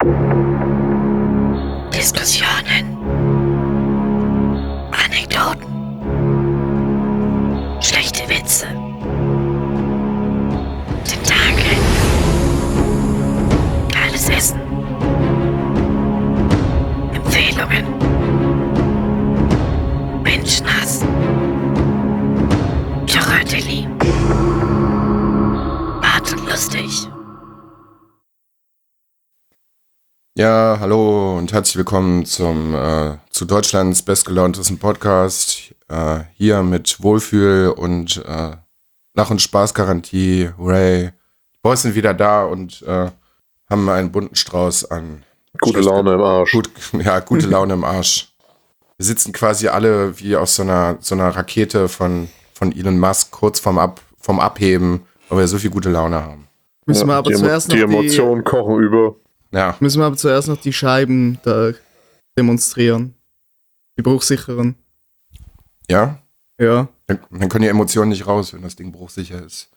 Diskussionen, Anekdoten, schlechte Witze, Tentakel, geiles Essen, Empfehlungen, Menschenhass, Choratelli, Bart und lustig. Ja, hallo und herzlich willkommen zu Deutschlands bestgelauntesten Podcast. Hier mit Wohlfühl und Lach- und Spaßgarantie. Hooray. Die Boys sind wieder da und haben einen bunten Strauß an Gute Laune im Arsch. Gute Laune im Arsch. Wir sitzen quasi alle wie aus so einer Rakete von Elon Musk kurz vom Abheben, weil wir so viel gute Laune haben. Müssen wir aber zuerst noch die Emotionen kochen über. Ja. Müssen wir aber zuerst noch die Scheiben da demonstrieren. Die bruchsicheren. Ja? Ja. Dann können die Emotionen nicht raus, wenn das Ding bruchsicher ist.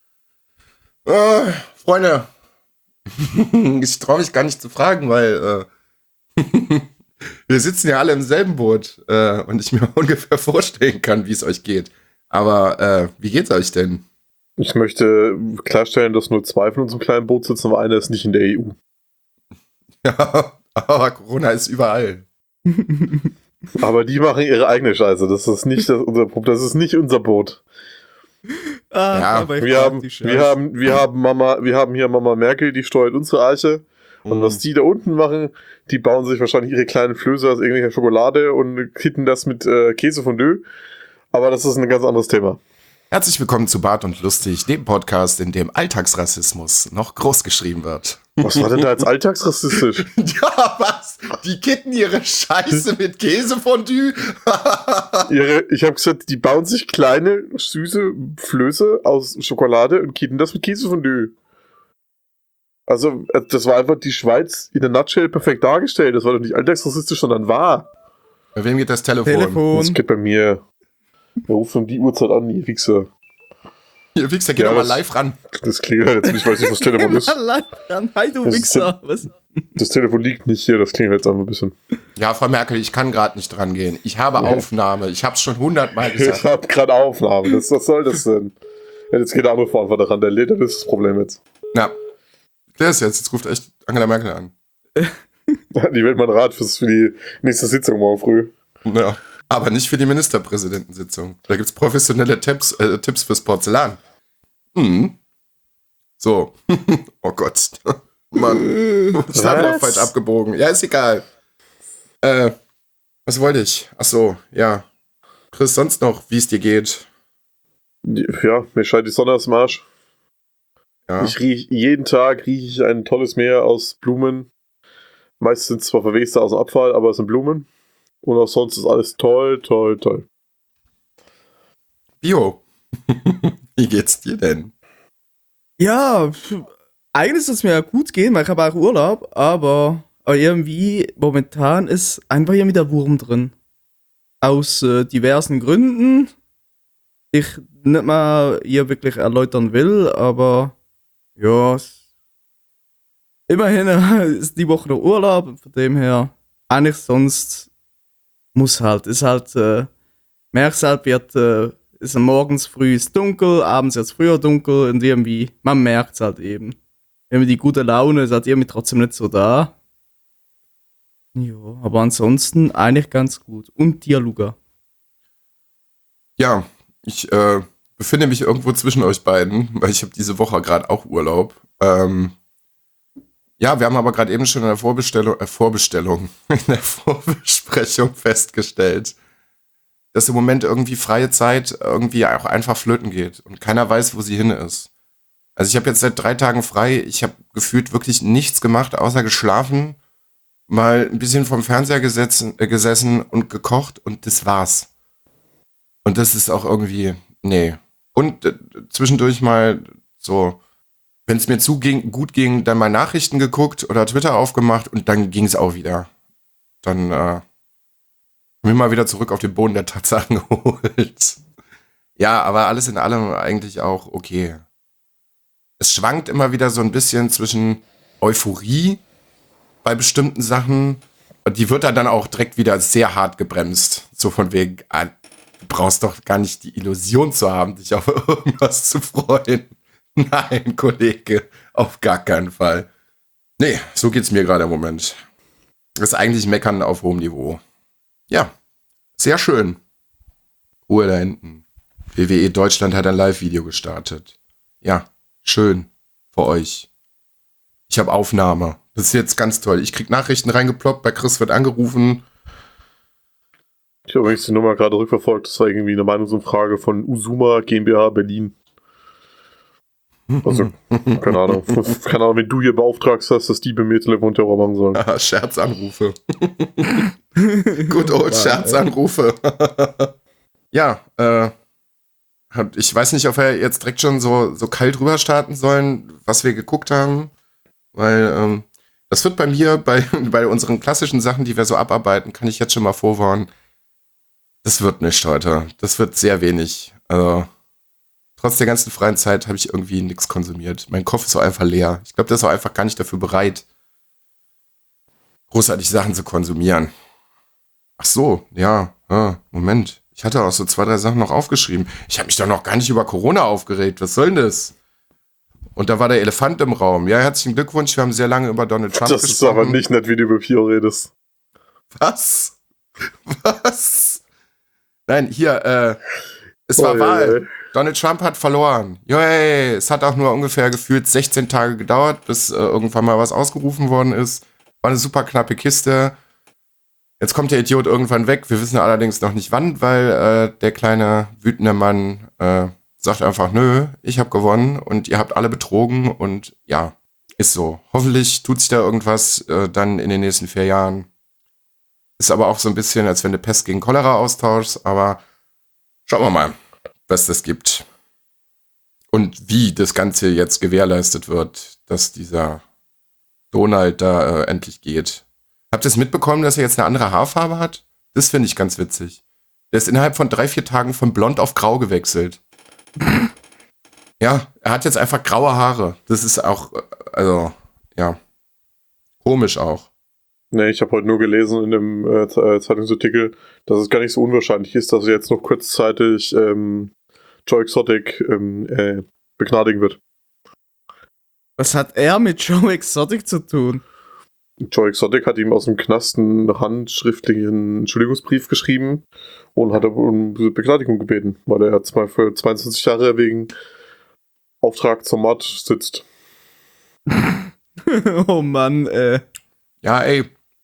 Freunde, ich traue mich gar nicht zu fragen, weil wir sitzen ja alle im selben Boot und ich mir ungefähr vorstellen kann, wie es euch geht. Aber wie geht's euch denn? Ich möchte klarstellen, dass nur 2 von unserem kleinen Boot sitzen, aber einer ist nicht in der EU. Ja, aber Corona ist überall. Aber die machen ihre eigene Scheiße. Das ist nicht unser Boot. Das ist nicht unser Boot. Ja, aber ich Wir mag haben, die Scheiße. wir haben hier Mama Merkel, die steuert unsere Arche. Und was die da unten machen, die bauen sich wahrscheinlich ihre kleinen Flöße aus irgendwelcher Schokolade und kitten das mit Käsefondue. Aber das ist ein ganz anderes Thema. Herzlich willkommen zu Bart und Lustig, dem Podcast, in dem Alltagsrassismus noch groß geschrieben wird. Was war denn da jetzt alltagsrassistisch? Ja, was? Die kitten ihre Scheiße mit Käsefondue? Ich habe gesagt, die bauen sich kleine, süße Flöße aus Schokolade und kitten das mit Käsefondue. Also, das war einfach die Schweiz in der Nutshell perfekt dargestellt. Das war doch nicht alltagsrassistisch, sondern wahr. Bei wem geht das Telefon? Das geht bei mir. Er ruft um die Uhrzeit an, ihr Wichser. Ihr Wichser, geht doch mal live ran. Das klingelt jetzt nicht, weiß nicht, was das Telefon ist. Hi, du Das Wichser. Was? Das Telefon liegt nicht hier, das klingelt jetzt einfach ein bisschen. Ja, Frau Merkel, ich kann gerade nicht dran gehen. Ich habe Aufnahme. Ich habe es schon 100-mal Ich gesagt. hab gerade Aufnahme. Was soll das denn? Ja, jetzt geht der Anruf einfach daran, der lädt, das ist das Problem jetzt. Na, der ist jetzt. Jetzt ruft echt Angela Merkel an. Die wählt mein Rat für die nächste Sitzung morgen früh. Ja. Aber nicht für die Ministerpräsidentensitzung. Da gibt's professionelle Tipps fürs Porzellan. So. Oh Gott. Mann. Ich habe doch falsch abgebogen. Ja, ist egal. Was wollte ich? Ach so, ja. Chris, sonst noch, wie es dir geht? Ja, mir scheint die Sonne aus dem Arsch. Ja. Jeden Tag rieche ich ein tolles Meer aus Blumen. Meist sind es zwar verweste aus dem Abfall, aber es sind Blumen. Und auch sonst ist alles toll, toll, toll. Bio. Wie geht's dir denn? Ja, eigentlich soll es mir ja gut gehen, weil ich habe auch Urlaub, aber irgendwie momentan ist einfach hier mit der Wurm drin. Aus diversen Gründen. Ich nicht mal hier wirklich erläutern will, aber ja, immerhin ist die Woche noch Urlaub und von dem her eigentlich sonst muss halt, ist halt, merkst halt, ist morgens früh ist dunkel, abends jetzt früher dunkel und irgendwie, man merkt es halt eben. Irgendwie die gute Laune ist halt irgendwie trotzdem nicht so da. Ja, aber ansonsten eigentlich ganz gut. Und dir, Luca? Ja, ich befinde mich irgendwo zwischen euch beiden, weil ich habe diese Woche gerade auch Urlaub. Ja, wir haben aber gerade eben schon in der Vorbesprechung festgestellt, dass im Moment irgendwie freie Zeit irgendwie auch einfach flöten geht und keiner weiß, wo sie hin ist. Also ich habe jetzt seit 3 Tagen frei, ich habe gefühlt wirklich nichts gemacht, außer geschlafen, mal ein bisschen vorm Fernseher gesessen und gekocht und das war's. Und das ist auch irgendwie, nee. Und zwischendurch mal so, wenn es mir gut ging, dann mal Nachrichten geguckt oder Twitter aufgemacht und dann ging es auch wieder. Dann mir mal wieder zurück auf den Boden der Tatsachen geholt. Ja, aber alles in allem eigentlich auch okay. Es schwankt immer wieder so ein bisschen zwischen Euphorie, bei bestimmten Sachen, die wird dann auch direkt wieder sehr hart gebremst. So von wegen, du brauchst doch gar nicht die Illusion zu haben, dich auf irgendwas zu freuen. Nein, Kollege, auf gar keinen Fall. Nee, so geht's mir gerade im Moment. Das ist eigentlich Meckern auf hohem Niveau. Ja, sehr schön. Ruhe da hinten. WWE Deutschland hat ein Live-Video gestartet. Ja, schön. Für euch. Ich habe Aufnahme. Das ist jetzt ganz toll. Ich krieg Nachrichten reingeploppt, bei Chris wird angerufen. Ich habe übrigens die Nummer gerade rückverfolgt. Das war irgendwie eine Meinungsumfrage von Usuma GmbH Berlin. Also, keine Ahnung. Keine Ahnung, wenn du hier beauftragst hast, dass die bei mir Telefonterror machen sollen. Scherzanrufe. Good old Scherzanrufe. Ja, ich weiß nicht, ob wir jetzt direkt schon so kalt rüber starten sollen, was wir geguckt haben. Weil das wird bei mir, bei unseren klassischen Sachen, die wir so abarbeiten, kann ich jetzt schon mal vorwarnen, das wird nicht heute. Das wird sehr wenig. Also, trotz der ganzen freien Zeit habe ich irgendwie nichts konsumiert. Mein Kopf ist so einfach leer. Ich glaube, der ist auch einfach gar nicht dafür bereit, großartig Sachen zu konsumieren. Ach so, ja, Moment. Ich hatte auch so 2, 3 Sachen noch aufgeschrieben. Ich habe mich doch noch gar nicht über Corona aufgeregt. Was soll denn das? Und da war der Elefant im Raum. Ja, herzlichen Glückwunsch. Wir haben sehr lange über Donald Trump gesprochen. Das ist aber nicht nett, wie du über Pio redest. Was? Was? Nein, hier, es war Wahl. Donald Trump hat verloren. Yay, es hat auch nur ungefähr gefühlt 16 Tage gedauert, bis irgendwann mal was ausgerufen worden ist. War eine super knappe Kiste. Jetzt kommt der Idiot irgendwann weg. Wir wissen allerdings noch nicht wann, weil der kleine wütende Mann sagt einfach, nö, ich habe gewonnen und ihr habt alle betrogen und ja, ist so. Hoffentlich tut sich da irgendwas dann in den nächsten 4 Jahren. Ist aber auch so ein bisschen, als wenn du Pest gegen Cholera austauschst, aber schauen wir mal, was das gibt. Und wie das Ganze jetzt gewährleistet wird, dass dieser Donald da endlich geht. Habt ihr es mitbekommen, dass er jetzt eine andere Haarfarbe hat? Das finde ich ganz witzig. Der ist innerhalb von 3, 4 Tagen von blond auf grau gewechselt. Ja, er hat jetzt einfach graue Haare. Das ist auch, also, ja, komisch auch. Nee, ich habe heute nur gelesen in dem Zeitungsartikel, dass es gar nicht so unwahrscheinlich ist, dass er jetzt noch kurzzeitig Joe Exotic begnadigen wird. Was hat er mit Joe Exotic zu tun? Joe Exotic hat ihm aus dem Knast einen handschriftlichen Entschuldigungsbrief geschrieben und hat um Begnadigung gebeten, weil er jetzt mal für 22 Jahre wegen Auftrag zum Mord sitzt. Oh Mann, Ja, ey.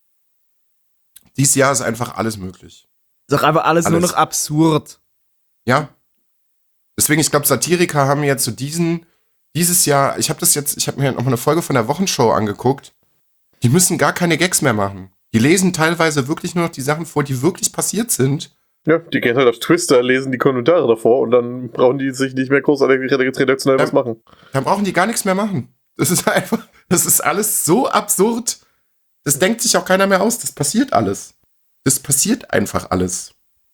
Dieses Jahr ist einfach alles möglich. Ist doch einfach alles nur noch absurd. Ja. Deswegen, ich glaube, Satiriker haben jetzt so dieses Jahr, ich habe mir noch mal eine Folge von der Wochenshow angeguckt. Die müssen gar keine Gags mehr machen. Die lesen teilweise wirklich nur noch die Sachen vor, die wirklich passiert sind. Ja, die gehen halt auf Twitter, lesen die Kommentare davor und dann brauchen die sich nicht mehr großartig redaktionell was machen. Dann brauchen die gar nichts mehr machen. Das ist alles so absurd. Das denkt sich auch keiner mehr aus. Das passiert alles. Das passiert einfach alles.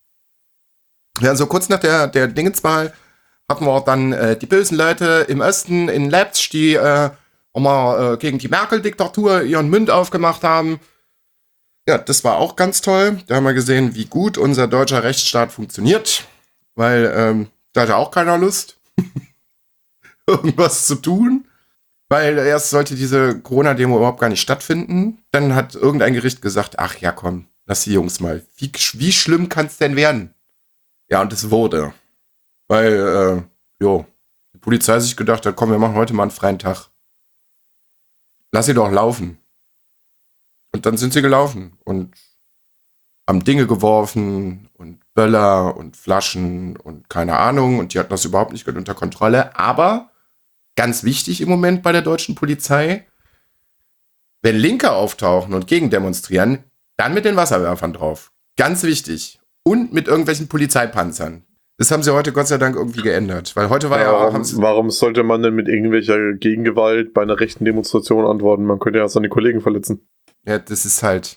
Ja, so kurz nach der Dingenswahl hatten wir auch dann die bösen Leute im Osten in Leipzig, die gegen die Merkel-Diktatur ihren Mund aufgemacht haben. Ja, das war auch ganz toll. Da haben wir gesehen, wie gut unser deutscher Rechtsstaat funktioniert. Weil da hatte auch keiner Lust, irgendwas zu tun. Weil erst sollte diese Corona-Demo überhaupt gar nicht stattfinden. Dann hat irgendein Gericht gesagt, ach ja, komm, lass die Jungs mal. Wie schlimm kann es denn werden? Ja, und es wurde. Weil, die Polizei sich gedacht hat, komm, wir machen heute mal einen freien Tag. Lass sie doch laufen. Und dann sind sie gelaufen und haben Dinge geworfen und Böller und Flaschen und keine Ahnung. Und die hatten das überhaupt nicht gut unter Kontrolle. Aber ganz wichtig im Moment bei der deutschen Polizei, wenn Linke auftauchen und gegendemonstrieren, dann mit den Wasserwerfern drauf. Ganz wichtig. Und mit irgendwelchen Polizeipanzern. Das haben sie heute Gott sei Dank irgendwie geändert. Weil heute war warum sollte man denn mit irgendwelcher Gegengewalt bei einer rechten Demonstration antworten? Man könnte ja seine Kollegen verletzen. Ja, das ist halt.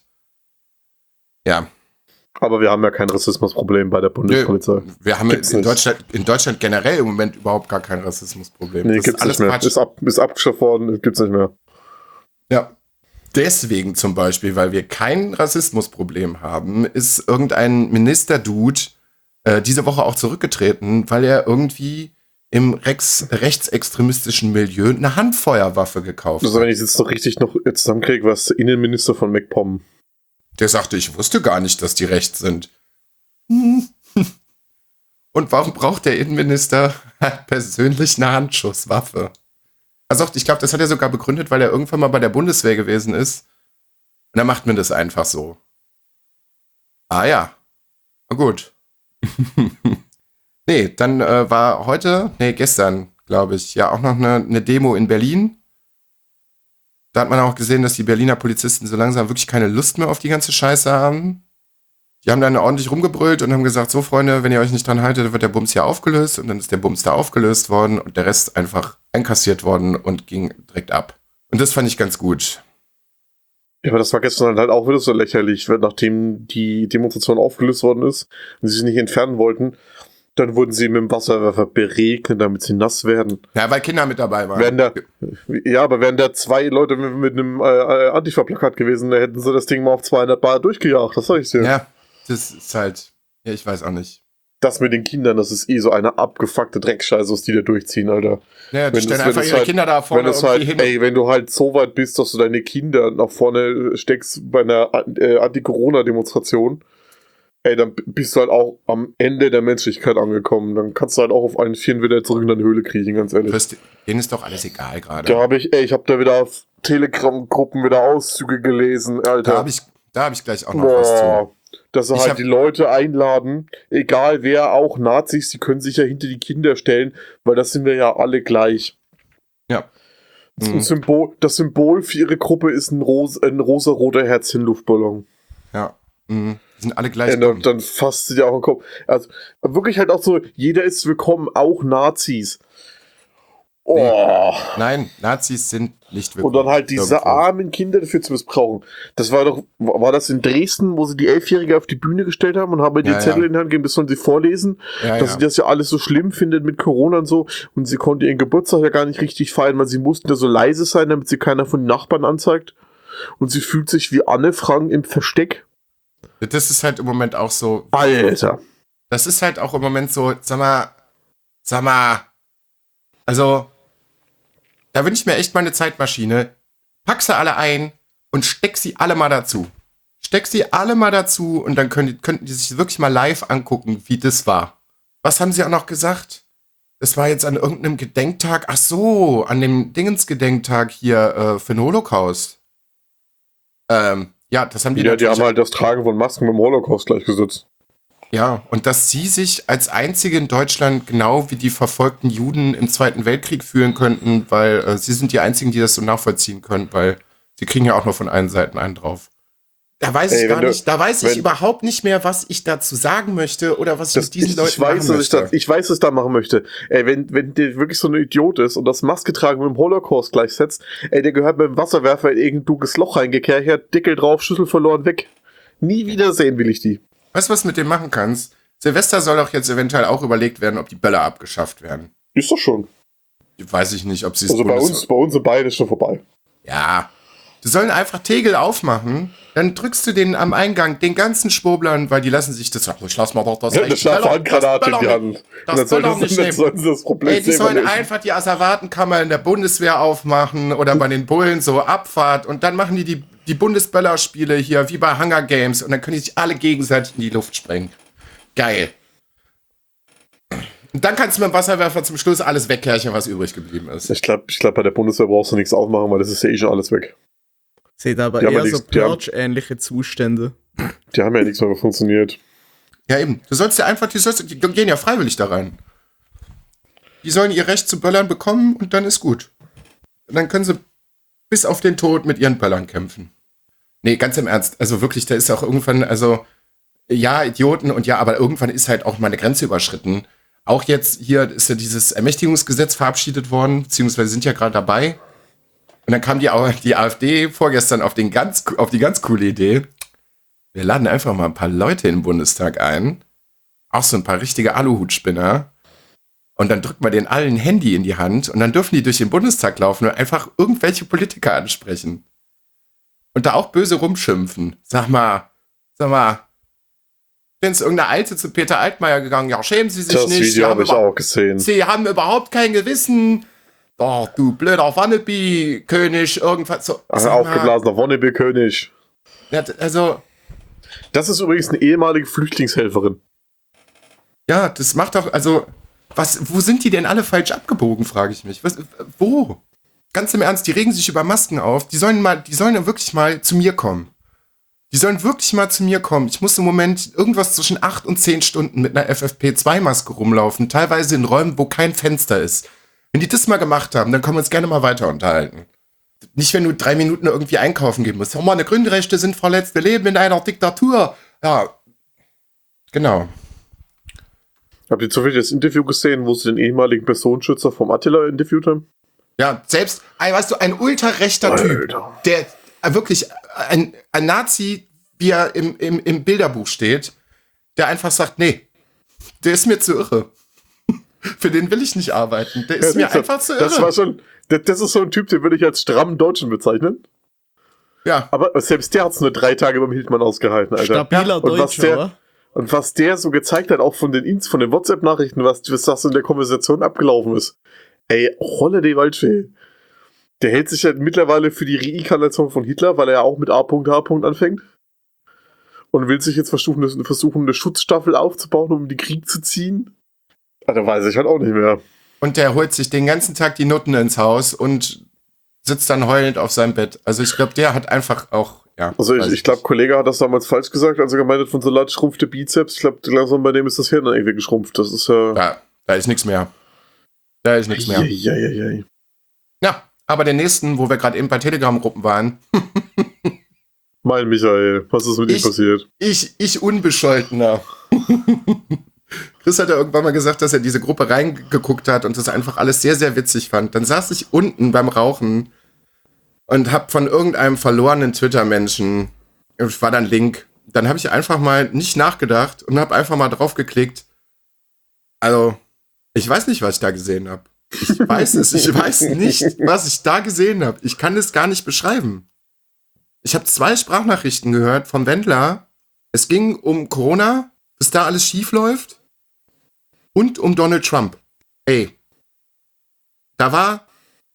Ja. Aber wir haben ja kein Rassismusproblem bei der Bundespolizei. Wir haben in Deutschland generell im Moment überhaupt gar kein Rassismusproblem. Nee, das gibt's ist alles nicht mehr. Quatsch. Ist abgeschafft worden, gibt's nicht mehr. Ja. deswegen zum Beispiel, weil wir kein Rassismusproblem haben, ist irgendein Minister-Dude diese Woche auch zurückgetreten, weil er irgendwie im rechtsextremistischen Milieu eine Handfeuerwaffe gekauft Also hat. wenn ich es jetzt noch richtig zusammenkriege, was der Innenminister von MacPom. Der sagte, ich wusste gar nicht, dass die rechts sind. Und warum braucht der Innenminister persönlich eine Handschusswaffe? Also ich glaube, das hat er sogar begründet, weil er irgendwann mal bei der Bundeswehr gewesen ist. Und dann macht man das einfach so. Ah ja, na gut. Nee, dann war gestern, glaube ich, ja auch noch eine Demo in Berlin. Da hat man auch gesehen, dass die Berliner Polizisten so langsam wirklich keine Lust mehr auf die ganze Scheiße haben. Die haben dann ordentlich rumgebrüllt und haben gesagt, so Freunde, wenn ihr euch nicht dran haltet, wird der Bums hier aufgelöst. Und dann ist der Bums da aufgelöst worden und der Rest einfach einkassiert worden und ging direkt ab. Und das fand ich ganz gut. Ja, aber das war gestern halt auch wieder so lächerlich, weil nachdem die Demonstration aufgelöst worden ist und sie sich nicht entfernen wollten, dann wurden sie mit dem Wasserwerfer beregnet, damit sie nass werden. Ja, weil Kinder mit dabei waren. Wären da 2 Leute mit einem Antifa-Plakat gewesen, da hätten sie das Ding mal auf 200 Bar durchgejagt, das sag ich dir. Ja, das ist halt, ja, ich weiß auch nicht. Das mit den Kindern, das ist so eine abgefuckte Dreckscheiße, was die da durchziehen, Alter. Ja, die stellen einfach ihre Kinder da vorne wenn du halt so weit bist, dass du deine Kinder nach vorne steckst bei einer Anti-Corona-Demonstration, dann bist du halt auch am Ende der Menschlichkeit angekommen. Dann kannst du halt auch auf allen Vieren wieder zurück in deine Höhle kriechen, ganz ehrlich. Denen ist doch alles egal gerade. Ich habe da wieder auf Telegram-Gruppen wieder Auszüge gelesen, Alter. Da hab ich gleich auch noch was zu. Dass sie halt die Leute einladen, egal wer, auch Nazis, die können sich ja hinter die Kinder stellen, weil das sind wir ja alle gleich. Ja. Das Symbol für ihre Gruppe ist ein rosa-roter Herzchen-Luftballon. Ja. Die sind alle gleich. Dann fasst sie dir auch den Kopf. Also wirklich halt auch so, jeder ist willkommen, auch Nazis. Oh. Nein, Nazis sind nicht willkommen. Und dann halt diese armen Kinder dafür zu missbrauchen. Das war das in Dresden, wo sie die 11-Jährige auf die Bühne gestellt haben und haben die Zettel in die Hand gegeben, das sollen sie vorlesen, dass sie das ja alles so schlimm findet mit Corona und so. Und sie konnte ihren Geburtstag ja gar nicht richtig feiern, weil sie mussten ja so leise sein, damit sie keiner von den Nachbarn anzeigt. Und sie fühlt sich wie Anne Frank im Versteck. Das ist halt im Moment auch so. Alter. Das ist halt auch im Moment so, sag mal, also, da wünsche ich mir echt mal eine Zeitmaschine. Pack sie alle ein und steck sie alle mal dazu. Und dann könnten die sich wirklich mal live angucken, wie das war. Was haben sie auch noch gesagt? Das war jetzt an irgendeinem Gedenktag. Ach so, an dem Dingens-Gedenktag hier für den Holocaust. Ja, das haben die natürlich. Ja, die haben halt das Tragen von Masken mit dem Holocaust gleichgesetzt. Ja, und dass sie sich als einzige in Deutschland genau wie die verfolgten Juden im Zweiten Weltkrieg fühlen könnten, weil sie sind die einzigen, die das so nachvollziehen können, weil sie kriegen ja auch nur von allen Seiten einen drauf. Da weiß ich überhaupt nicht mehr, was ich dazu sagen möchte oder was ich mit diesen Leuten machen möchte. Ich weiß, was ich da machen möchte. Wenn der wirklich so ein Idiot ist und das Maske tragen mit dem Holocaust gleichsetzt, der gehört mit dem Wasserwerfer in irgendein dunkles Loch reingekerchert, Deckel drauf, Schüssel verloren, weg. Nie wiedersehen will ich die. Weißt du, was du mit dem machen kannst? Silvester soll doch jetzt eventuell auch überlegt werden, ob die Böller abgeschafft werden. Ist doch schon. Weiß ich nicht, ob sie es also bei uns sind beide schon vorbei. Ja. Die sollen einfach Tegel aufmachen, dann drückst du denen am Eingang den ganzen Schwurblern, weil die lassen sich das. Ich lass mal doch das eine Schlafhandgranate in die Hand. Das Böller nicht nehmen. Die sollen einfach die Asservatenkammer in der Bundeswehr aufmachen oder bei den Bullen so Abfahrt und dann machen die Bundesböllerspiele hier wie bei Hunger Games und dann können die sich alle gegenseitig in die Luft sprengen. Geil. Und dann kannst du mit dem Wasserwerfer zum Schluss alles wegkerchen, was übrig geblieben ist. Ich glaub, bei der Bundeswehr brauchst du nichts aufmachen, weil das ist ja eh schon alles weg. Seht aber eher so Purge-ähnliche Zustände. Die haben ja nichts mehr funktioniert. Ja eben, die gehen ja freiwillig da rein. Die sollen ihr Recht zu Böllern bekommen und dann ist gut. Und dann können sie bis auf den Tod mit ihren Böllern kämpfen. Nee, ganz im Ernst, also wirklich, da ist auch irgendwann, also, ja, Idioten und ja, aber irgendwann ist halt auch mal eine Grenze überschritten. Auch jetzt, hier ist ja dieses Ermächtigungsgesetz verabschiedet worden, beziehungsweise sind ja gerade dabei. Und dann kam die AfD vorgestern auf die ganz coole Idee. Wir laden einfach mal ein paar Leute in den Bundestag ein. Auch so ein paar richtige Aluhutspinner. Und dann drückt man denen allen ein Handy in die Hand und dann dürfen die durch den Bundestag laufen und einfach irgendwelche Politiker ansprechen. und da auch böse rumschimpfen. Sag mal, wenn es irgendeine Alte zu Peter Altmaier gegangen, ja, schämen Sie sich Das nicht. Video habe ich auch gesehen. Sie haben überhaupt kein Gewissen. Oh, du blöder Wannabe-König, irgendwas so. Ach, aufgeblasener Wannabe-König. Ja, also, Das ist übrigens eine ehemalige Flüchtlingshelferin. ja, das macht doch, also, wo sind die denn alle falsch abgebogen, frage ich mich. Wo? Ganz im Ernst, die regen sich über Masken auf. Die sollen ja wirklich mal zu mir kommen. Ich muss im Moment irgendwas zwischen 8 und 10 Stunden mit einer FFP2-Maske rumlaufen, teilweise in Räumen, wo kein Fenster ist. Wenn die das mal gemacht haben, dann können wir uns gerne mal weiter unterhalten. Nicht, wenn du 3 Minuten irgendwie einkaufen gehen musst. Oh, meine Grundrechte sind verletzt, wir leben in einer Diktatur. Ja, genau. Habt ihr zufällig das Interview gesehen, wo sie den ehemaligen Personenschützer vom Attila interviewt haben? Ja, selbst, weißt du, ein ultrarechter Typ, der wirklich ein Nazi, wie er im Bilderbuch steht, der einfach sagt, nee, der ist mir zu irre. Für den will ich nicht arbeiten. Der ist mir einfach zu irre. Das ist so ein Typ, den würde ich als strammen Deutschen bezeichnen. Ja. Aber selbst der hat es nur 3 Tage beim Hildmann ausgehalten, Alter. Stabiler Deutscher. Und was der so gezeigt hat, auch von den WhatsApp-Nachrichten, was das in der Konversation abgelaufen ist. Ey, Holle die Waldfee. Der hält sich ja mittlerweile für die Reinkarnation von Hitler, weil er ja auch mit A.H. anfängt. Und will sich jetzt versuchen, eine Schutzstaffel aufzubauen, um in den Krieg zu ziehen. Da weiß ich halt auch nicht mehr. Und der holt sich den ganzen Tag die Nutten ins Haus und sitzt dann heulend auf seinem Bett. Also ich glaube, der hat einfach auch, ja. Also ich glaube, Kollege hat das damals falsch gesagt, als er gemeint hat, von Salat schrumpfte Bizeps. Ich glaube, langsam bei dem ist das Hirn dann irgendwie geschrumpft. Das ist ja, da ist nichts mehr. Ja, aber den nächsten, wo wir gerade eben bei Telegram-Gruppen waren. Mein Michael, was ist mit ihm passiert? Ich Unbescholtener. Chris hat ja irgendwann mal gesagt, dass er diese Gruppe reingeguckt hat und das einfach alles sehr, sehr witzig fand. Dann saß ich unten beim Rauchen und hab von irgendeinem verlorenen Twitter-Menschen, war dann Link, dann habe ich einfach mal nicht nachgedacht und habe einfach mal drauf geklickt. Also, ich weiß nicht, was ich da gesehen habe. Ich weiß nicht, was ich da gesehen habe. Ich kann es gar nicht beschreiben. Ich habe 2 Sprachnachrichten gehört vom Wendler. Es ging um Corona, dass da alles schief läuft und um Donald Trump. Ey, da war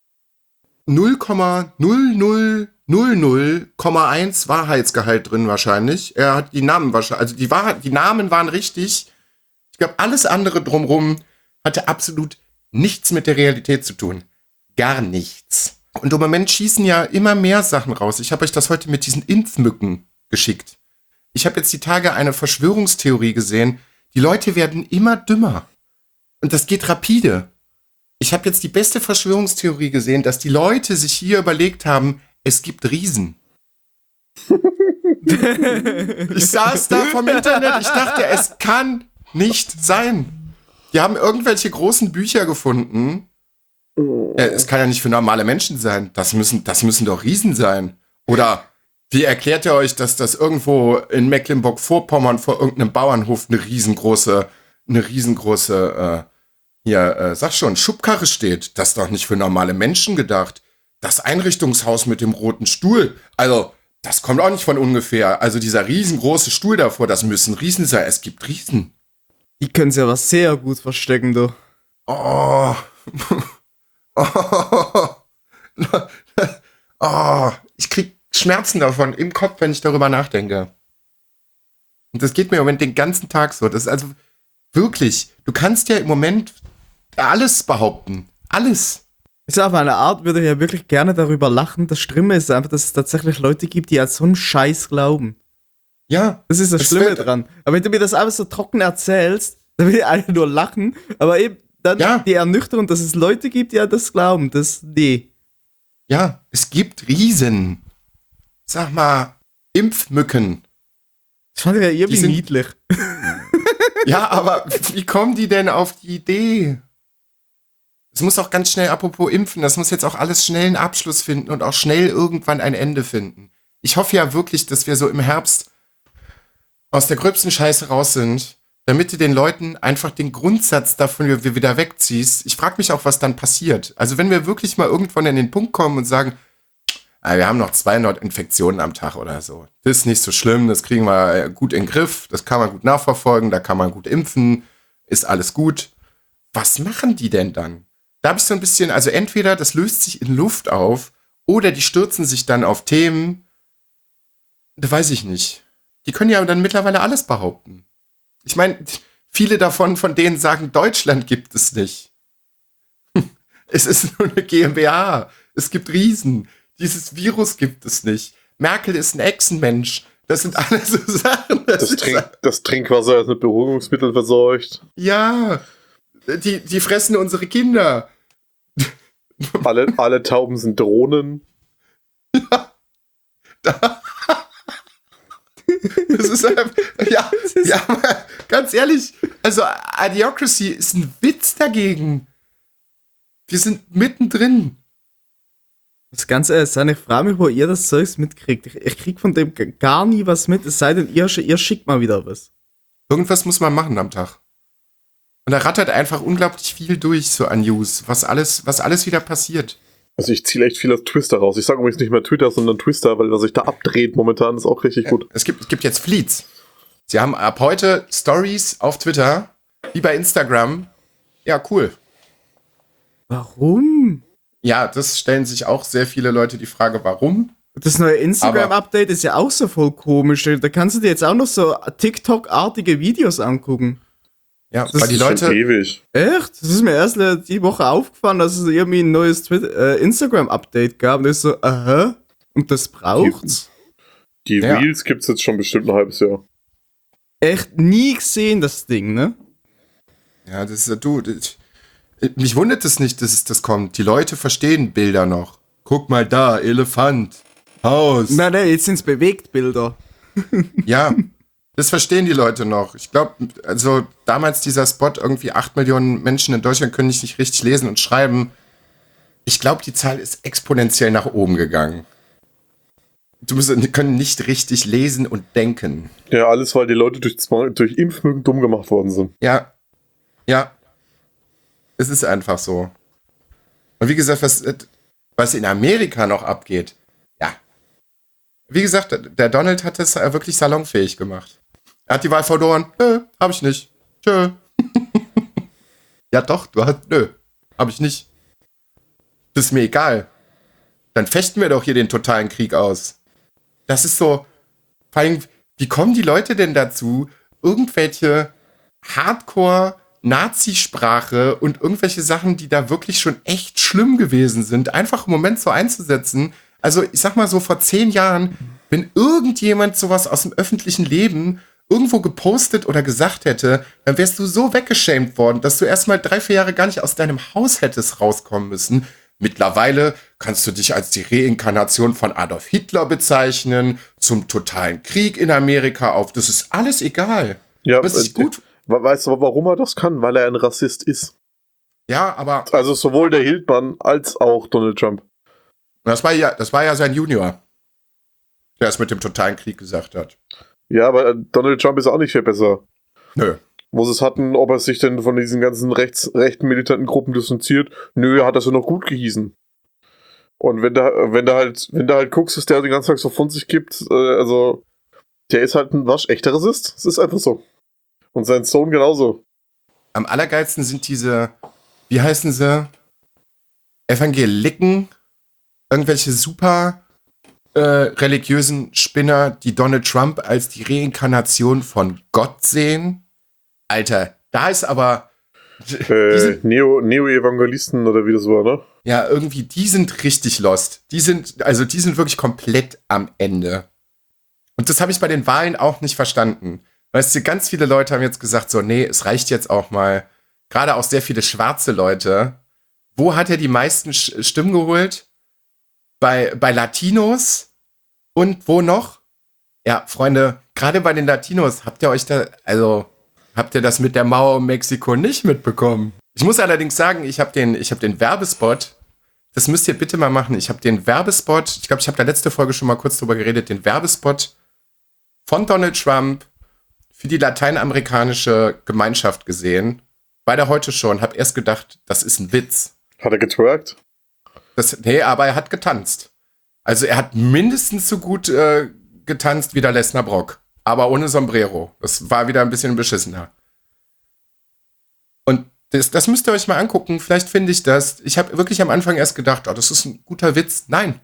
0,0000,1 Wahrheitsgehalt drin wahrscheinlich. Er hat die Namen wahrscheinlich, also die Namen waren richtig. Ich glaube, alles andere drumrum hatte absolut nichts mit der Realität zu tun. Gar nichts. Und im Moment schießen ja immer mehr Sachen raus. Ich habe euch das heute mit diesen Impfmücken geschickt. Ich habe jetzt die Tage eine Verschwörungstheorie gesehen. Die Leute werden immer dümmer. Und das geht rapide. Ich habe jetzt die beste Verschwörungstheorie gesehen, dass die Leute sich hier überlegt haben, es gibt Riesen. Ich saß da vom Internet, ich dachte, es kann nicht sein. Die haben irgendwelche großen Bücher gefunden. Es kann ja nicht für normale Menschen sein. Das müssen doch Riesen sein. Oder wie erklärt ihr euch, dass das irgendwo in Mecklenburg-Vorpommern vor irgendeinem Bauernhof eine riesengroße sag schon, Schubkarre steht? Das ist doch nicht für normale Menschen gedacht. Das Einrichtungshaus mit dem roten Stuhl, also das kommt auch nicht von ungefähr. Also dieser riesengroße Stuhl davor, das müssen Riesen sein. Es gibt Riesen. Die können sie aber sehr gut verstecken, du. Oh. Ich krieg Schmerzen davon im Kopf, wenn ich darüber nachdenke. Und das geht mir im Moment den ganzen Tag so. Das ist also wirklich, du kannst ja im Moment alles behaupten. Alles. Ich auf eine Art würde ich ja wirklich gerne darüber lachen. Das Schlimme ist einfach, dass es tatsächlich Leute gibt, die an so einen Scheiß glauben. Ja. Das ist das Schlimme dran. Aber wenn du mir das alles so trocken erzählst, dann will ich einfach nur lachen. Aber eben dann die Ernüchterung, dass es Leute gibt, die an das glauben. Nee. Ja, es gibt Riesen. Sag mal, Impfmücken. Das fand ich ja irgendwie niedlich. Ja, aber wie kommen die denn auf die Idee? Es muss auch ganz schnell, apropos Impfen, das muss jetzt auch alles schnell einen Abschluss finden und auch schnell irgendwann ein Ende finden. Ich hoffe ja wirklich, dass wir so im Herbst aus der gröbsten Scheiße raus sind, damit du den Leuten einfach den Grundsatz davon wieder wegziehst. Ich frage mich auch, was dann passiert. Also wenn wir wirklich mal irgendwann an den Punkt kommen und sagen, wir haben noch 200 Infektionen am Tag oder so. Das ist nicht so schlimm, das kriegen wir gut in den Griff, das kann man gut nachverfolgen, da kann man gut impfen, ist alles gut. Was machen die denn dann? Da habe ich so ein bisschen, also entweder das löst sich in Luft auf oder die stürzen sich dann auf Themen, da weiß ich nicht. Die können ja dann mittlerweile alles behaupten. Ich meine, viele davon, von denen sagen, Deutschland gibt es nicht. Es ist nur eine GmbH. Es gibt Riesen. Dieses Virus gibt es nicht. Merkel ist ein Echsenmensch. Das sind alles so Sachen. Das Trinkwasser ist mit Beruhigungsmitteln verseucht. Ja, die fressen unsere Kinder. Alle Tauben sind Drohnen. Das ist einfach, ja, aber ganz ehrlich, also Idiocracy ist ein Witz dagegen. Wir sind mittendrin. Das Ganze ist, ich frage mich, wo ihr das Zeugs mitkriegt. Ich krieg von dem gar nie was mit, es sei denn, ihr schickt mal wieder was. Irgendwas muss man machen am Tag. Und da rattert einfach unglaublich viel durch, so an News, was alles wieder passiert. Also ich ziehe echt viel aus Twister raus. Ich sage übrigens nicht mehr Twitter, sondern Twister, weil was sich da abdreht momentan ist auch richtig gut. Es gibt jetzt Fleets. Sie haben ab heute Stories auf Twitter, wie bei Instagram. Ja, cool. Warum? Ja, das stellen sich auch sehr viele Leute die Frage, warum? Das neue Instagram-Update ist ja auch so voll komisch. Da kannst du dir jetzt auch noch so TikTok-artige Videos angucken. Ja, Das weil die ist Leute. schon ewig. Echt? Das ist mir erst die Woche aufgefallen, dass es irgendwie ein neues Instagram-Update gab. Und ich so, aha, und das braucht's? Die Ja. Reels gibt's jetzt schon bestimmt ein halbes Jahr. Echt nie gesehen, das Ding, ne? Ja, das ist ja du. Mich wundert es nicht, dass das kommt. Die Leute verstehen Bilder noch. Guck mal da, Elefant, Haus. Nein, jetzt sind's Bewegtbilder. Ja, das verstehen die Leute noch. Ich glaube, also damals dieser Spot, irgendwie 8 Millionen Menschen in Deutschland können nicht richtig lesen und schreiben. Ich glaube, die Zahl ist exponentiell nach oben gegangen. Die können nicht richtig lesen und denken. Ja, alles, weil die Leute durch Impfmücken dumm gemacht worden sind. Ja. Es ist einfach so. Und wie gesagt, was in Amerika noch abgeht, ja. Wie gesagt, der Donald hat das wirklich salonfähig gemacht. Er hat die Wahl verloren. Hab ich nicht. Tschö. Ja doch, hab ich nicht. Das ist mir egal. Dann fechten wir doch hier den totalen Krieg aus. Das ist so, vor allem, wie kommen die Leute denn dazu, irgendwelche Hardcore-Nazi-Sprache und irgendwelche Sachen, die da wirklich schon echt schlimm gewesen sind, einfach im Moment so einzusetzen? Also ich sag mal so, vor 10 Jahren, wenn irgendjemand sowas aus dem öffentlichen Leben irgendwo gepostet oder gesagt hätte, dann wärst du so weggeschämt worden, dass du erstmal 3-4 Jahre gar nicht aus deinem Haus hättest rauskommen müssen. Mittlerweile kannst du dich als die Reinkarnation von Adolf Hitler bezeichnen, zum totalen Krieg in Amerika auf. Das ist alles egal. Ja, das ist gut. Weißt du, warum er das kann? Weil er ein Rassist ist. Ja, aber Also sowohl der Hildmann als auch Donald Trump. das war ja sein Junior, der es mit dem totalen Krieg gesagt hat. Ja, aber Donald Trump ist auch nicht viel besser. Nö. Wo sie es hatten, ob er sich denn von diesen ganzen rechten militanten Gruppen distanziert. Nö, er hat das ja noch gut gehießen. Und wenn du halt guckst, dass der den ganzen Tag so von sich gibt, also der ist halt ein waschechter Rassist. Es ist einfach so. Und sein Sohn genauso. Am allergeilsten sind diese, wie heißen sie? Evangeliken? Irgendwelche super religiösen Spinner, die Donald Trump als die Reinkarnation von Gott sehen. Alter, da ist aber... Neo-Evangelisten oder wie das war, ne? Ja, irgendwie, die sind richtig lost. Die sind wirklich komplett am Ende. Und das habe ich bei den Wahlen auch nicht verstanden. Weißt du, ganz viele Leute haben jetzt gesagt, so, nee, es reicht jetzt auch mal. Gerade auch sehr viele schwarze Leute. Wo hat er die meisten Stimmen geholt? Bei Latinos? Und wo noch? Ja, Freunde, gerade bei den Latinos, habt ihr das mit der Mauer um Mexiko nicht mitbekommen? Ich muss allerdings sagen, ich habe den Werbespot, das müsst ihr bitte mal machen, ich habe den Werbespot, ich glaube, ich habe da letzte Folge schon mal kurz drüber geredet, den Werbespot von Donald Trump für die lateinamerikanische Gemeinschaft gesehen, bei der Heute schon, habe erst gedacht, das ist ein Witz. Hat er getwerkt? Nee, aber er hat getanzt. Also er hat mindestens so gut getanzt wie der Lesnar Brock. Aber ohne Sombrero. Das war wieder ein bisschen beschissener. Und das müsst ihr euch mal angucken. Vielleicht finde ich das. Ich habe wirklich am Anfang erst gedacht, oh, das ist ein guter Witz. Nein.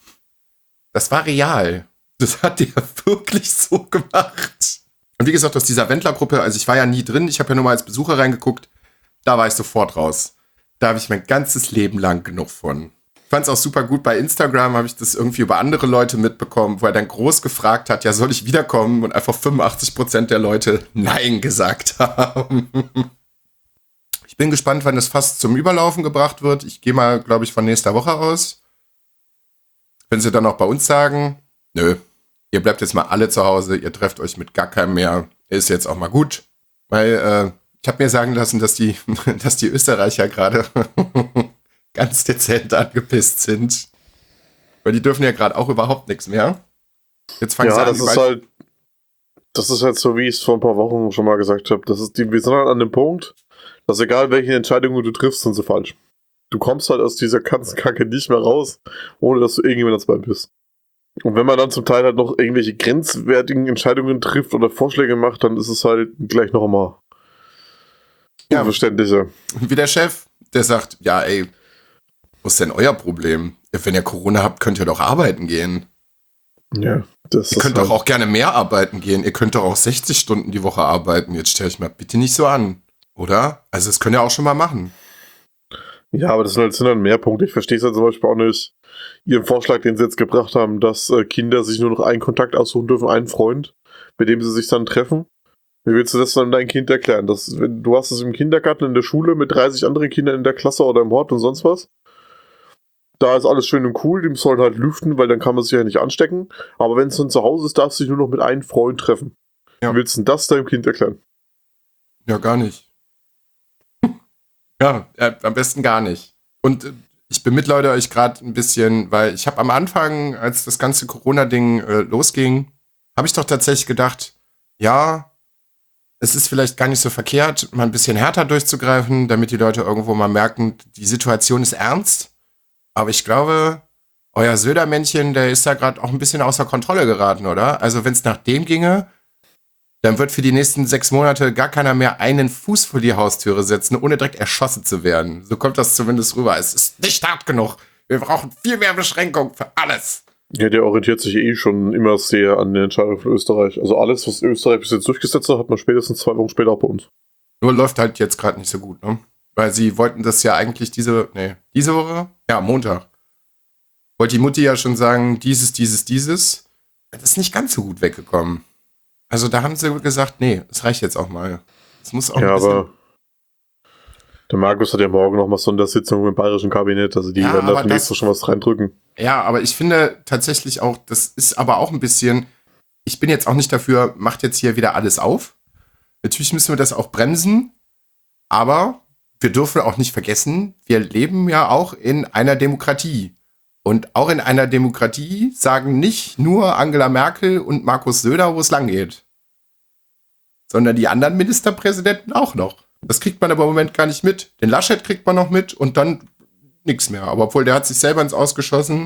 Das war real. Das hat der wirklich so gemacht. Und wie gesagt, aus dieser Wendler-Gruppe, also ich war ja nie drin, ich habe ja nur mal als Besucher reingeguckt, da war ich sofort raus. Da habe ich mein ganzes Leben lang genug von. Ich fand es auch super gut. Bei Instagram habe ich das irgendwie über andere Leute mitbekommen, wo er dann groß gefragt hat, ja, soll ich wiederkommen? Und einfach 85% der Leute Nein gesagt haben. Ich bin gespannt, wann das fast zum Überlaufen gebracht wird. Ich gehe mal, glaube ich, von nächster Woche aus. Wenn sie dann auch bei uns sagen, nö, ihr bleibt jetzt mal alle zu Hause, ihr trefft euch mit gar keinem mehr, ist jetzt auch mal gut. Weil ich habe mir sagen lassen, dass die Österreicher gerade ganz dezent angepisst sind. Weil die dürfen ja gerade auch überhaupt nichts mehr. Jetzt fangen sie an. Das ist halt so, wie ich es vor ein paar Wochen schon mal gesagt habe. Wir sind halt an dem Punkt, dass egal welche Entscheidungen du triffst, sind sie falsch. Du kommst halt aus dieser ganzen Kacke nicht mehr raus, ohne dass du irgendjemand dabei bist. Und wenn man dann zum Teil halt noch irgendwelche grenzwertigen Entscheidungen trifft oder Vorschläge macht, dann ist es halt gleich noch einmal unverständlicher. Wie der Chef, der sagt, ja ey, was ist denn euer Problem? Wenn ihr Corona habt, könnt ihr doch arbeiten gehen. Ja, ihr könnt doch auch gerne mehr arbeiten gehen. Ihr könnt doch auch 60 Stunden die Woche arbeiten. Jetzt stell euch mal bitte nicht so an, oder? Also das könnt ihr auch schon mal machen. Ja, aber das sind halt mehr Punkte. Ich verstehe es halt zum Beispiel auch nicht. Ihren Vorschlag, den sie jetzt gebracht haben, dass Kinder sich nur noch einen Kontakt aussuchen dürfen, einen Freund, mit dem sie sich dann treffen. Wie willst du das dann deinem Kind erklären? Du hast es im Kindergarten, in der Schule mit 30 anderen Kindern in der Klasse oder im Hort und sonst was. Da ist alles schön und cool, die sollen halt lüften, weil dann kann man sich ja nicht anstecken. Aber wenn es dann zu Hause ist, darfst du dich nur noch mit einem Freund treffen. Ja. Wie willst du das deinem Kind erklären? Ja, gar nicht. Ja, am besten gar nicht. Und ich bemitleide euch gerade ein bisschen, weil ich habe am Anfang, als das ganze Corona-Ding losging, habe ich doch tatsächlich gedacht, ja, es ist vielleicht gar nicht so verkehrt, mal ein bisschen härter durchzugreifen, damit die Leute irgendwo mal merken, die Situation ist ernst. Aber ich glaube, euer Söder-Männchen, der ist da gerade auch ein bisschen außer Kontrolle geraten, oder? Also wenn es nach dem ginge, dann wird für die nächsten 6 Monate gar keiner mehr einen Fuß vor die Haustüre setzen, ohne direkt erschossen zu werden. So kommt das zumindest rüber. Es ist nicht hart genug. Wir brauchen viel mehr Beschränkung für alles. Ja, der orientiert sich schon immer sehr an der Entscheidung von Österreich. Also alles, was Österreich bis jetzt durchgesetzt hat, hat man spätestens 2 Wochen später auch bei uns. Nur läuft halt jetzt gerade nicht so gut, ne? Weil sie wollten das ja eigentlich diese Woche? Ja, Montag. Wollte die Mutti ja schon sagen, dieses. Das ist nicht ganz so gut weggekommen. Also da haben sie gesagt, nee, es reicht jetzt auch mal. Es muss auch ja, ein bisschen... aber der Markus hat ja morgen noch mal Sondersitzung im bayerischen Kabinett, also die werden da nächstes schon was reindrücken. Ja, aber ich finde tatsächlich auch, das ist aber auch ein bisschen, ich bin jetzt auch nicht dafür, macht jetzt hier wieder alles auf. Natürlich müssen wir das auch bremsen, aber wir dürfen auch nicht vergessen, wir leben ja auch in einer Demokratie. Und auch in einer Demokratie sagen nicht nur Angela Merkel und Markus Söder, wo es lang geht. Sondern die anderen Ministerpräsidenten auch noch. Das kriegt man aber im Moment gar nicht mit. Den Laschet kriegt man noch mit und dann nichts mehr. Aber obwohl, der hat sich selber ins Ausgeschossen.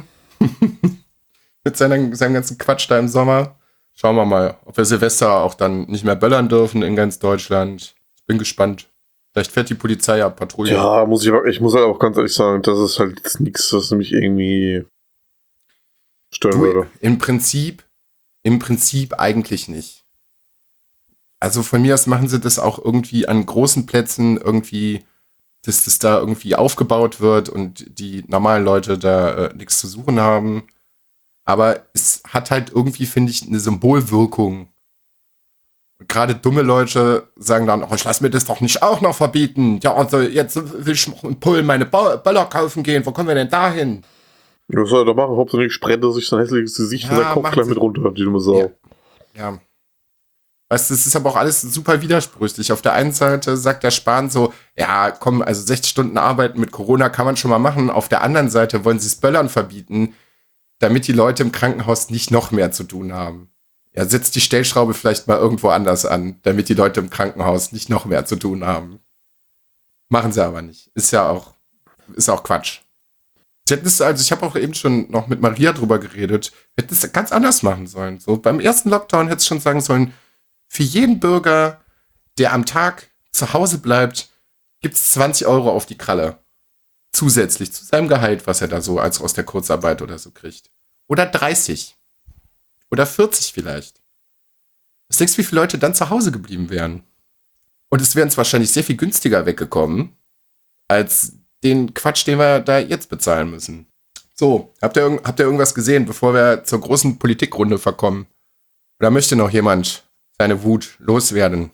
Mit seinem ganzen Quatsch da im Sommer. Schauen wir mal, ob wir Silvester auch dann nicht mehr böllern dürfen in ganz Deutschland. Ich bin gespannt. Vielleicht fährt die Polizei ja Patrouille. Ja, ich muss halt auch ganz ehrlich sagen, das ist halt nichts, was mich irgendwie stören würde. Im Prinzip eigentlich nicht. Also von mir aus machen sie das auch irgendwie an großen Plätzen irgendwie, dass das da irgendwie aufgebaut wird und die normalen Leute da nichts zu suchen haben. Aber es hat halt irgendwie, finde ich, eine Symbolwirkung. Und gerade dumme Leute sagen dann, oh, ich lass mir das doch nicht auch noch verbieten. Ja, also jetzt will ich noch in Polen meine Böller kaufen gehen. Wo kommen wir denn da hin? Ja, was soll er da machen? Hauptsächlich sprennt er sich sein hässliches Gesicht und sein Kopf gleich mit runter, die dumme Sau. Ja. Weißt du, es ist aber auch alles super widersprüchlich. Auf der einen Seite sagt der Spahn so, ja, komm, also 60 Stunden arbeiten mit Corona kann man schon mal machen. Auf der anderen Seite wollen sie es Böllern verbieten, damit die Leute im Krankenhaus nicht noch mehr zu tun haben. Ja, setzt die Stellschraube vielleicht mal irgendwo anders an, damit die Leute im Krankenhaus nicht noch mehr zu tun haben. Machen sie aber nicht. Ist auch Quatsch. Also ich habe auch eben schon noch mit Maria drüber geredet, hätte es ganz anders machen sollen. So beim ersten Lockdown hätte es schon sagen sollen, für jeden Bürger, der am Tag zu Hause bleibt, gibt es 20 Euro auf die Kralle. Zusätzlich zu seinem Gehalt, was er da so als aus der Kurzarbeit oder so kriegt. Oder 30. Oder 40 vielleicht. Was denkst du, wie viele Leute dann zu Hause geblieben wären? Und es wären es wahrscheinlich sehr viel günstiger weggekommen, als den Quatsch, den wir da jetzt bezahlen müssen. So, habt ihr irgendwas gesehen, bevor wir zur großen Politikrunde verkommen? Oder möchte noch jemand seine Wut loswerden?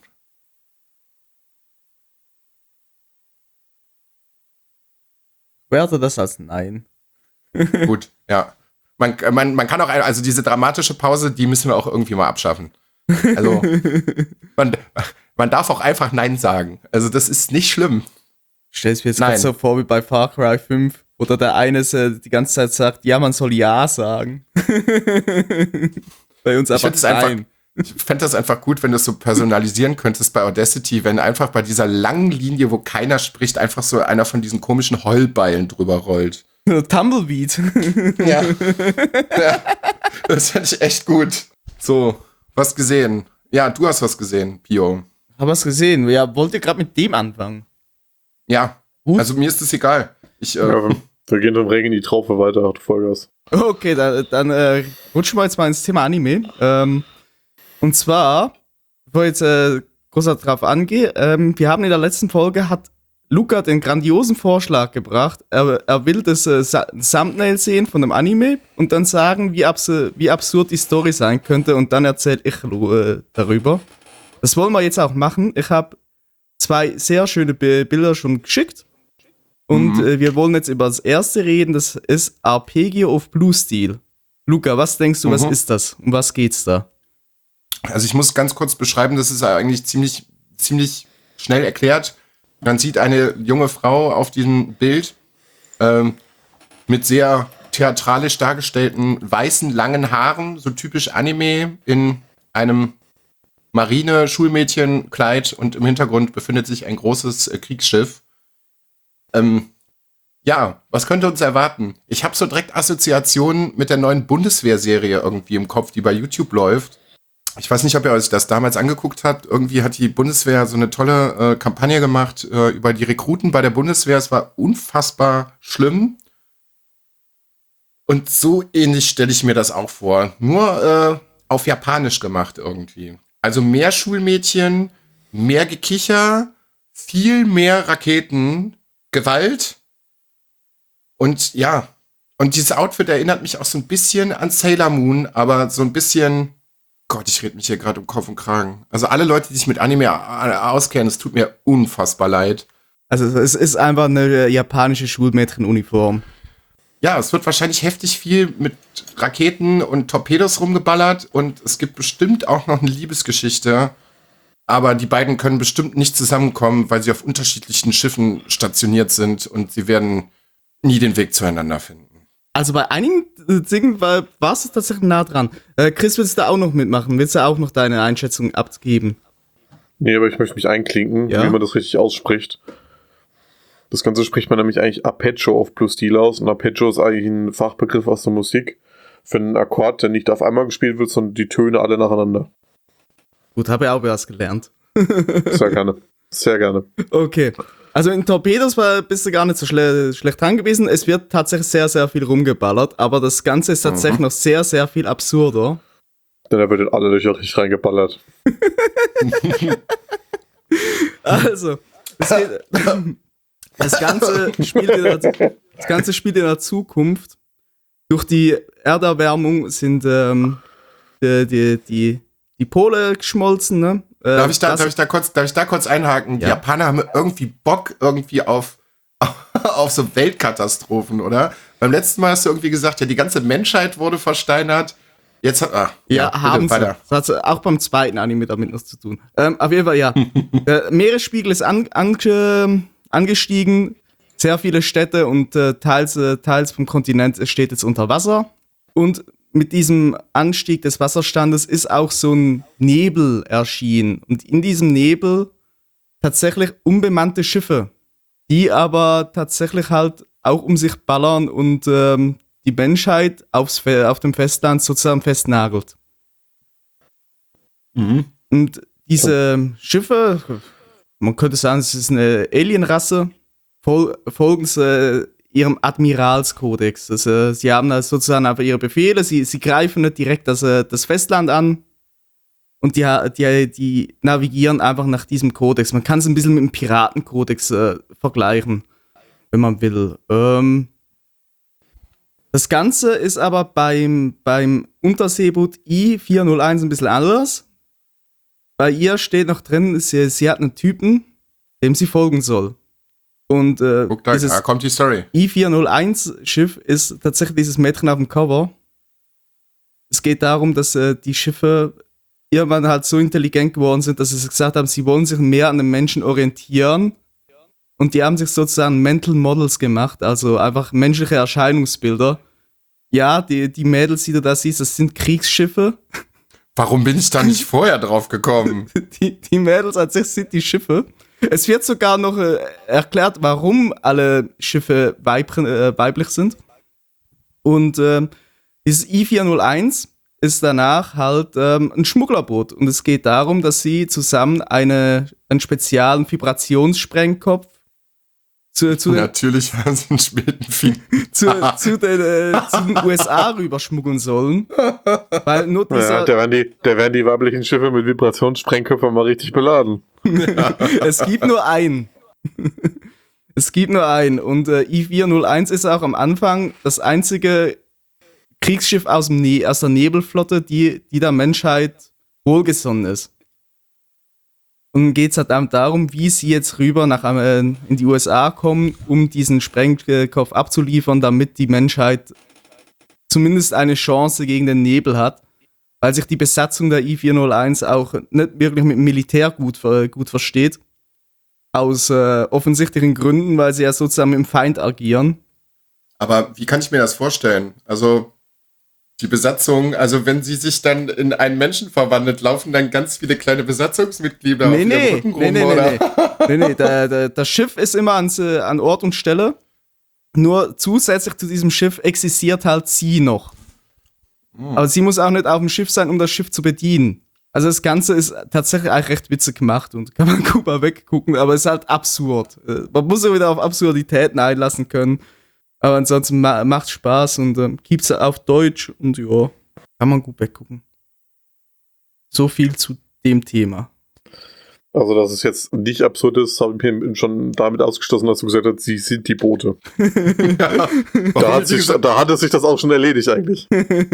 Ich werte das als Nein. Gut, ja. Man kann auch, also diese dramatische Pause, die müssen wir auch irgendwie mal abschaffen. Also, man darf auch einfach Nein sagen. Also, das ist nicht schlimm. Stellst mir jetzt gerade so vor wie bei Far Cry 5, oder der eine die ganze Zeit sagt, ja, man soll Ja sagen. Bei uns einfach Nein. Ich fände das einfach gut, wenn du es so personalisieren könntest bei Audacity, wenn einfach bei dieser langen Linie, wo keiner spricht, einfach so einer von diesen komischen Heulbeilen drüber rollt. Tumbleweed. Ja. Ja. Das fände ich echt gut. So, was gesehen? Ja, du hast was gesehen, Pio. Hab was gesehen. Ja, wollt ihr gerade mit dem anfangen? Ja, gut. Also mir ist es egal. Wir gehen dann Regen in die Traufe weiter, hat Vollgas. Okay, dann rutschen wir jetzt mal ins Thema Anime. Und zwar, bevor ich jetzt großartig drauf angehe, wir haben in der letzten Folge, hat Luca den grandiosen Vorschlag gebracht, er will das Thumbnail sehen von dem Anime und dann sagen, wie absurd die Story sein könnte und dann erzähle ich darüber. Das wollen wir jetzt auch machen. Ich habe 2 sehr schöne Bilder schon geschickt und wir wollen jetzt über das erste reden, das ist Arpeggio of Blue Steel. Luca, was denkst du, was ist das? Um was geht's da? Also ich muss ganz kurz beschreiben, das ist eigentlich ziemlich schnell erklärt. Man sieht eine junge Frau auf diesem Bild mit sehr theatralisch dargestellten weißen, langen Haaren, so typisch Anime, in einem Marine-Schulmädchenkleid und im Hintergrund befindet sich ein großes Kriegsschiff. Ja, was könnte uns erwarten? Ich habe so direkt Assoziationen mit der neuen Bundeswehrserie irgendwie im Kopf, die bei YouTube läuft. Ich weiß nicht, ob ihr euch das damals angeguckt habt. Irgendwie hat die Bundeswehr so eine tolle Kampagne gemacht über die Rekruten bei der Bundeswehr. Es war unfassbar schlimm. Und so ähnlich stelle ich mir das auch vor. Nur auf Japanisch gemacht irgendwie. Also mehr Schulmädchen, mehr Gekicher, viel mehr Raketen, Gewalt. Und ja, und dieses Outfit erinnert mich auch so ein bisschen an Sailor Moon, aber so ein bisschen... Gott, ich rede mich hier gerade um Kopf und Kragen. Also alle Leute, die sich mit Anime auskennen, es tut mir unfassbar leid. Also es ist einfach eine japanische Schulmädchenuniform. Ja, es wird wahrscheinlich heftig viel mit Raketen und Torpedos rumgeballert und es gibt bestimmt auch noch eine Liebesgeschichte. Aber die beiden können bestimmt nicht zusammenkommen, weil sie auf unterschiedlichen Schiffen stationiert sind und sie werden nie den Weg zueinander finden. Also bei einigen Dingen warst du tatsächlich nah dran. Chris, willst du da auch noch mitmachen? Willst du auch noch deine Einschätzung abgeben? Nee, aber ich möchte mich einklinken, Ja? wie man das richtig ausspricht. Das Ganze spricht man nämlich eigentlich Arpeggio auf Blue Steel aus. Und Arpeggio ist eigentlich ein Fachbegriff aus der Musik für einen Akkord, der nicht auf einmal gespielt wird, sondern die Töne alle nacheinander. Gut, habe ich auch was gelernt. Sehr gerne. Sehr gerne. Okay. Also in Torpedos bist du gar nicht so schlecht dran gewesen. Es wird tatsächlich sehr, sehr viel rumgeballert, aber das Ganze ist tatsächlich noch sehr, sehr viel absurder. Denn da wird in alle Löcher richtig reingeballert. Also, das Ganze spielt in der Zukunft. Durch die Erderwärmung sind die Pole geschmolzen, ne? Darf ich da kurz einhaken? Die Ja. Japaner haben irgendwie Bock irgendwie auf so Weltkatastrophen, oder? Beim letzten Mal hast du irgendwie gesagt, ja, die ganze Menschheit wurde versteinert. Jetzt haben sie. weiter. Das hat auch beim zweiten Anime damit was zu tun. Auf jeden Fall, ja. Der Meeresspiegel ist angestiegen. Sehr viele Städte und teils vom Kontinent steht jetzt unter Wasser. Und mit diesem Anstieg des Wasserstandes ist auch so ein Nebel erschienen. Und in diesem Nebel tatsächlich unbemannte Schiffe, die aber tatsächlich halt auch um sich ballern und die Menschheit auf dem Festland sozusagen festnagelt. Mhm. Und diese Schiffe, man könnte sagen, es ist eine Alienrasse, folgen ihrem Admiralskodex. Also, sie haben da sozusagen einfach ihre Befehle, sie greifen nicht direkt das Festland an und die navigieren einfach nach diesem Kodex. Man kann es ein bisschen mit dem Piratenkodex vergleichen, wenn man will. Das Ganze ist aber beim Unterseeboot I-401 ein bisschen anders. Bei ihr steht noch drin, sie hat einen Typen, dem sie folgen soll. Und Guck da, dieses kommt die Story. I-401-Schiff ist tatsächlich dieses Mädchen auf dem Cover. Es geht darum, dass die Schiffe irgendwann halt so intelligent geworden sind, dass sie gesagt haben, sie wollen sich mehr an den Menschen orientieren. Und die haben sich sozusagen Mental Models gemacht, also einfach menschliche Erscheinungsbilder. Ja, die Mädels, die du da siehst, das sind Kriegsschiffe. Warum bin ich da nicht vorher drauf gekommen? Die Mädels an sich sind die Schiffe. Es wird sogar noch erklärt, warum alle Schiffe weiblich sind. Und dieses I-401 ist danach halt ein Schmugglerboot. Und es geht darum, dass sie zusammen einen speziellen Vibrationssprengkopf Natürlich haben sie einen späten zu den USA rüberschmuggeln sollen. Weil nur da werden die weiblichen Schiffe mit Vibrationssprengköpfen mal richtig beladen. Es gibt nur einen. Und I-401 ist auch am Anfang das einzige Kriegsschiff aus der Nebelflotte, die der Menschheit wohlgesonnen ist. Und dann geht es halt darum, wie sie jetzt rüber in die USA kommen, um diesen Sprengkopf abzuliefern, damit die Menschheit zumindest eine Chance gegen den Nebel hat. Weil sich die Besatzung der I-401 auch nicht wirklich mit dem Militär gut versteht. Aus offensichtlichen Gründen, weil sie ja sozusagen mit dem Feind agieren. Aber wie kann ich mir das vorstellen? Also die Besatzung, also wenn sie sich dann in einen Menschen verwandelt, laufen dann ganz viele kleine Besatzungsmitglieder auf ihrem Rücken rum, oder? Nee, das Schiff ist immer an Ort und Stelle. Nur zusätzlich zu diesem Schiff existiert halt sie noch. Aber sie muss auch nicht auf dem Schiff sein, um das Schiff zu bedienen. Also das Ganze ist tatsächlich eigentlich recht witzig gemacht und kann man gut mal weggucken, aber es ist halt absurd. Man muss sich wieder auf Absurditäten einlassen können. Aber ansonsten macht's Spaß und gibt's auf Deutsch und ja, kann man gut weggucken. So viel zu dem Thema. Also, dass es jetzt nicht absurd ist, habe ich mir schon damit ausgeschlossen, dass du gesagt hast, sie sind die Boote. Ja. Da hat es sich das auch schon erledigt eigentlich.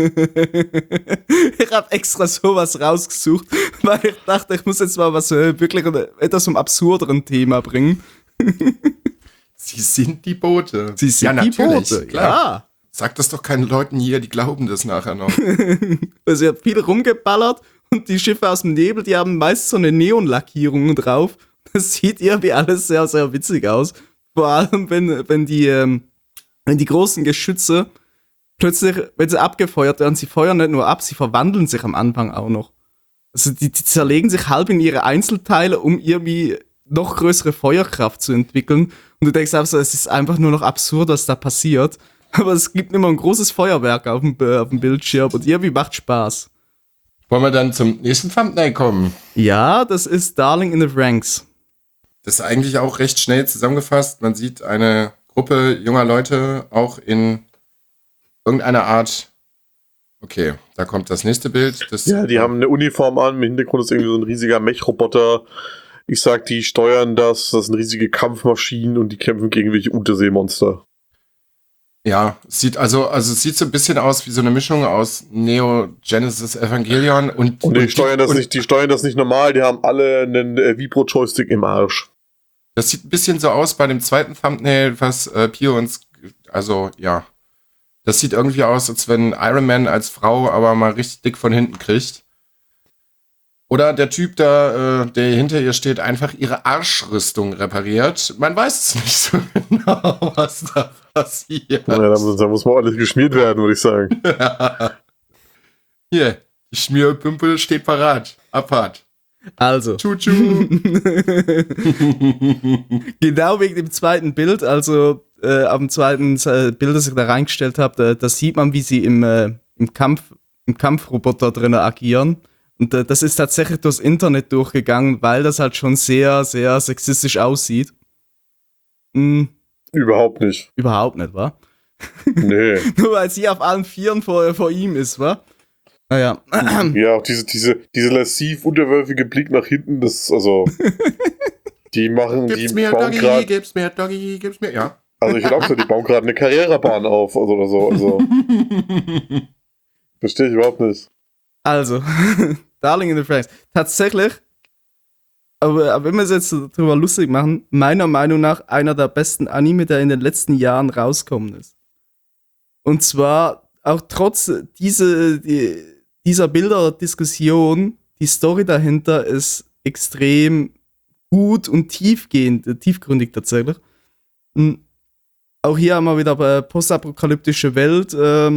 Ich habe extra sowas rausgesucht, weil ich dachte, ich muss jetzt mal was wirklich etwas zum absurderen Thema bringen. Sie sind die Boote. Sie sind die Boote, klar. Ja. Sag das doch keinen Leuten hier, die glauben das nachher noch. Also ihr habt viel rumgeballert und die Schiffe aus dem Nebel, die haben meist so eine Neonlackierung drauf. Das sieht irgendwie alles sehr, sehr witzig aus. Vor allem, wenn die großen Geschütze plötzlich, wenn sie abgefeuert werden, sie feuern nicht nur ab, sie verwandeln sich am Anfang auch noch. Also die zerlegen sich halb in ihre Einzelteile, um irgendwie noch größere Feuerkraft zu entwickeln. Und du denkst einfach so, es ist einfach nur noch absurd, was da passiert. Aber es gibt immer ein großes Feuerwerk auf dem Bildschirm und irgendwie macht Spaß. Wollen wir dann zum nächsten Thumbnail kommen? Ja, das ist Darling in the Ranks. Das ist eigentlich auch recht schnell zusammengefasst. Man sieht eine Gruppe junger Leute auch in irgendeiner Art. Okay, da kommt das nächste Bild. Die haben eine Uniform an, im Hintergrund ist irgendwie so ein riesiger Mech-Roboter. Ich sag, die steuern das sind riesige Kampfmaschinen und die kämpfen gegen welche Unterseemonster. Ja, sieht sieht so ein bisschen aus wie so eine Mischung aus Neo Genesis Evangelion und die steuern das nicht normal, die haben alle einen Vibro-Joystick im Arsch. Das sieht ein bisschen so aus bei dem zweiten Thumbnail, was Pio uns, also ja, das sieht irgendwie aus, als wenn Iron Man als Frau aber mal richtig dick von hinten kriegt. Oder der Typ da, der hinter ihr steht, einfach ihre Arschrüstung repariert. Man weiß es nicht so genau, was da passiert. Ja, da muss mal alles geschmiert werden, würde ich sagen. Hier, die Schmierpümpel steht parat. Abfahrt. Also. Tschu-tschu. Genau wegen dem zweiten Bild, also am zweiten Bild, das ich da reingestellt habe, da sieht man, wie sie im Kampfroboter drin agieren. Und das ist tatsächlich durchs Internet durchgegangen, weil das halt schon sehr, sehr sexistisch aussieht. Überhaupt nicht. Überhaupt nicht, wa? Nee. Nur weil sie auf allen Vieren vor ihm ist, wa? Naja. Ja, auch diese lassiv unterwürfige Blick nach hinten, das, also. Die bauen gib's mir, Doggy, gib's mir, ja. Also ich glaube so, die bauen gerade eine Karrierebahn auf oder so. Also. Verstehe ich überhaupt nicht. Also, Darling in the Franxx. Tatsächlich, aber wenn wir es jetzt drüber lustig machen, meiner Meinung nach einer der besten Anime, der in den letzten Jahren rausgekommen ist. Und zwar auch trotz dieser Bilderdiskussion, die Story dahinter ist extrem gut und tiefgründig tatsächlich. Auch hier haben wir wieder postapokalyptische Welt.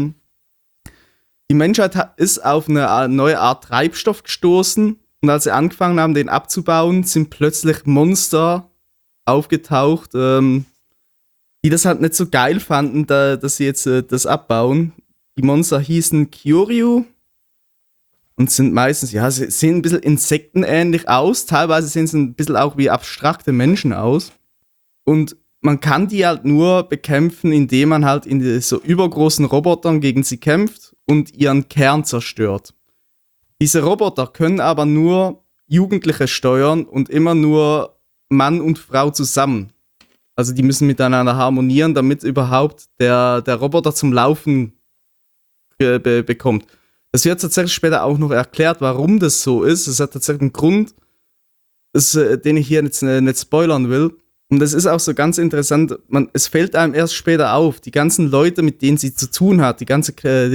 Die Menschheit ist auf eine neue Art Treibstoff gestoßen und als sie angefangen haben, den abzubauen, sind plötzlich Monster aufgetaucht, die das halt nicht so geil fanden, dass sie jetzt das abbauen. Die Monster hießen Kyoryu und sind meistens, ja, sie sehen ein bisschen insektenähnlich aus, teilweise sehen sie ein bisschen auch wie abstrakte Menschen aus. Und man kann die halt nur bekämpfen, indem man halt in so übergroßen Robotern gegen sie kämpft und ihren Kern zerstört. Diese Roboter können aber nur Jugendliche steuern und immer nur Mann und Frau zusammen. Also die müssen miteinander harmonieren, damit überhaupt der Roboter zum Laufen bekommt. Das wird tatsächlich später auch noch erklärt, warum das so ist. Es hat tatsächlich einen Grund, den ich hier jetzt nicht spoilern will. Und das ist auch so ganz interessant, es fällt einem erst später auf, die ganzen Leute, mit denen sie zu tun hat, die ganze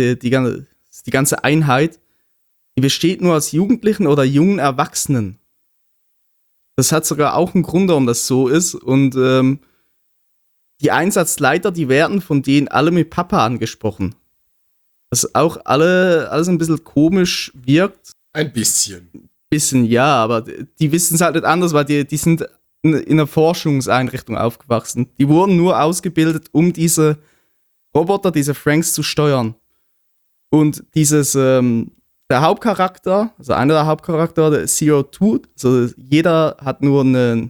Einheit, die besteht nur aus Jugendlichen oder jungen Erwachsenen. Das hat sogar auch einen Grund, warum das so ist. Und die Einsatzleiter, die werden von denen alle mit Papa angesprochen. Was auch alles ein bisschen komisch wirkt. Ein bisschen. Bisschen, ja, aber die wissen es halt nicht anders, weil die sind in einer Forschungseinrichtung aufgewachsen. Die wurden nur ausgebildet, um diese Roboter, diese Franxx zu steuern. Und der Hauptcharakter, also einer der Hauptcharakter, der Zero Two, also jeder hat nur einen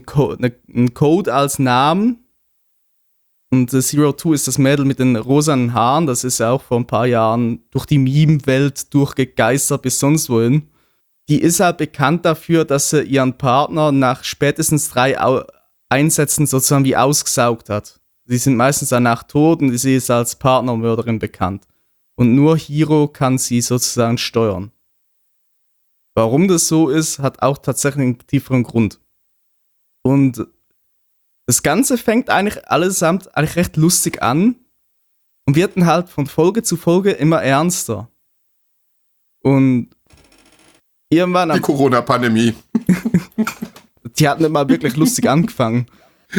Code als Namen. Und Zero Two ist das Mädel mit den rosanen Haaren, das ist ja auch vor ein paar Jahren durch die Meme-Welt durchgegeistert bis sonst wohin. Die ist halt bekannt dafür, dass sie ihren Partner nach spätestens 3 Einsätzen sozusagen wie ausgesaugt hat. Sie sind meistens danach tot und sie ist als Partnermörderin bekannt. Und nur Hiro kann sie sozusagen steuern. Warum das so ist, hat auch tatsächlich einen tieferen Grund. Und das Ganze fängt eigentlich allesamt eigentlich recht lustig an und wird dann halt von Folge zu Folge immer ernster. Und irgendwann die Corona-Pandemie. Die hat nicht mal wirklich lustig angefangen.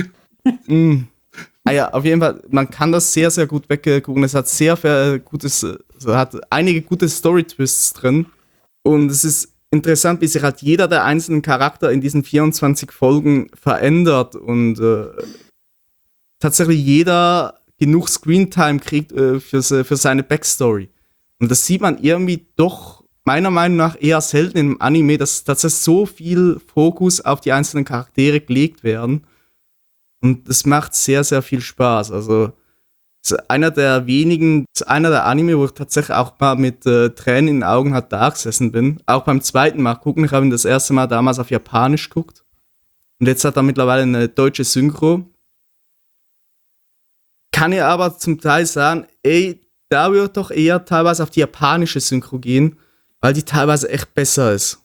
Ja, auf jeden Fall, man kann das sehr, sehr gut weggucken. Es hat hat einige gute Story-Twists drin. Und es ist interessant, wie sich halt jeder der einzelnen Charakter in diesen 24 Folgen verändert und tatsächlich jeder genug Screentime kriegt für seine Backstory. Und das sieht man irgendwie doch meiner Meinung nach eher selten im Anime, dass tatsächlich so viel Fokus auf die einzelnen Charaktere gelegt werden. Und das macht sehr, sehr viel Spaß. Also, es ist einer der Anime, wo ich tatsächlich auch mal mit Tränen in den Augen da gesessen bin. Auch beim zweiten Mal gucken. Ich habe ihn das erste Mal damals auf Japanisch geguckt. Und jetzt hat er mittlerweile eine deutsche Synchro. Kann ich aber zum Teil sagen, da wird doch eher teilweise auf die japanische Synchro gehen, weil die teilweise echt besser ist.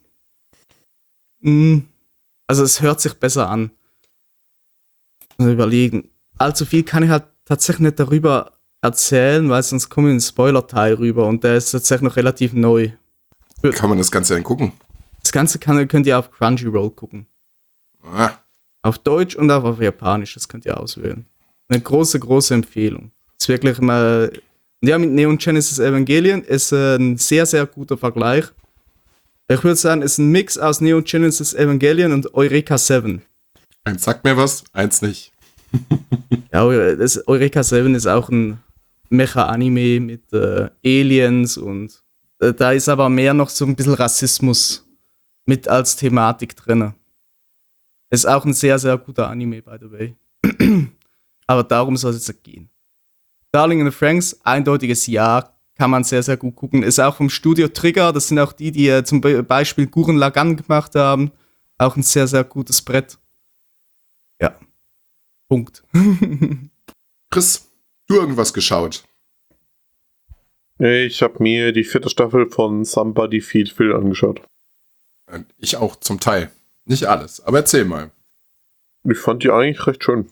Also es hört sich besser an. Überlegen. Allzu viel kann ich halt tatsächlich nicht darüber erzählen, weil sonst kommen wir in den Spoiler-Teil rüber und der ist tatsächlich noch relativ neu. Kann man das Ganze denn gucken? Das Ganze könnt ihr auf Crunchyroll gucken. Ah. Auf Deutsch und auch auf Japanisch, das könnt ihr auswählen. Eine große, große Empfehlung. Ist wirklich mal. Ja, mit Neon Genesis Evangelion ist ein sehr, sehr guter Vergleich. Ich würde sagen, es ist ein Mix aus Neon Genesis Evangelion und Eureka 7. Eins sagt mir was, eins nicht. Ja, Eureka 7 ist auch ein Mecha-Anime mit Aliens und da ist aber mehr noch so ein bisschen Rassismus mit als Thematik drin. Ist auch ein sehr, sehr guter Anime, by the way. Aber darum soll es jetzt gehen. Darling in the Franxx, eindeutiges Ja, kann man sehr, sehr gut gucken. Ist auch vom Studio Trigger, das sind auch die zum Beispiel Gurren Lagann gemacht haben. Auch ein sehr, sehr gutes Brett. Ja. Punkt. Chris, du irgendwas geschaut? Ich habe mir die 4. Staffel von Somebody Feed Phil angeschaut. Ich auch zum Teil. Nicht alles, aber erzähl mal. Ich fand die eigentlich recht schön.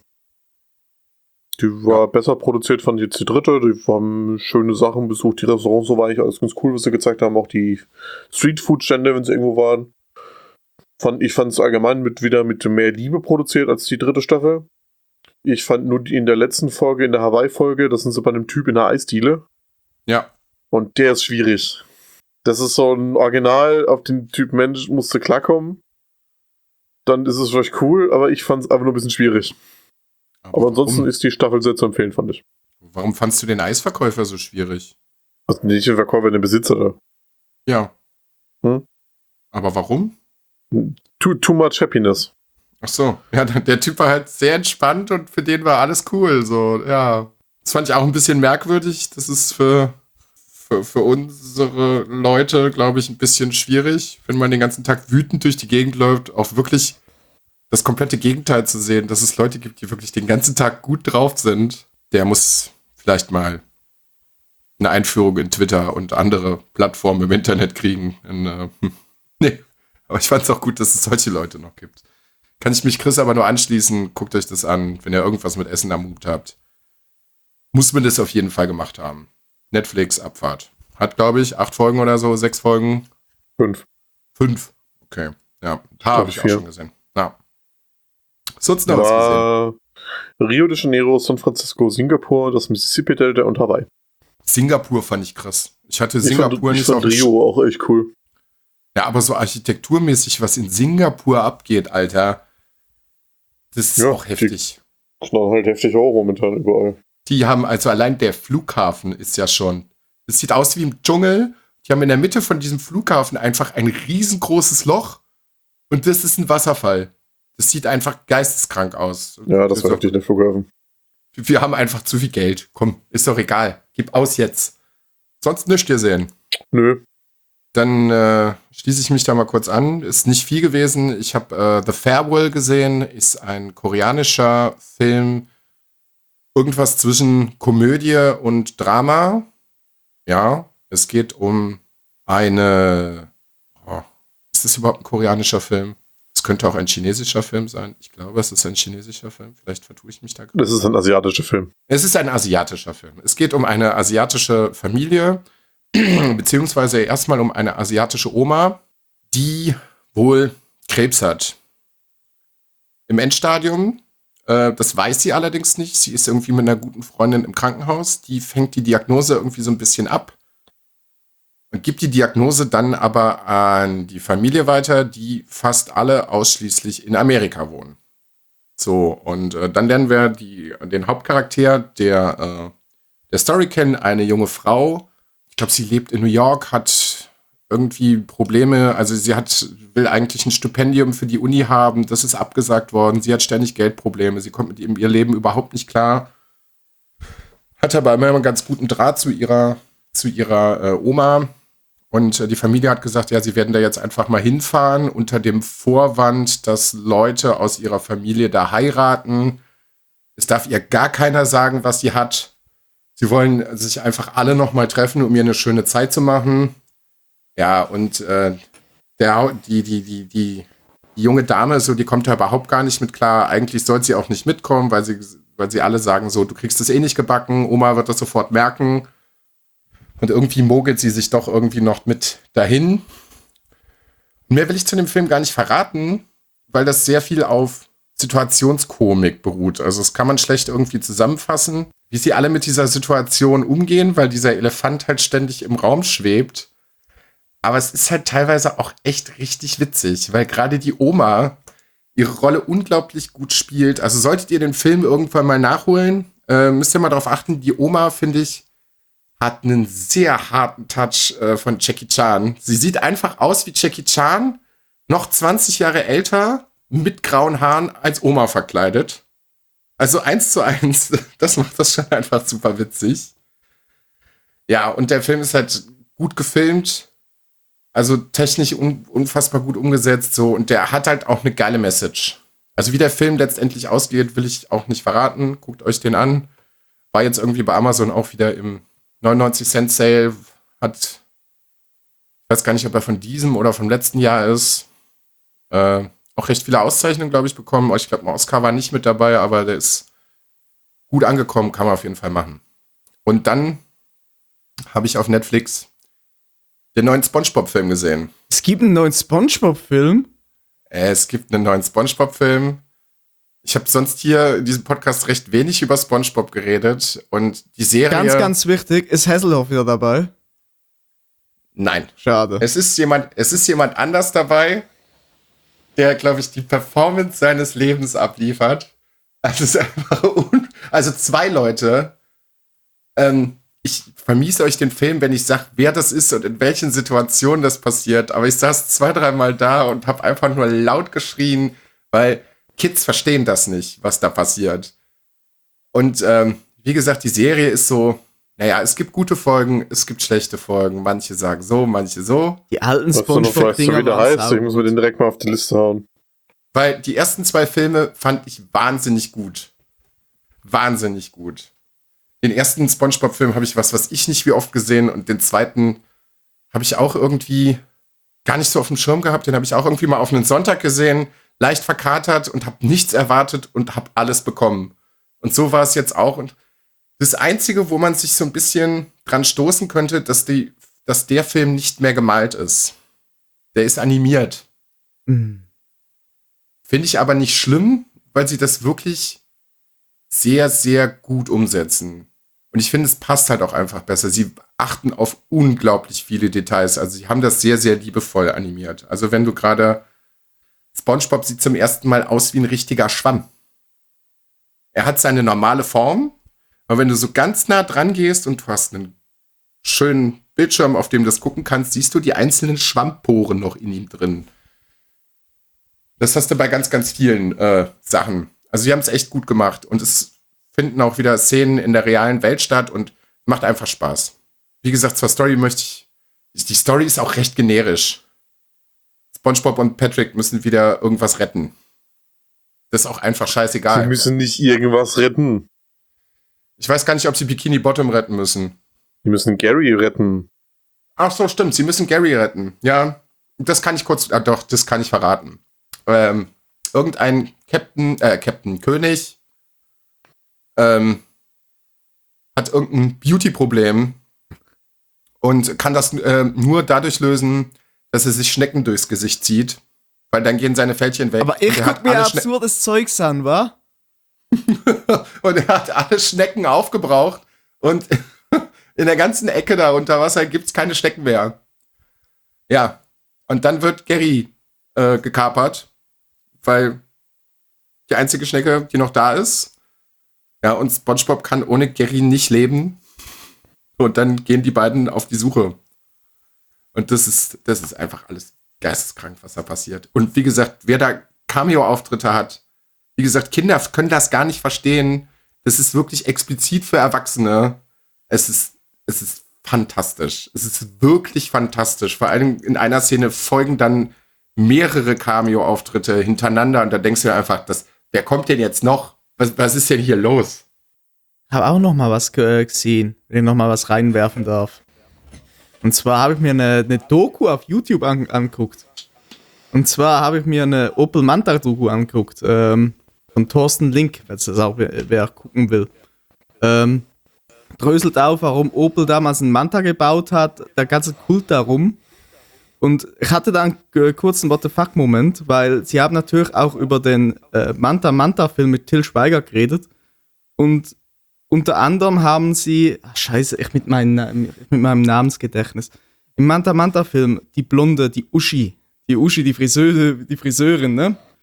Die war besser produziert, fand ich jetzt die 3. Die haben schöne Sachen besucht, die Restaurants, so war eigentlich alles ganz cool, was sie gezeigt haben. Auch die Streetfood-Stände, wenn sie irgendwo waren. Ich fand es allgemein wieder mit mehr Liebe produziert als die 3. Staffel. Ich fand nur in der letzten Folge, in der Hawaii-Folge, das sind sie bei einem Typ in der Eisdiele. Ja. Und der ist schwierig. Das ist so ein Original, auf den Typ Mensch musste klarkommen. Dann ist es vielleicht cool, aber ich fand es einfach nur ein bisschen schwierig. Aber ansonsten ist die Staffel sehr zu empfehlen, fand ich. Warum fandst du den Eisverkäufer so schwierig? Also nicht den Verkäufer, den Besitzer da. Ja. Hm? Aber warum? Too much happiness. Ach so, ja, der Typ war halt sehr entspannt und für den war alles cool, so, ja. Das fand ich auch ein bisschen merkwürdig. Das ist für unsere Leute, glaube ich, ein bisschen schwierig, wenn man den ganzen Tag wütend durch die Gegend läuft, auch wirklich das komplette Gegenteil zu sehen, dass es Leute gibt, die wirklich den ganzen Tag gut drauf sind. Der muss vielleicht mal eine Einführung in Twitter und andere Plattformen im Internet kriegen. Nee, aber ich fand es auch gut, dass es solche Leute noch gibt. Kann ich mich Chris aber nur anschließen, guckt euch das an, wenn ihr irgendwas mit Essen am Hut habt. Muss man das auf jeden Fall gemacht haben. Netflix, Abfahrt. Hat, glaube ich, 8 Folgen oder so, 6 Folgen. 5. 5. Okay, ja. Habe ich auch 4. schon gesehen. Ja. Sonst noch was gesehen? Rio de Janeiro, San Francisco, Singapur, das Mississippi-Delta und Hawaii. Singapur fand ich krass. Ich hatte Singapur nicht so auf Rio auch echt cool. Ja, aber so architekturmäßig, was in Singapur abgeht, Alter, das ist auch heftig. Die knallen halt heftig auch momentan überall. Die haben, also allein der Flughafen ist ja schon, das sieht aus wie im Dschungel. Die haben in der Mitte von diesem Flughafen einfach ein riesengroßes Loch und das ist ein Wasserfall. Das sieht einfach geisteskrank aus. Ja, das war heftig, der Flughafen. Wir haben einfach zu viel Geld. Komm, ist doch egal. Gib aus jetzt. Sonst nichts gesehen. Nö. Dann schließe ich mich da mal kurz an. Ist nicht viel gewesen. Ich habe The Farewell gesehen. Ist ein koreanischer Film. Irgendwas zwischen Komödie und Drama. Ja, es geht um eine... Oh, ist das überhaupt ein koreanischer Film? Es könnte auch ein chinesischer Film sein. Ich glaube, es ist ein chinesischer Film. Vielleicht vertue ich mich da gerade. Das ist ein asiatischer Film. Es ist ein asiatischer Film. Es geht um eine asiatische Familie, beziehungsweise erstmal um eine asiatische Oma, die wohl Krebs hat. Im Endstadium, das weiß sie allerdings nicht. Sie ist irgendwie mit einer guten Freundin im Krankenhaus. Die fängt die Diagnose irgendwie so ein bisschen ab und gibt die Diagnose dann aber an die Familie weiter, die fast alle ausschließlich in Amerika wohnen. So, und dann lernen wir den Hauptcharakter der Story kennen, eine junge Frau. Ich glaube, sie lebt in New York, hat irgendwie Probleme. Also sie will eigentlich ein Stipendium für die Uni haben. Das ist abgesagt worden. Sie hat ständig Geldprobleme. Sie kommt mit ihr Leben überhaupt nicht klar. Hat aber immer einen ganz guten Draht zu ihrer Oma. Und die Familie hat gesagt, ja, sie werden da jetzt einfach mal hinfahren unter dem Vorwand, dass Leute aus ihrer Familie da heiraten. Es darf ihr gar keiner sagen, was sie hat. Sie wollen sich einfach alle noch mal treffen, um ihr eine schöne Zeit zu machen. Ja, und die junge Dame, so, die kommt da überhaupt gar nicht mit klar. Eigentlich soll sie auch nicht mitkommen, weil sie alle sagen so, du kriegst es eh nicht gebacken. Oma wird das sofort merken. Und irgendwie mogelt sie sich doch irgendwie noch mit dahin. Und mehr will ich zu dem Film gar nicht verraten, weil das sehr viel auf Situationskomik beruht. Also das kann man schlecht irgendwie zusammenfassen, wie sie alle mit dieser Situation umgehen, weil dieser Elefant halt ständig im Raum schwebt. Aber es ist halt teilweise auch echt richtig witzig, weil gerade die Oma, ihre Rolle unglaublich gut spielt. Also solltet ihr den Film irgendwann mal nachholen, müsst ihr mal darauf achten, die Oma, finde ich, hat einen sehr harten Touch von Jackie Chan. Sie sieht einfach aus wie Jackie Chan, noch 20 Jahre älter, mit grauen Haaren als Oma verkleidet. Also 1:1, das macht das schon einfach super witzig. Ja, und der Film ist halt gut gefilmt, also technisch unfassbar gut umgesetzt, so, und der hat halt auch eine geile Message. Also wie der Film letztendlich ausgeht, will ich auch nicht verraten. Guckt euch den an. War jetzt irgendwie bei Amazon auch wieder im 99 Cent Sale. Ich weiß gar nicht, ob er von diesem oder vom letzten Jahr ist. Auch recht viele Auszeichnungen, glaube ich, bekommen. Ich glaube, ein Oscar war nicht mit dabei, aber der ist gut angekommen, kann man auf jeden Fall machen. Und dann habe ich auf Netflix den neuen SpongeBob-Film gesehen. Es gibt einen neuen SpongeBob-Film? Es gibt einen neuen SpongeBob-Film. Ich habe sonst hier in diesem Podcast recht wenig über SpongeBob geredet. Und die Serie... Ganz, ganz wichtig, ist Hasselhoff wieder dabei? Nein. Schade. Es ist jemand anders dabei, der, glaube ich, die Performance seines Lebens abliefert. Also es ist einfach also 2 Leute. Ich vermiese euch den Film, wenn ich sage, wer das ist und in welchen Situationen das passiert. Aber ich saß 2-3 Mal da und habe einfach nur laut geschrien, weil Kids verstehen das nicht, was da passiert. Und wie gesagt, die Serie ist so, naja, es gibt gute Folgen, es gibt schlechte Folgen. Manche sagen so, manche so. Die alten Was du noch weißt, so SpongeBob-Dinger wie der heißt, ich muss mir den direkt mal auf die Liste hauen. Weil die ersten 2 Filme fand ich wahnsinnig gut. Wahnsinnig gut. Den ersten SpongeBob-Film habe ich was ich nicht wie oft gesehen, und den zweiten habe ich auch irgendwie gar nicht so auf dem Schirm gehabt. Den habe ich auch irgendwie mal auf einen Sonntag gesehen, leicht verkatert und habe nichts erwartet und habe alles bekommen. Und so war es jetzt auch. Und das Einzige, wo man sich so ein bisschen dran stoßen könnte, dass der Film nicht mehr gemalt ist. Der ist animiert. Mhm. Finde ich aber nicht schlimm, weil sie das wirklich sehr, sehr gut umsetzen. Und ich finde, es passt halt auch einfach besser. Sie achten auf unglaublich viele Details. Also sie haben das sehr, sehr liebevoll animiert. Also wenn du gerade... SpongeBob sieht zum ersten Mal aus wie ein richtiger Schwamm. Er hat seine normale Form, aber wenn du so ganz nah dran gehst und du hast einen schönen Bildschirm, auf dem du das gucken kannst, siehst du die einzelnen Schwammporen noch in ihm drin. Das hast du bei ganz, ganz vielen Sachen. Also sie haben es echt gut gemacht und es finden auch wieder Szenen in der realen Welt statt und macht einfach Spaß. Wie gesagt, zur Story die Story ist auch recht generisch. SpongeBob und Patrick müssen wieder irgendwas retten. Das ist auch einfach scheißegal. Sie müssen nicht irgendwas retten. Ich weiß gar nicht, ob sie Bikini Bottom retten müssen. Die müssen Gary retten. Ach so, stimmt. Sie müssen Gary retten. Ja, das kann ich das kann ich verraten. Irgendein Captain König hat irgendein Beauty-Problem und kann das nur dadurch lösen, dass er sich Schnecken durchs Gesicht zieht, weil dann gehen seine Fältchen weg. Aber ich guck mir absurdes Zeugs an, wa? Und er hat alle Schnecken aufgebraucht und in der ganzen Ecke da unter Wasser gibt's keine Schnecken mehr. Ja, und dann wird Gary gekapert, weil die einzige Schnecke, die noch da ist. Ja, und SpongeBob kann ohne Gary nicht leben. Und dann gehen die beiden auf die Suche. Und das ist einfach alles geisteskrank, was da passiert. Und wie gesagt, wer da Cameo-Auftritte hat, wie gesagt, Kinder können das gar nicht verstehen. Das ist wirklich explizit für Erwachsene. Es ist fantastisch. Es ist wirklich fantastisch. Vor allem in einer Szene folgen dann mehrere Cameo-Auftritte hintereinander und da denkst du dir einfach, wer kommt denn jetzt noch? Was ist denn hier los? Habe auch noch mal was gesehen, wenn ich noch mal was reinwerfen darf. Und zwar habe ich mir eine Doku auf YouTube angeguckt. Und zwar habe ich mir eine Opel Manta-Doku angeguckt. Von Thorsten Link, wenn es das auch wer gucken will. Dröselt auf, warum Opel damals einen Manta gebaut hat, der ganze Kult darum. Und ich hatte dann kurz einen What-the-fuck-Moment, weil sie haben natürlich auch über den Manta-Manta-Film mit Til Schweiger geredet. Und unter anderem haben sie, scheiße, ich mit meinem Namensgedächtnis, im Manta-Manta-Film die Blonde, die Uschi, die Friseurin, ne?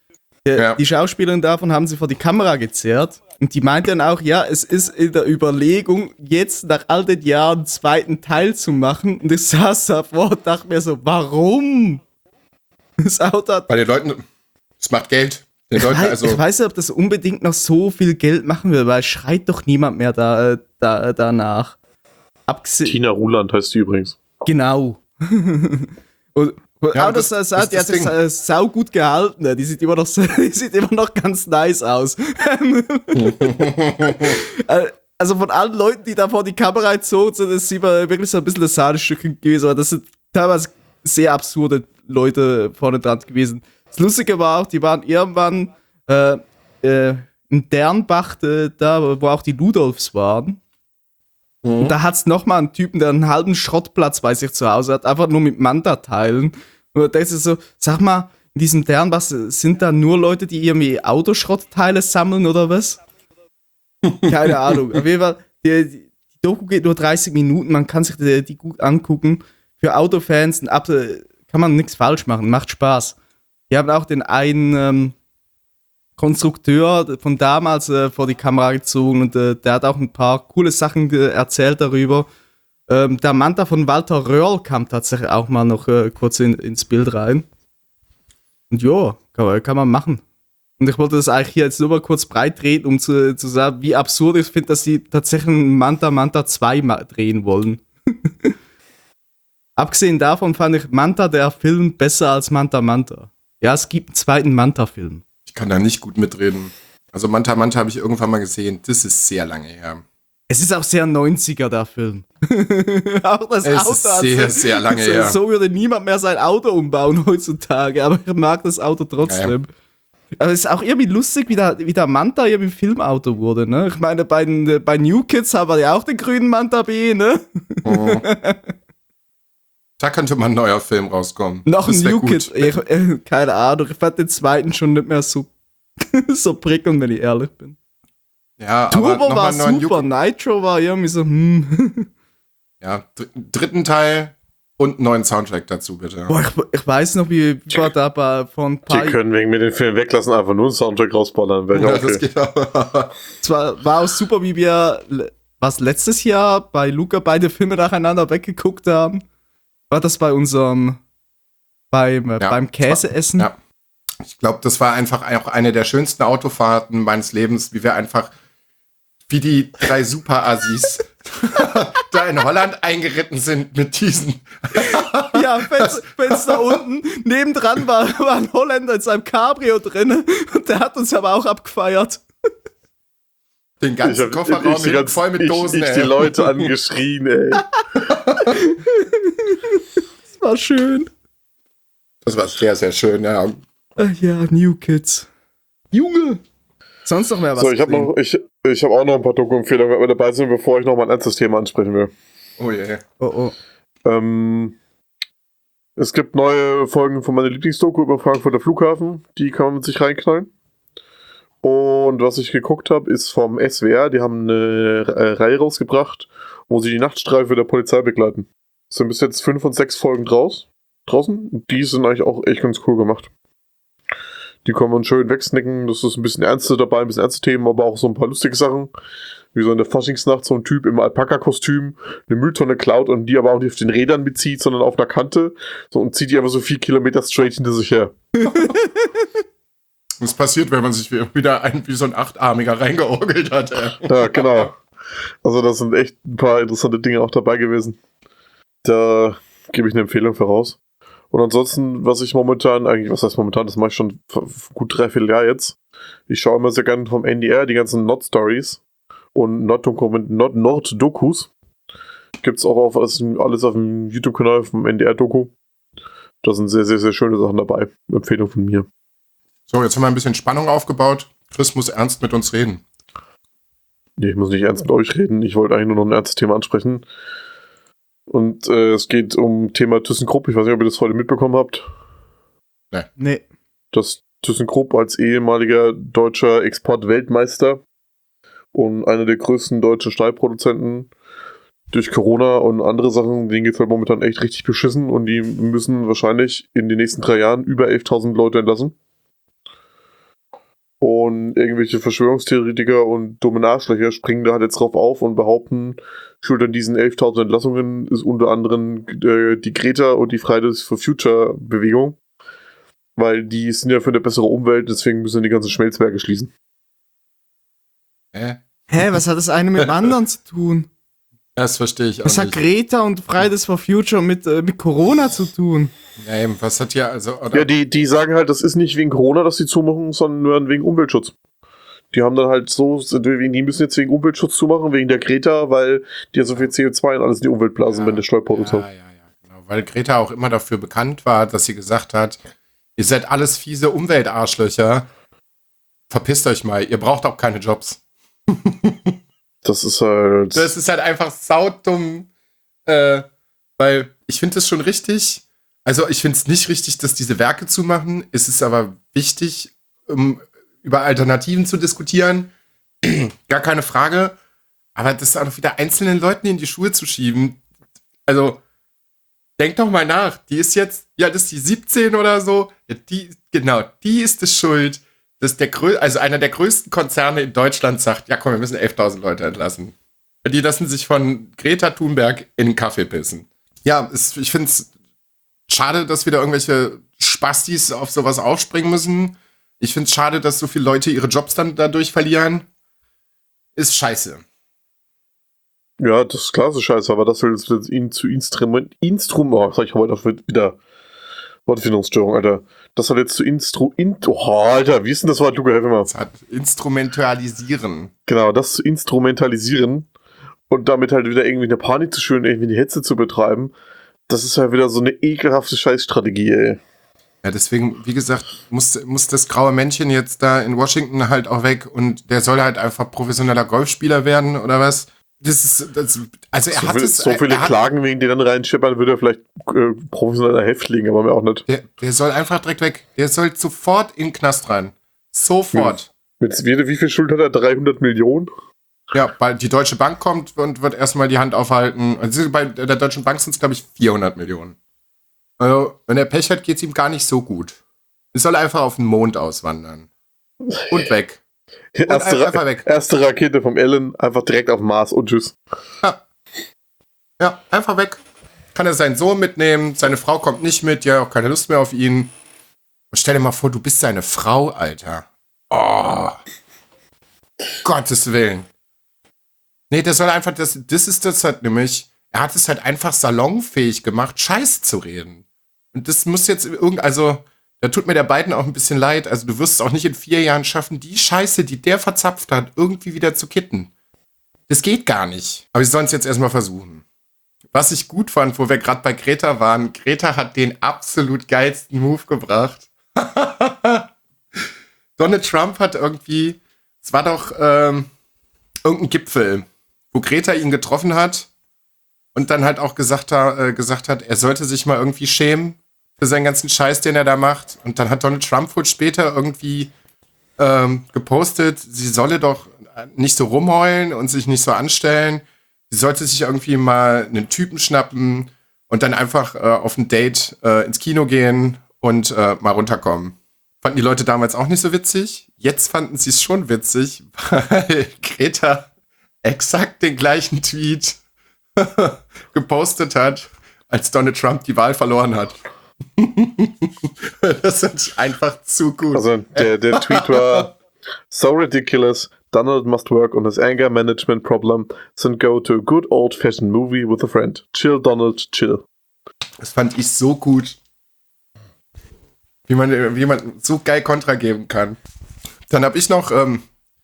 Ja. Die Schauspielerin davon haben sie vor die Kamera gezerrt und die meinte dann auch, ja, es ist in der Überlegung, jetzt nach all den Jahren einen zweiten Teil zu machen. Und ich saß davor und dachte mir so, warum? Das Auto hat... Bei den Leuten, es macht Geld. Den Leuten, Ich weiß nicht, ob das unbedingt noch so viel Geld machen will, weil es schreit doch niemand mehr danach. Tina Ruland heißt die übrigens. Genau. Und Ja, das das hat ist sich sau gut gehalten. Ne? Die sieht immer noch ganz nice aus. Also von allen Leuten, die da vor die Kamera gezogen sind, ist sie wirklich so ein bisschen das Sahnestück gewesen. Aber das sind teilweise sehr absurde Leute vorne dran gewesen. Das Lustige war auch, die waren irgendwann in Dernbach, da wo auch die Ludolfs waren. Und da hat's nochmal einen Typen, der einen halben Schrottplatz bei sich zu Hause hat, einfach nur mit Manta-Teilen. Und da denkst du so, sag mal, in diesem Dernbach sind da nur Leute, die irgendwie Autoschrottteile sammeln oder was? Keine Ahnung. Auf jeden Fall, die Doku geht nur 30 Minuten, man kann sich die gut angucken. Für Autofans kann man nichts falsch machen, macht Spaß. Die haben auch den einen Konstrukteur von damals vor die Kamera gezogen und der hat auch ein paar coole Sachen erzählt darüber. Der Manta von Walter Röhrl kam tatsächlich auch mal noch kurz ins Bild rein. Und ja, kann man machen. Und ich wollte das eigentlich hier jetzt nur mal kurz breit drehen, um zu sagen, wie absurd ich finde, dass sie tatsächlich einen Manta 2 drehen wollen. Abgesehen davon fand ich Manta, der Film, besser als Manta Manta. Ja, es gibt einen zweiten Manta-Film. Ich kann da nicht gut mitreden. Also Manta Manta habe ich irgendwann mal gesehen. Das ist sehr lange her. Es ist auch sehr 90er, der Film. Auch das Es Auto ist sehr, sehr lange so, her. so würde niemand mehr sein Auto umbauen heutzutage, aber ich mag das Auto trotzdem. Ja. Aber es ist auch irgendwie lustig, wie der Manta irgendwie Filmauto wurde, ne? Ich meine, bei New Kids haben wir ja auch den grünen Manta B, ne? Oh. Da könnte mal ein neuer Film rauskommen. Noch ein Das wär New gut. Kids. Keine Ahnung, ich fand den zweiten schon nicht mehr so, so prickelnd, wenn ich ehrlich bin. Ja, aber Turbo noch mal war einen neuen super, Nitro war irgendwie so, Ja, dritten Teil und einen neuen Soundtrack dazu, bitte. Boah, ich weiß noch, wie war da von ein paar Die können wegen mir den Film weglassen, einfach nur einen Soundtrack rausballern. Wäre Ja, okay. das geht auch. Zwar war auch super, wie wir was letztes Jahr bei Luca beide Filme nacheinander weggeguckt haben. War das bei unserem beim Käseessen? Ja. Ich glaube, das war einfach auch eine der schönsten Autofahrten meines Lebens, wie wir einfach wie die 3 Super-Assis da in Holland eingeritten sind mit diesen. Ja, Fenster unten. Nebendran war ein Holländer in seinem Cabrio drin und der hat uns aber auch abgefeiert. Den ganzen Kofferraum voll mit Dosen, ich die Leute angeschrien, ey. Das war schön. Das war sehr, sehr schön, ja. Ach ja, New Kids. Junge! Sonst noch mehr was? So, ich habe auch noch ein paar Doku-Empfehlungen, wenn wir dabei sind, bevor ich noch mal ein ernstes Thema ansprechen will. Oh je. Oh. Es gibt neue Folgen von meiner Lieblingsdoku über Frankfurter Flughafen. Die kann man mit sich reinknallen. Und was ich geguckt habe, ist vom SWR. Die haben eine Reihe rausgebracht, wo sie die Nachtstreife der Polizei begleiten. Es sind bis jetzt 5 und 6 Folgen draußen. Und die sind eigentlich auch echt ganz cool gemacht. Die kann man schön wegsnicken. Das ist ein bisschen ernste dabei, ein bisschen ernste Themen, aber auch so ein paar lustige Sachen. Wie so in der Faschingsnacht so ein Typ im Alpaka-Kostüm eine Mülltonne klaut und die aber auch nicht auf den Rädern bezieht, sondern auf der Kante. So, und zieht die einfach so 4 Kilometer straight hinter sich her. Was passiert, wenn man sich wieder wie so ein Achtarmiger reingeorgelt hat? Ja, genau. Also da sind echt ein paar interessante Dinge auch dabei gewesen. Da gebe ich eine Empfehlung für raus. Und ansonsten, was heißt momentan, das mache ich schon gut 3/4 Jahr jetzt. Ich schaue immer sehr gerne vom NDR die ganzen Nord-Stories und Nord-Dokus. Gibt's auch alles auf dem YouTube-Kanal vom NDR-Doku. Da sind sehr, sehr, sehr schöne Sachen dabei. Empfehlung von mir. So, jetzt haben wir ein bisschen Spannung aufgebaut. Chris muss ernst mit uns reden. Nee, ich muss nicht ernst mit euch reden. Ich wollte eigentlich nur noch ein ernstes Thema ansprechen. Und es geht um Thema ThyssenKrupp. Ich weiß nicht, ob ihr das heute mitbekommen habt. Nee. Das ThyssenKrupp als ehemaliger deutscher Exportweltmeister und einer der größten deutschen Stahlproduzenten durch Corona und andere Sachen, denen geht es halt momentan echt richtig beschissen und die müssen wahrscheinlich in den nächsten 3 Jahren über 11.000 Leute entlassen. Und irgendwelche Verschwörungstheoretiker und dumme Arschlöcher springen da halt jetzt drauf auf und behaupten, schuld an diesen 11.000 Entlassungen ist unter anderem die Greta und die Fridays for Future Bewegung. Weil die sind ja für eine bessere Umwelt, deswegen müssen die ganzen Schmelzwerke schließen. Hä, was hat das eine mit dem anderen zu tun? Das verstehe ich auch Was hat nicht. Greta und Fridays for Future mit Corona zu tun? Ja, eben, was hat hier also... Oder? Ja, die sagen halt, das ist nicht wegen Corona, dass die zumachen, sondern nur wegen Umweltschutz. Die haben dann halt so, die müssen jetzt wegen Umweltschutz zumachen, wegen der Greta, weil die ja so viel CO2 und alles in die Umwelt blasen, wenn der Steuerproduktion. Ja, genau. Weil Greta auch immer dafür bekannt war, dass sie gesagt hat, ihr seid alles fiese Umweltarschlöcher. Verpisst euch mal, ihr braucht auch keine Jobs. Das ist halt... Das ist halt einfach saudumm, weil ich finde es schon richtig. Also ich finde es nicht richtig, dass diese Werke zumachen. Es ist aber wichtig, über Alternativen zu diskutieren. Gar keine Frage. Aber das auch wieder einzelnen Leuten in die Schuhe zu schieben. Also, denk doch mal nach. Die ist jetzt, ja, das ist die 17 oder so. Ja, die ist es schuld, dass einer der größten Konzerne in Deutschland sagt, ja komm, wir müssen 11.000 Leute entlassen. Die lassen sich von Greta Thunberg in den Kaffee pissen. Ja, ich finde es schade, dass wieder irgendwelche Spastis auf sowas aufspringen müssen. Ich finde es schade, dass so viele Leute ihre Jobs dann dadurch verlieren. Ist scheiße. Ja, das ist klar, so scheiße, aber das soll jetzt ihnen zu sag ich heute wieder Wortfindungsstörung, Alter. Das soll jetzt zu Alter, wie ist denn das Wort, Luca, helf mir mal. Das hat instrumentalisieren. Genau, das zu instrumentalisieren und damit halt wieder irgendwie eine Panik zu schüren, irgendwie die Hetze zu betreiben, das ist ja wieder so eine ekelhafte Scheißstrategie, ey. Ja, deswegen, wie gesagt, muss das graue Männchen jetzt da in Washington halt auch weg und der soll halt einfach professioneller Golfspieler werden oder was? Also er hat es... So viele Klagen wegen denen reinschippern, würde er vielleicht professioneller Häftling, aber mir auch nicht. Der soll einfach direkt weg. Der soll sofort in den Knast rein. Sofort. Wie viel Schuld hat er? 300 Millionen? Ja, weil die Deutsche Bank kommt und wird erstmal die Hand aufhalten. Also bei der Deutschen Bank sind es, glaube ich, 400 Millionen. Also, wenn er Pech hat, geht es ihm gar nicht so gut. Er soll einfach auf den Mond auswandern. Und weg. Und einfach weg. Erste Rakete vom Ellen, einfach direkt auf den Mars und tschüss. Ja, einfach weg. Kann er seinen Sohn mitnehmen, seine Frau kommt nicht mit, ja, auch keine Lust mehr auf ihn. Und stell dir mal vor, du bist seine Frau, Alter. Oh. Gottes Willen. Nee, der soll einfach, das ist das halt nämlich, er hat es halt einfach salonfähig gemacht, Scheiße zu reden. Und das muss jetzt also, da tut mir der Biden auch ein bisschen leid. Also du wirst es auch nicht in 4 Jahren schaffen, die Scheiße, die der verzapft hat, irgendwie wieder zu kitten. Das geht gar nicht. Aber sie sollen es jetzt erstmal versuchen. Was ich gut fand, wo wir gerade bei Greta waren, Greta hat den absolut geilsten Move gebracht. Donald Trump hat irgendwie, es war doch irgendein Gipfel, wo Greta ihn getroffen hat und dann halt auch gesagt hat, er sollte sich mal irgendwie schämen für seinen ganzen Scheiß, den er da macht. Und dann hat Donald Trump wohl später irgendwie gepostet, sie solle doch nicht so rumheulen und sich nicht so anstellen. Sie sollte sich irgendwie mal einen Typen schnappen und dann einfach auf ein Date ins Kino gehen und mal runterkommen. Fanden die Leute damals auch nicht so witzig. Jetzt fanden sie es schon witzig, weil Greta exakt den gleichen Tweet gepostet hat, als Donald Trump die Wahl verloren hat. Das ist einfach zu gut. Also der Tweet war so ridiculous. Donald must work on his anger management problem and go to a good old-fashioned movie with a friend. Chill, Donald, chill. Das fand ich so gut. Wie man so geil Kontra geben kann. Dann habe ich noch so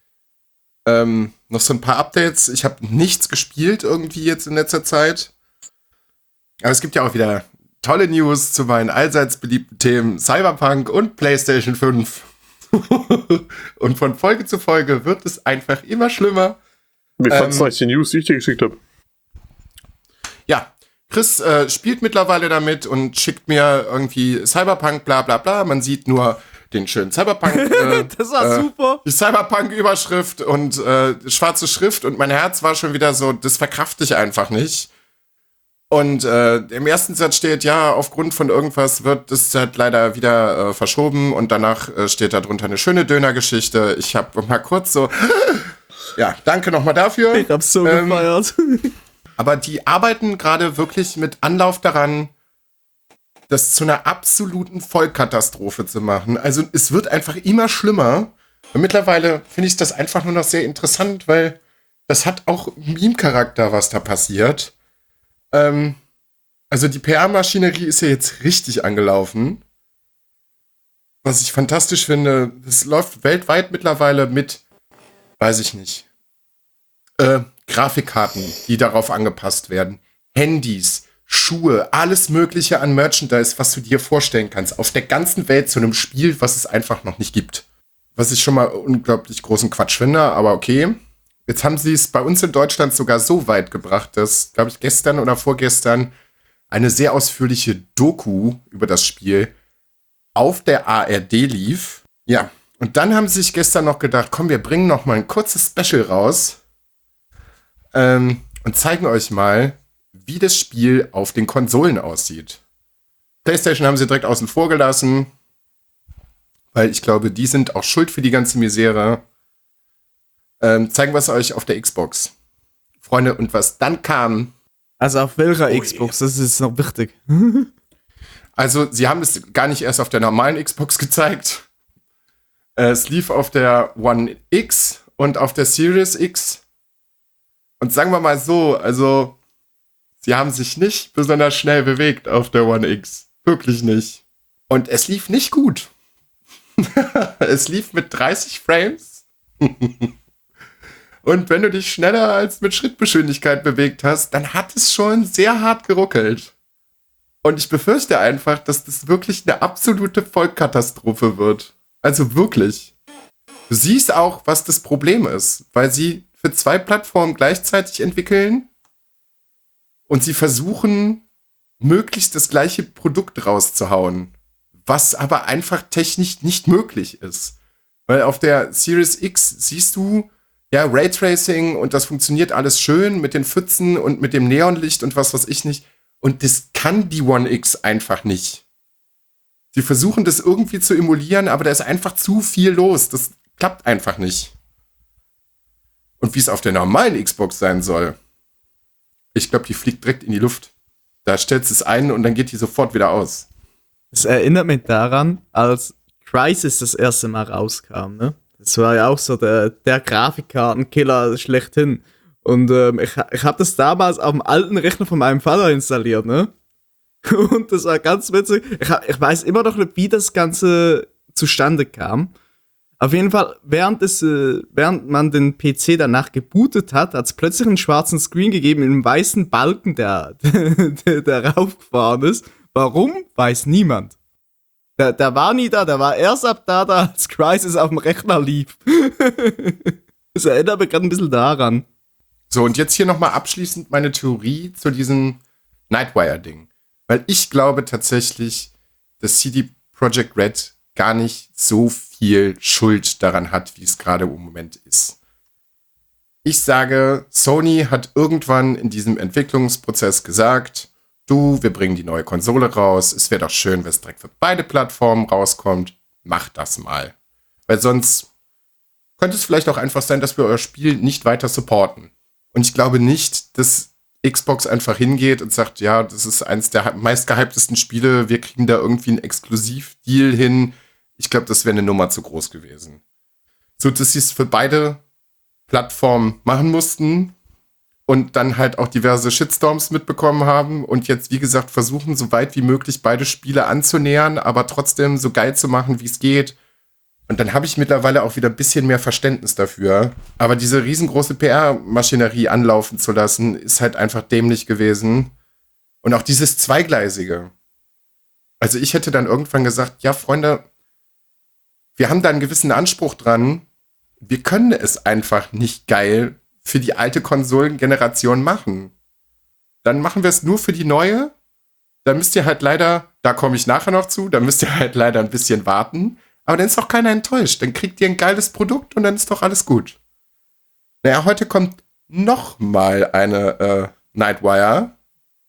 ein paar Updates. Ich habe nichts gespielt irgendwie jetzt in letzter Zeit. Aber es gibt ja auch wieder tolle News zu meinen allseits beliebten Themen Cyberpunk und PlayStation 5. Und von Folge zu Folge wird es einfach immer schlimmer. Wie fandst du die News, die ich dir geschickt habe? Ja, Chris spielt mittlerweile damit und schickt mir irgendwie Cyberpunk, bla bla bla. Man sieht nur den schönen Cyberpunk. Das war super. Die Cyberpunk-Überschrift und schwarze Schrift und mein Herz war schon wieder so, das verkrafte ich einfach nicht. Und im ersten Satz steht, ja, aufgrund von irgendwas wird das halt leider wieder verschoben und danach steht da drunter eine schöne Dönergeschichte. Ich habe mal kurz so, ja, danke nochmal dafür. Ich hab's so gefeiert. Aber die arbeiten gerade wirklich mit Anlauf daran, das zu einer absoluten Vollkatastrophe zu machen. Also es wird einfach immer schlimmer. Und mittlerweile finde ich das einfach nur noch sehr interessant, weil das hat auch Meme-Charakter, was da passiert. Also die PR-Maschinerie ist ja jetzt richtig angelaufen. Was ich fantastisch finde, es läuft weltweit mittlerweile mit, weiß ich nicht, Grafikkarten, die darauf angepasst werden, Handys, Schuhe, alles mögliche an Merchandise, was du dir vorstellen kannst, auf der ganzen Welt zu einem Spiel, was es einfach noch nicht gibt. Was ich schon mal unglaublich großen Quatsch finde, aber okay. Jetzt haben sie es bei uns in Deutschland sogar so weit gebracht, dass, glaube ich, gestern oder vorgestern eine sehr ausführliche Doku über das Spiel auf der ARD lief. Ja, und dann haben sie sich gestern noch gedacht, komm, wir bringen noch mal ein kurzes Special raus und zeigen euch mal, wie das Spiel auf den Konsolen aussieht. PlayStation haben sie direkt außen vor gelassen, weil ich glaube, die sind auch schuld für die ganze Misere. Zeigen wir es euch auf der Xbox. Freunde, und was dann kam... Also auf welcher Xbox? Das ist noch wichtig. Also, sie haben es gar nicht erst auf der normalen Xbox gezeigt. Es lief auf der One X und auf der Series X. Und sagen wir mal so, also, sie haben sich nicht besonders schnell bewegt auf der One X. Wirklich nicht. Und es lief nicht gut. Es lief mit 30 Frames. Und wenn du dich schneller als mit Schrittgeschwindigkeit bewegt hast, dann hat es schon sehr hart geruckelt. Und ich befürchte einfach, dass das wirklich eine absolute Vollkatastrophe wird. Also wirklich. Du siehst auch, was das Problem ist, weil sie für 2 Plattformen gleichzeitig entwickeln und sie versuchen, möglichst das gleiche Produkt rauszuhauen, was aber einfach technisch nicht möglich ist. Weil auf der Series X siehst du, ja, Raytracing und das funktioniert alles schön mit den Pfützen und mit dem Neonlicht und was weiß ich nicht. Und das kann die One X einfach nicht. Sie versuchen das irgendwie zu emulieren, aber da ist einfach zu viel los. Das klappt einfach nicht. Und wie es auf der normalen Xbox sein soll, ich glaube, die fliegt direkt in die Luft. Da stellst du es ein und dann geht die sofort wieder aus. Es erinnert mich daran, als Crysis das erste Mal rauskam, ne? Das war ja auch so der Grafikkartenkiller schlechthin. Und ich habe das damals auf dem alten Rechner von meinem Vater installiert, ne? Und das war ganz witzig. Ich weiß immer noch nicht, wie das Ganze zustande kam. Auf jeden Fall, während man den PC danach gebootet hat es plötzlich einen schwarzen Screen gegeben, in einem weißen Balken, der raufgefahren ist. Warum? Weiß niemand. Der war nie da, der war erst ab da, als Crysis auf dem Rechner lief. Das erinnert mich gerade ein bisschen daran. So, und jetzt hier nochmal abschließend meine Theorie zu diesem Nightwire-Ding. Weil ich glaube tatsächlich, dass CD Projekt Red gar nicht so viel Schuld daran hat, wie es gerade im Moment ist. Ich sage, Sony hat irgendwann in diesem Entwicklungsprozess gesagt, wir bringen die neue Konsole raus, es wäre doch schön, wenn es direkt für beide Plattformen rauskommt, macht das mal. Weil sonst könnte es vielleicht auch einfach sein, dass wir euer Spiel nicht weiter supporten. Und ich glaube nicht, dass Xbox einfach hingeht und sagt, ja, das ist eins der meistgehyptesten Spiele, wir kriegen da irgendwie einen Exklusivdeal hin. Ich glaube, das wäre eine Nummer zu groß gewesen. So, dass sie es für beide Plattformen machen mussten und dann halt auch diverse Shitstorms mitbekommen haben und jetzt, wie gesagt, versuchen, so weit wie möglich beide Spiele anzunähern, aber trotzdem so geil zu machen, wie es geht. Und dann habe ich mittlerweile auch wieder ein bisschen mehr Verständnis dafür. Aber diese riesengroße PR-Maschinerie anlaufen zu lassen, ist halt einfach dämlich gewesen. Und auch dieses Zweigleisige. Also ich hätte dann irgendwann gesagt, ja, Freunde, wir haben da einen gewissen Anspruch dran. Wir können es einfach nicht geil für die alte Konsolengeneration machen. Dann machen wir es nur für die neue. Da müsst ihr halt leider, da komme ich nachher noch zu, da müsst ihr halt leider ein bisschen warten. Aber dann ist doch keiner enttäuscht. Dann kriegt ihr ein geiles Produkt und dann ist doch alles gut. Naja, heute kommt noch mal eine Nightwire.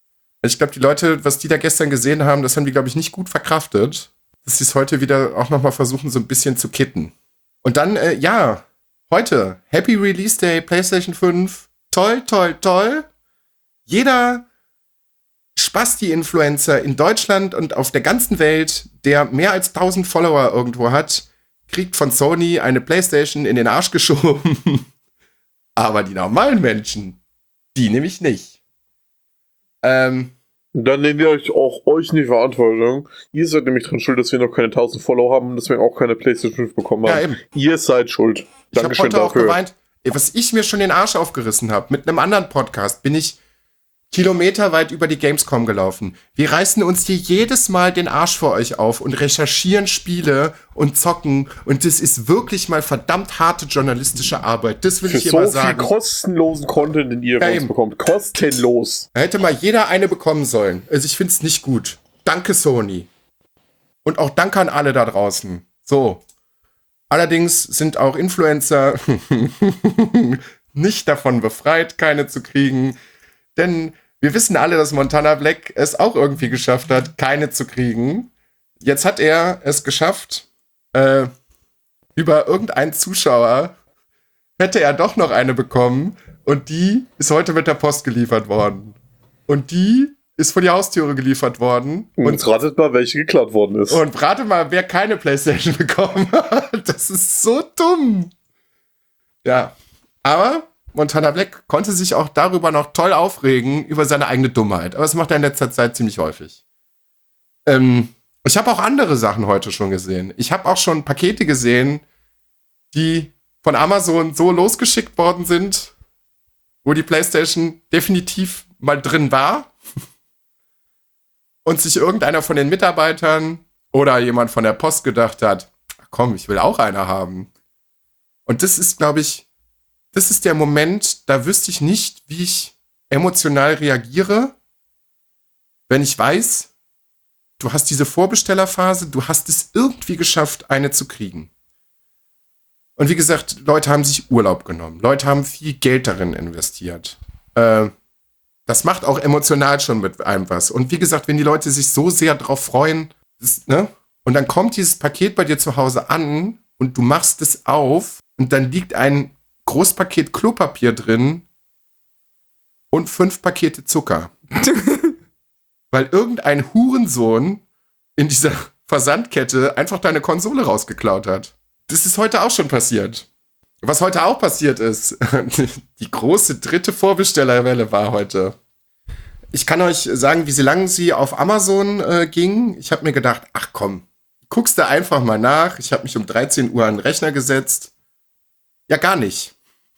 Ich glaube, die Leute, was die da gestern gesehen haben, das haben die, glaube ich, nicht gut verkraftet. Dass sie es heute wieder auch nochmal versuchen, so ein bisschen zu kitten. Und dann, heute, Happy Release Day, PlayStation 5. Toll, toll, toll. Jeder Spasti-Influencer in Deutschland und auf der ganzen Welt, der mehr als 1000 Follower irgendwo hat, kriegt von Sony eine PlayStation in den Arsch geschoben. Aber die normalen Menschen, die nämlich nicht. Dann nehmen wir euch in die Verantwortung. Ihr seid nämlich dran schuld, dass wir noch keine 1000 Follower haben und deswegen auch keine PlayStation 5 bekommen haben. Ja, eben. Ihr seid schuld. Ich habe Dankeschön heute auch dafür. geweint. Was ich mir schon den Arsch aufgerissen habe, mit einem anderen Podcast bin ich kilometerweit über die Gamescom gelaufen. Wir reißen uns hier jedes Mal den Arsch vor euch auf und recherchieren Spiele und zocken. Und das ist wirklich mal verdammt harte journalistische Arbeit. Das will Für ich hier mal so viel sagen. kostenlosen Content, den ihr von uns eben. bekommt. Kostenlos. Da hätte mal jeder eine bekommen sollen. Also ich find's nicht gut. Danke, Sony. Und auch danke an alle da draußen. So. Allerdings sind auch Influencer nicht davon befreit, keine zu kriegen. Denn wir wissen alle, dass Montana Black es auch irgendwie geschafft hat, keine zu kriegen. Jetzt hat er es geschafft, über irgendeinen Zuschauer hätte er doch noch eine bekommen. Und die ist heute mit der Post geliefert worden. Und die ist vor die Haustüre geliefert worden. Und ratet mal, welche geklaut worden ist. Und rate mal, wer keine PlayStation bekommen hat. Das ist so dumm. Ja, aber Montana Black konnte sich auch darüber noch toll aufregen, über seine eigene Dummheit. Aber das macht er in letzter Zeit ziemlich häufig. Ich habe auch andere Sachen heute schon gesehen. Ich habe auch schon Pakete gesehen, die von Amazon so losgeschickt worden sind, wo die PlayStation definitiv mal drin war. Und sich irgendeiner von den Mitarbeitern oder jemand von der Post gedacht hat, komm, ich will auch eine haben. Und das ist, glaube ich, das ist der Moment, da wüsste ich nicht, wie ich emotional reagiere, wenn ich weiß, du hast diese Vorbestellerphase, du hast es irgendwie geschafft, eine zu kriegen. Und wie gesagt, Leute haben sich Urlaub genommen. Leute haben viel Geld darin investiert. Das macht auch emotional schon mit einem was. Und wie gesagt, wenn die Leute sich so sehr drauf freuen, und dann kommt dieses Paket bei dir zu Hause an und du machst es auf und dann liegt ein Großpaket Klopapier drin und 5 Pakete Zucker. Weil irgendein Hurensohn in dieser Versandkette einfach deine Konsole rausgeklaut hat. Das ist heute auch schon passiert. Was heute auch passiert ist, die große dritte Vorbestellerwelle war heute. Ich kann euch sagen, wie lange sie auf Amazon ging. Ich habe mir gedacht, ach komm, guckst du einfach mal nach. Ich habe mich um 13 Uhr an den Rechner gesetzt. Ja, gar nicht.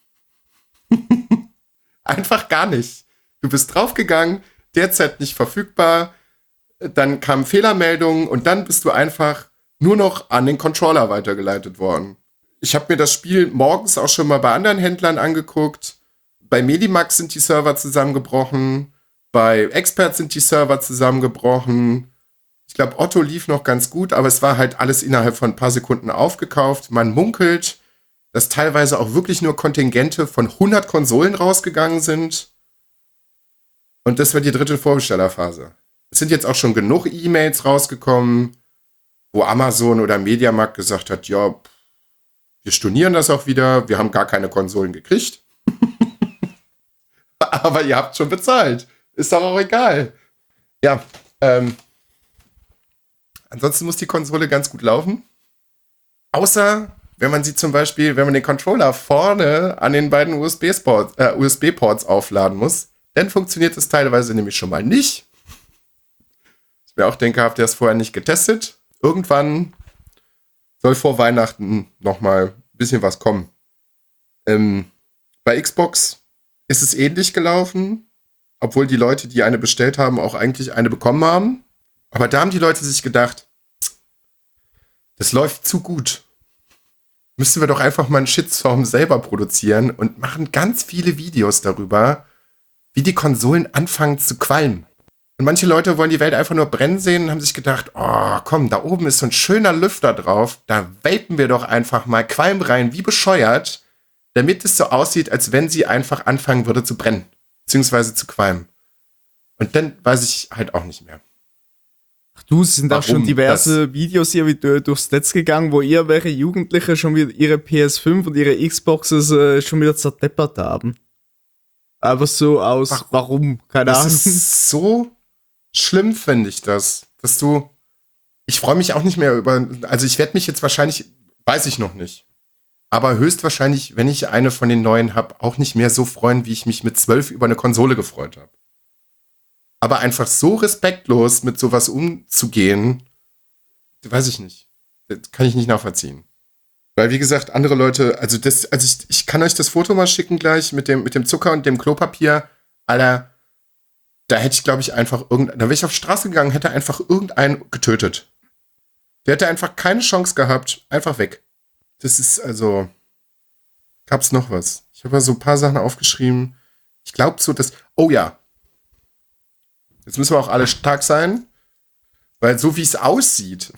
Einfach gar nicht. Du bist draufgegangen, derzeit nicht verfügbar. Dann kamen Fehlermeldungen und dann bist du einfach nur noch an den Controller weitergeleitet worden. Ich habe mir das Spiel morgens auch schon mal bei anderen Händlern angeguckt. Bei Medimax sind die Server zusammengebrochen. Bei Expert sind die Server zusammengebrochen. Ich glaube, Otto lief noch ganz gut, aber es war halt alles innerhalb von ein paar Sekunden aufgekauft. Man munkelt, dass teilweise auch wirklich nur Kontingente von 100 Konsolen rausgegangen sind. Und das war die dritte Vorbestellerphase. Es sind jetzt auch schon genug E-Mails rausgekommen, wo Amazon oder Mediamarkt gesagt hat, ja, wir stornieren das auch wieder, wir haben gar keine Konsolen gekriegt. Aber ihr habt schon bezahlt. Ist doch auch egal. Ja, ansonsten muss die Konsole ganz gut laufen. Außer, wenn man sie zum Beispiel, wenn man den Controller vorne an den beiden USB-Ports aufladen muss, dann funktioniert es teilweise nämlich schon mal nicht. Ich mir auch denke, habt ihr es vorher nicht getestet? Irgendwann soll vor Weihnachten noch mal ein bisschen was kommen. Bei Xbox ist es ähnlich gelaufen, obwohl die Leute, die eine bestellt haben, auch eigentlich eine bekommen haben. Aber da haben die Leute sich gedacht, das läuft zu gut. Müssen wir doch einfach mal einen Shitstorm selber produzieren und machen ganz viele Videos darüber, wie die Konsolen anfangen zu qualmen. Und manche Leute wollen die Welt einfach nur brennen sehen und haben sich gedacht, oh komm, da oben ist so ein schöner Lüfter drauf, da vapen wir doch einfach mal Qualm rein, wie bescheuert, damit es so aussieht, als wenn sie einfach anfangen würde zu brennen, beziehungsweise zu qualmen. Und dann weiß ich halt auch nicht mehr. Du, es sind auch schon Warum diverse Videos hier wieder durchs Netz gegangen, wo irgendwelche Jugendliche schon wieder ihre PS5 und ihre Xboxes schon wieder zerdeppert haben. Einfach so aus, warum? Keine Das Ahnung. ist so schlimm, finde ich das. Ich freue mich auch nicht mehr also ich werde mich jetzt wahrscheinlich, weiß ich noch nicht, aber höchstwahrscheinlich, wenn ich eine von den neuen habe, auch nicht mehr so freuen, wie ich mich mit 12 über eine Konsole gefreut habe. Aber einfach so respektlos mit sowas umzugehen, weiß ich nicht. Das kann ich nicht nachvollziehen. Weil, wie gesagt, andere Leute, ich kann euch das Foto mal schicken gleich mit dem Zucker und dem Klopapier. Alter, da hätte ich, glaube ich, da wäre ich auf die Straße gegangen, hätte einfach irgendeinen getötet. Der hätte einfach keine Chance gehabt, einfach weg. Das ist also, gab's noch was? Ich habe ja so ein paar Sachen aufgeschrieben. Ich glaube so, oh ja. Jetzt müssen wir auch alle stark sein, weil so wie es aussieht,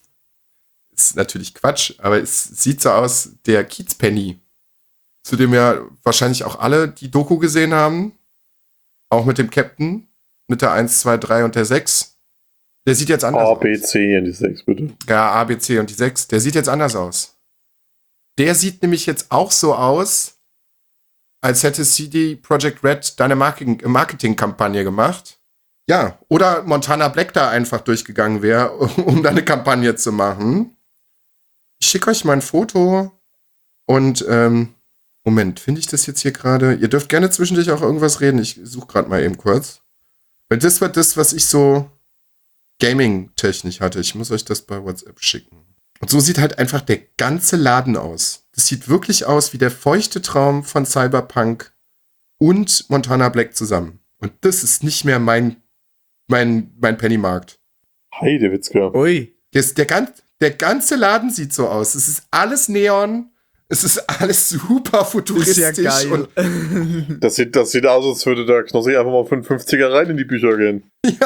ist natürlich Quatsch, aber es sieht so aus, der Kiezpenny, zu dem ja wahrscheinlich auch alle die Doku gesehen haben, auch mit dem Captain, mit der 1, 2, 3 und der 6. Der sieht jetzt anders A, aus. B, C und die 6, bitte. Ja, A, B, C und die 6. Der sieht jetzt anders aus. Der sieht nämlich jetzt auch so aus, als hätte CD Projekt Red da eine Marketingkampagne gemacht. Ja, oder Montana Black da einfach durchgegangen wäre, um da eine Kampagne zu machen. Ich schicke euch mal ein Foto und, Moment, finde ich das jetzt hier gerade? Ihr dürft gerne zwischendurch auch irgendwas reden. Ich suche gerade mal eben kurz. Weil das war das, was ich so Gaming-technisch hatte. Ich muss euch das bei WhatsApp schicken. Und so sieht halt einfach der ganze Laden aus. Das sieht wirklich aus wie der feuchte Traum von Cyberpunk und Montana Black zusammen. Und das ist nicht mehr mein Pennymarkt. Heidewitzka. Ui. Der ganze Laden sieht so aus. Es ist alles Neon. Es ist alles super futuristisch. Ist ja geil. Und Das sieht aus, als würde der Knossi einfach mal 55er rein in die Bücher gehen.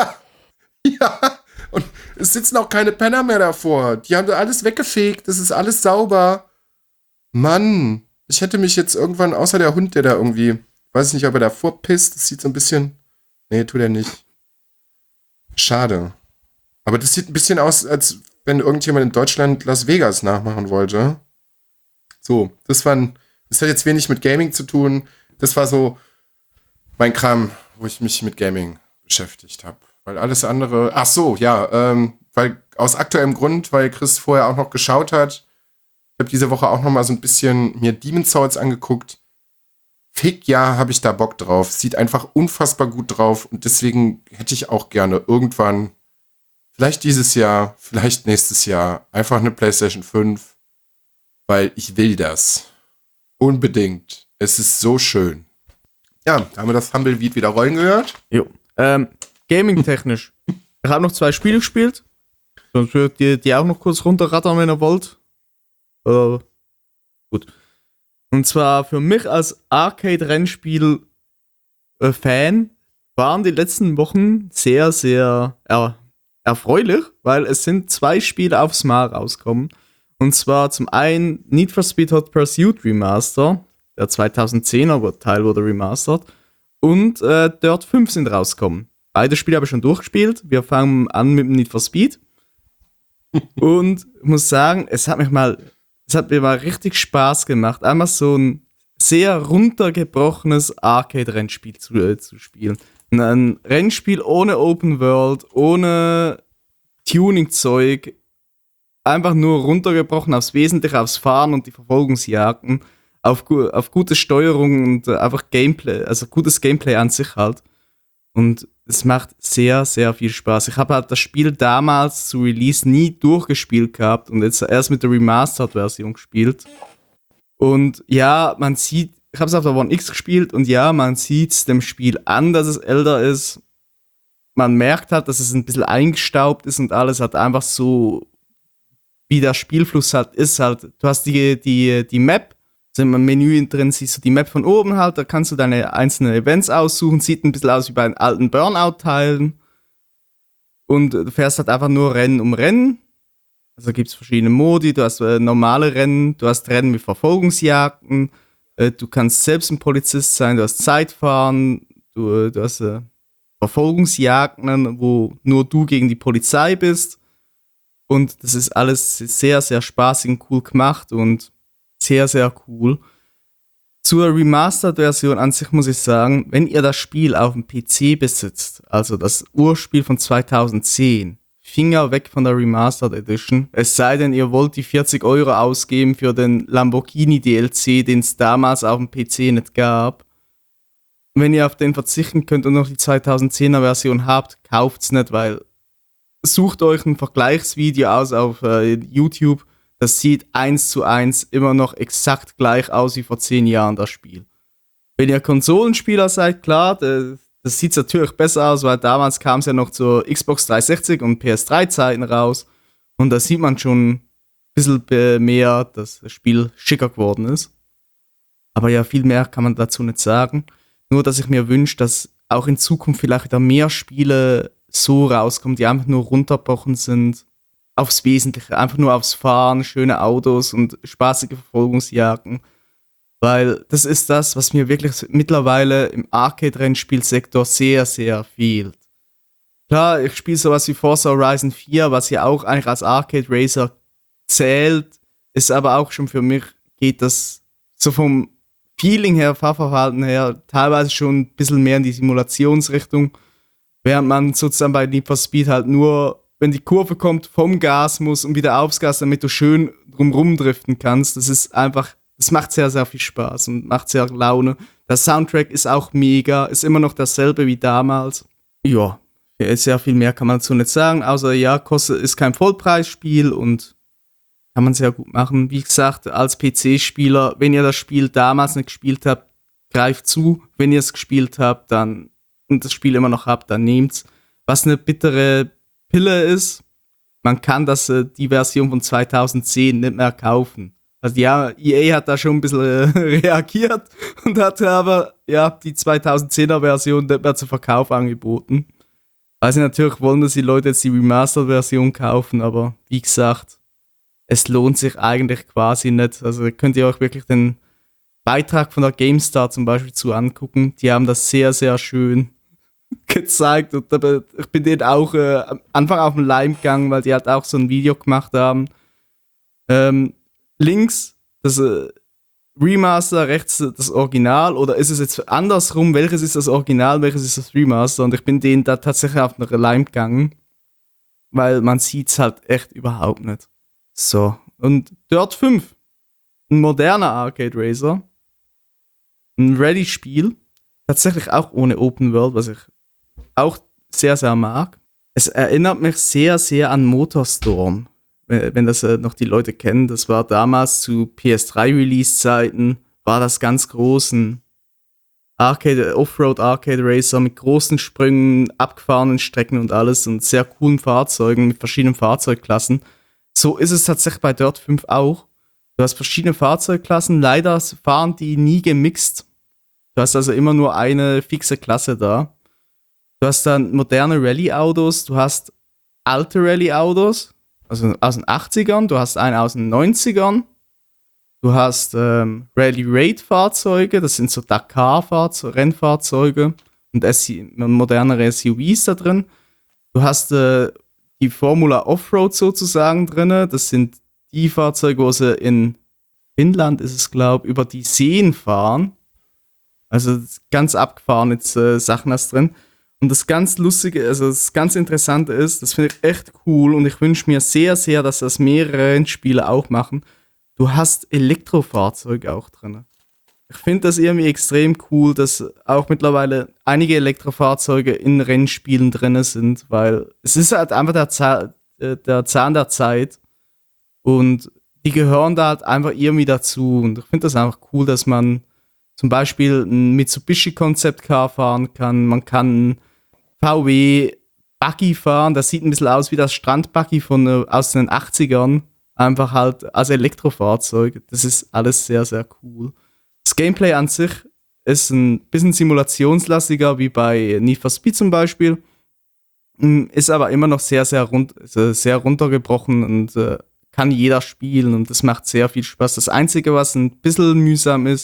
ja. Und es sitzen auch keine Penner mehr davor. Die haben da alles weggefegt. Das ist alles sauber. Mann, ich hätte mich jetzt irgendwann, außer der Hund, der da irgendwie, weiß ich nicht, ob er da vorpisst. Das sieht so ein bisschen, nee, tut er nicht. Schade. Aber das sieht ein bisschen aus, als wenn irgendjemand in Deutschland Las Vegas nachmachen wollte. So, das hat jetzt wenig mit Gaming zu tun. Das war so mein Kram, wo ich mich mit Gaming beschäftigt habe. Weil alles andere, ach so, ja, weil aus aktuellem Grund, weil Chris vorher auch noch geschaut hat. Ich habe diese Woche auch noch mal so ein bisschen mir Demon's Souls angeguckt. Fick ja, habe ich da Bock drauf. Sieht einfach unfassbar gut drauf und deswegen hätte ich auch gerne irgendwann, vielleicht dieses Jahr, vielleicht nächstes Jahr, einfach eine PlayStation 5, weil ich will das. Unbedingt. Es ist so schön. Ja, da haben wir das Tumbleweed wieder rollen gehört. Jo. Gaming-technisch. Ich habe noch 2 Spiele gespielt. Sonst würdet ihr die auch noch kurz runterrattern, wenn ihr wollt. Gut. Und zwar für mich als Arcade-Rennspiel-Fan waren die letzten Wochen sehr, sehr erfreulich, weil es sind 2 Spiele aufs Mal rausgekommen. Und zwar zum einen Need for Speed Hot Pursuit Remaster, der 2010er Teil wurde remastert, und Dirt 5 sind rausgekommen. Beide Spiele habe ich schon durchgespielt. Wir fangen an mit dem Need for Speed. Und ich muss sagen, es hat mir mal richtig Spaß gemacht, einmal so ein sehr runtergebrochenes Arcade-Rennspiel zu spielen. Ein Rennspiel ohne Open World, ohne Tuning-Zeug, einfach nur runtergebrochen aufs Wesentliche, aufs Fahren und die Verfolgungsjagden, auf gute Steuerung und einfach Gameplay, also gutes Gameplay an sich halt. Und es macht sehr, sehr viel Spaß. Ich habe halt das Spiel damals zu Release nie durchgespielt gehabt und jetzt erst mit der Remastered-Version gespielt. Und ja, man sieht, ich habe es auf der One X gespielt und ja, man sieht es dem Spiel an, dass es älter ist. Man merkt halt, dass es ein bisschen eingestaubt ist und alles hat einfach so, wie der Spielfluss halt ist. Halt, du hast die Map, also im Menü drin siehst du die Map von oben halt, da kannst du deine einzelnen Events aussuchen, sieht ein bisschen aus wie bei den alten Burnout-Teilen. Und du fährst halt einfach nur Rennen um Rennen. Also gibt es verschiedene Modi, du hast normale Rennen, du hast Rennen mit Verfolgungsjagden, du kannst selbst ein Polizist sein, du hast Zeitfahren, du hast Verfolgungsjagden, wo nur du gegen die Polizei bist. Und das ist alles sehr, sehr spaßig und cool gemacht und sehr, sehr cool. Zur Remastered-Version an sich muss ich sagen, wenn ihr das Spiel auf dem PC besitzt, also das Urspiel von 2010, Finger weg von der Remastered Edition. Es sei denn, ihr wollt die 40 € ausgeben für den Lamborghini DLC, den es damals auf dem PC nicht gab. Wenn ihr auf den verzichten könnt und noch die 2010er Version habt, kauft's nicht, weil sucht euch ein Vergleichsvideo aus auf YouTube. Das sieht 1:1 immer noch exakt gleich aus wie vor 10 Jahren, das Spiel. Wenn ihr Konsolenspieler seid, klar, das sieht natürlich besser aus, weil damals kam es ja noch zur Xbox 360 und PS3-Zeiten raus. Und da sieht man schon ein bisschen mehr, dass das Spiel schicker geworden ist. Aber ja, viel mehr kann man dazu nicht sagen. Nur, dass ich mir wünsche, dass auch in Zukunft vielleicht wieder mehr Spiele so rauskommen, die einfach nur runterbrochen sind aufs Wesentliche. Einfach nur aufs Fahren, schöne Autos und spaßige Verfolgungsjagden. Weil das ist das, was mir wirklich mittlerweile im Arcade-Rennspielsektor sehr, sehr fehlt. Klar, ich spiele sowas wie Forza Horizon 4, was ja auch eigentlich als Arcade-Racer zählt, ist aber auch schon für mich, geht das so vom Feeling her, Fahrverhalten her, teilweise schon ein bisschen mehr in die Simulationsrichtung, während man sozusagen bei Need for Speed halt nur, wenn die Kurve kommt, vom Gas muss und wieder aufs Gas, damit du schön drumrum driften kannst. Das ist einfach, das macht sehr, sehr viel Spaß und macht sehr Laune. Der Soundtrack ist auch mega, ist immer noch dasselbe wie damals. Ja, sehr viel mehr kann man dazu nicht sagen, außer ja, ist kein Vollpreisspiel und kann man sehr gut machen. Wie gesagt, als PC-Spieler, wenn ihr das Spiel damals nicht gespielt habt, greift zu. Wenn ihr es gespielt habt, dann und das Spiel immer noch habt, dann nehmt's. Was eine bittere Pille ist, man kann die Version von 2010 nicht mehr kaufen. Also ja, EA hat da schon ein bisschen reagiert und hat aber ja die 2010er Version nicht mehr zu Verkauf angeboten. Weil sie natürlich wollen, dass die Leute jetzt die Remastered-Version kaufen, aber wie gesagt, es lohnt sich eigentlich quasi nicht. Also könnt ihr euch wirklich den Beitrag von der GameStar zum Beispiel zu angucken. Die haben das sehr, sehr schön gezeigt. Und ich bin denen auch am Anfang auf den Leim gegangen, weil die halt auch so ein Video gemacht haben. Links das Remaster, rechts das Original. Oder ist es jetzt andersrum? Welches ist das Original, welches ist das Remaster? Und ich bin denen da tatsächlich auf den Leim gegangen. Weil man sieht es halt echt überhaupt nicht. So, und Dirt 5, ein moderner Arcade Racer, ein Ready-Spiel, tatsächlich auch ohne Open World, was ich auch sehr, sehr mag. Es erinnert mich sehr, sehr an Motorstorm, wenn das noch die Leute kennen. Das war damals zu PS3-Release-Zeiten, war das ganz groß, ein Offroad Arcade Racer mit großen Sprüngen, abgefahrenen Strecken und alles und sehr coolen Fahrzeugen mit verschiedenen Fahrzeugklassen. So ist es tatsächlich bei Dirt 5 auch. Du hast verschiedene Fahrzeugklassen, leider fahren die nie gemixt. Du hast also immer nur eine fixe Klasse da. Du hast dann moderne Rallye-Autos, du hast alte Rallye-Autos, also aus den 80ern, du hast einen aus den 90ern, du hast Rally-Raid-Fahrzeuge, das sind so Dakar-Rennfahrzeuge und modernere SUVs da drin. Du hast die Formula Offroad sozusagen drin. Das sind die Fahrzeuge, wo sie in Finnland, ist es glaube ich, über die Seen fahren. Also ganz abgefahrene Sachen da drin. Und das ganz Lustige, also das ganz Interessante ist, das finde ich echt cool und ich wünsche mir sehr, sehr, dass das mehrere Rennspiele auch machen. Du hast Elektrofahrzeuge auch drin. Ich finde das irgendwie extrem cool, dass auch mittlerweile einige Elektrofahrzeuge in Rennspielen drin sind, weil es ist halt einfach der Zahn der Zeit und die gehören da halt einfach irgendwie dazu und ich finde das einfach cool, dass man zum Beispiel ein Mitsubishi Concept Car fahren kann, man kann ein VW Buggy fahren, das sieht ein bisschen aus wie das Strandbuggy aus den 80ern, einfach halt als Elektrofahrzeug, das ist alles sehr, sehr cool. Das Gameplay an sich ist ein bisschen simulationslastiger, wie bei Need for Speed zum Beispiel. Ist aber immer noch sehr, sehr, sehr runtergebrochen und kann jeder spielen und das macht sehr viel Spaß. Das Einzige, was ein bisschen mühsam ist,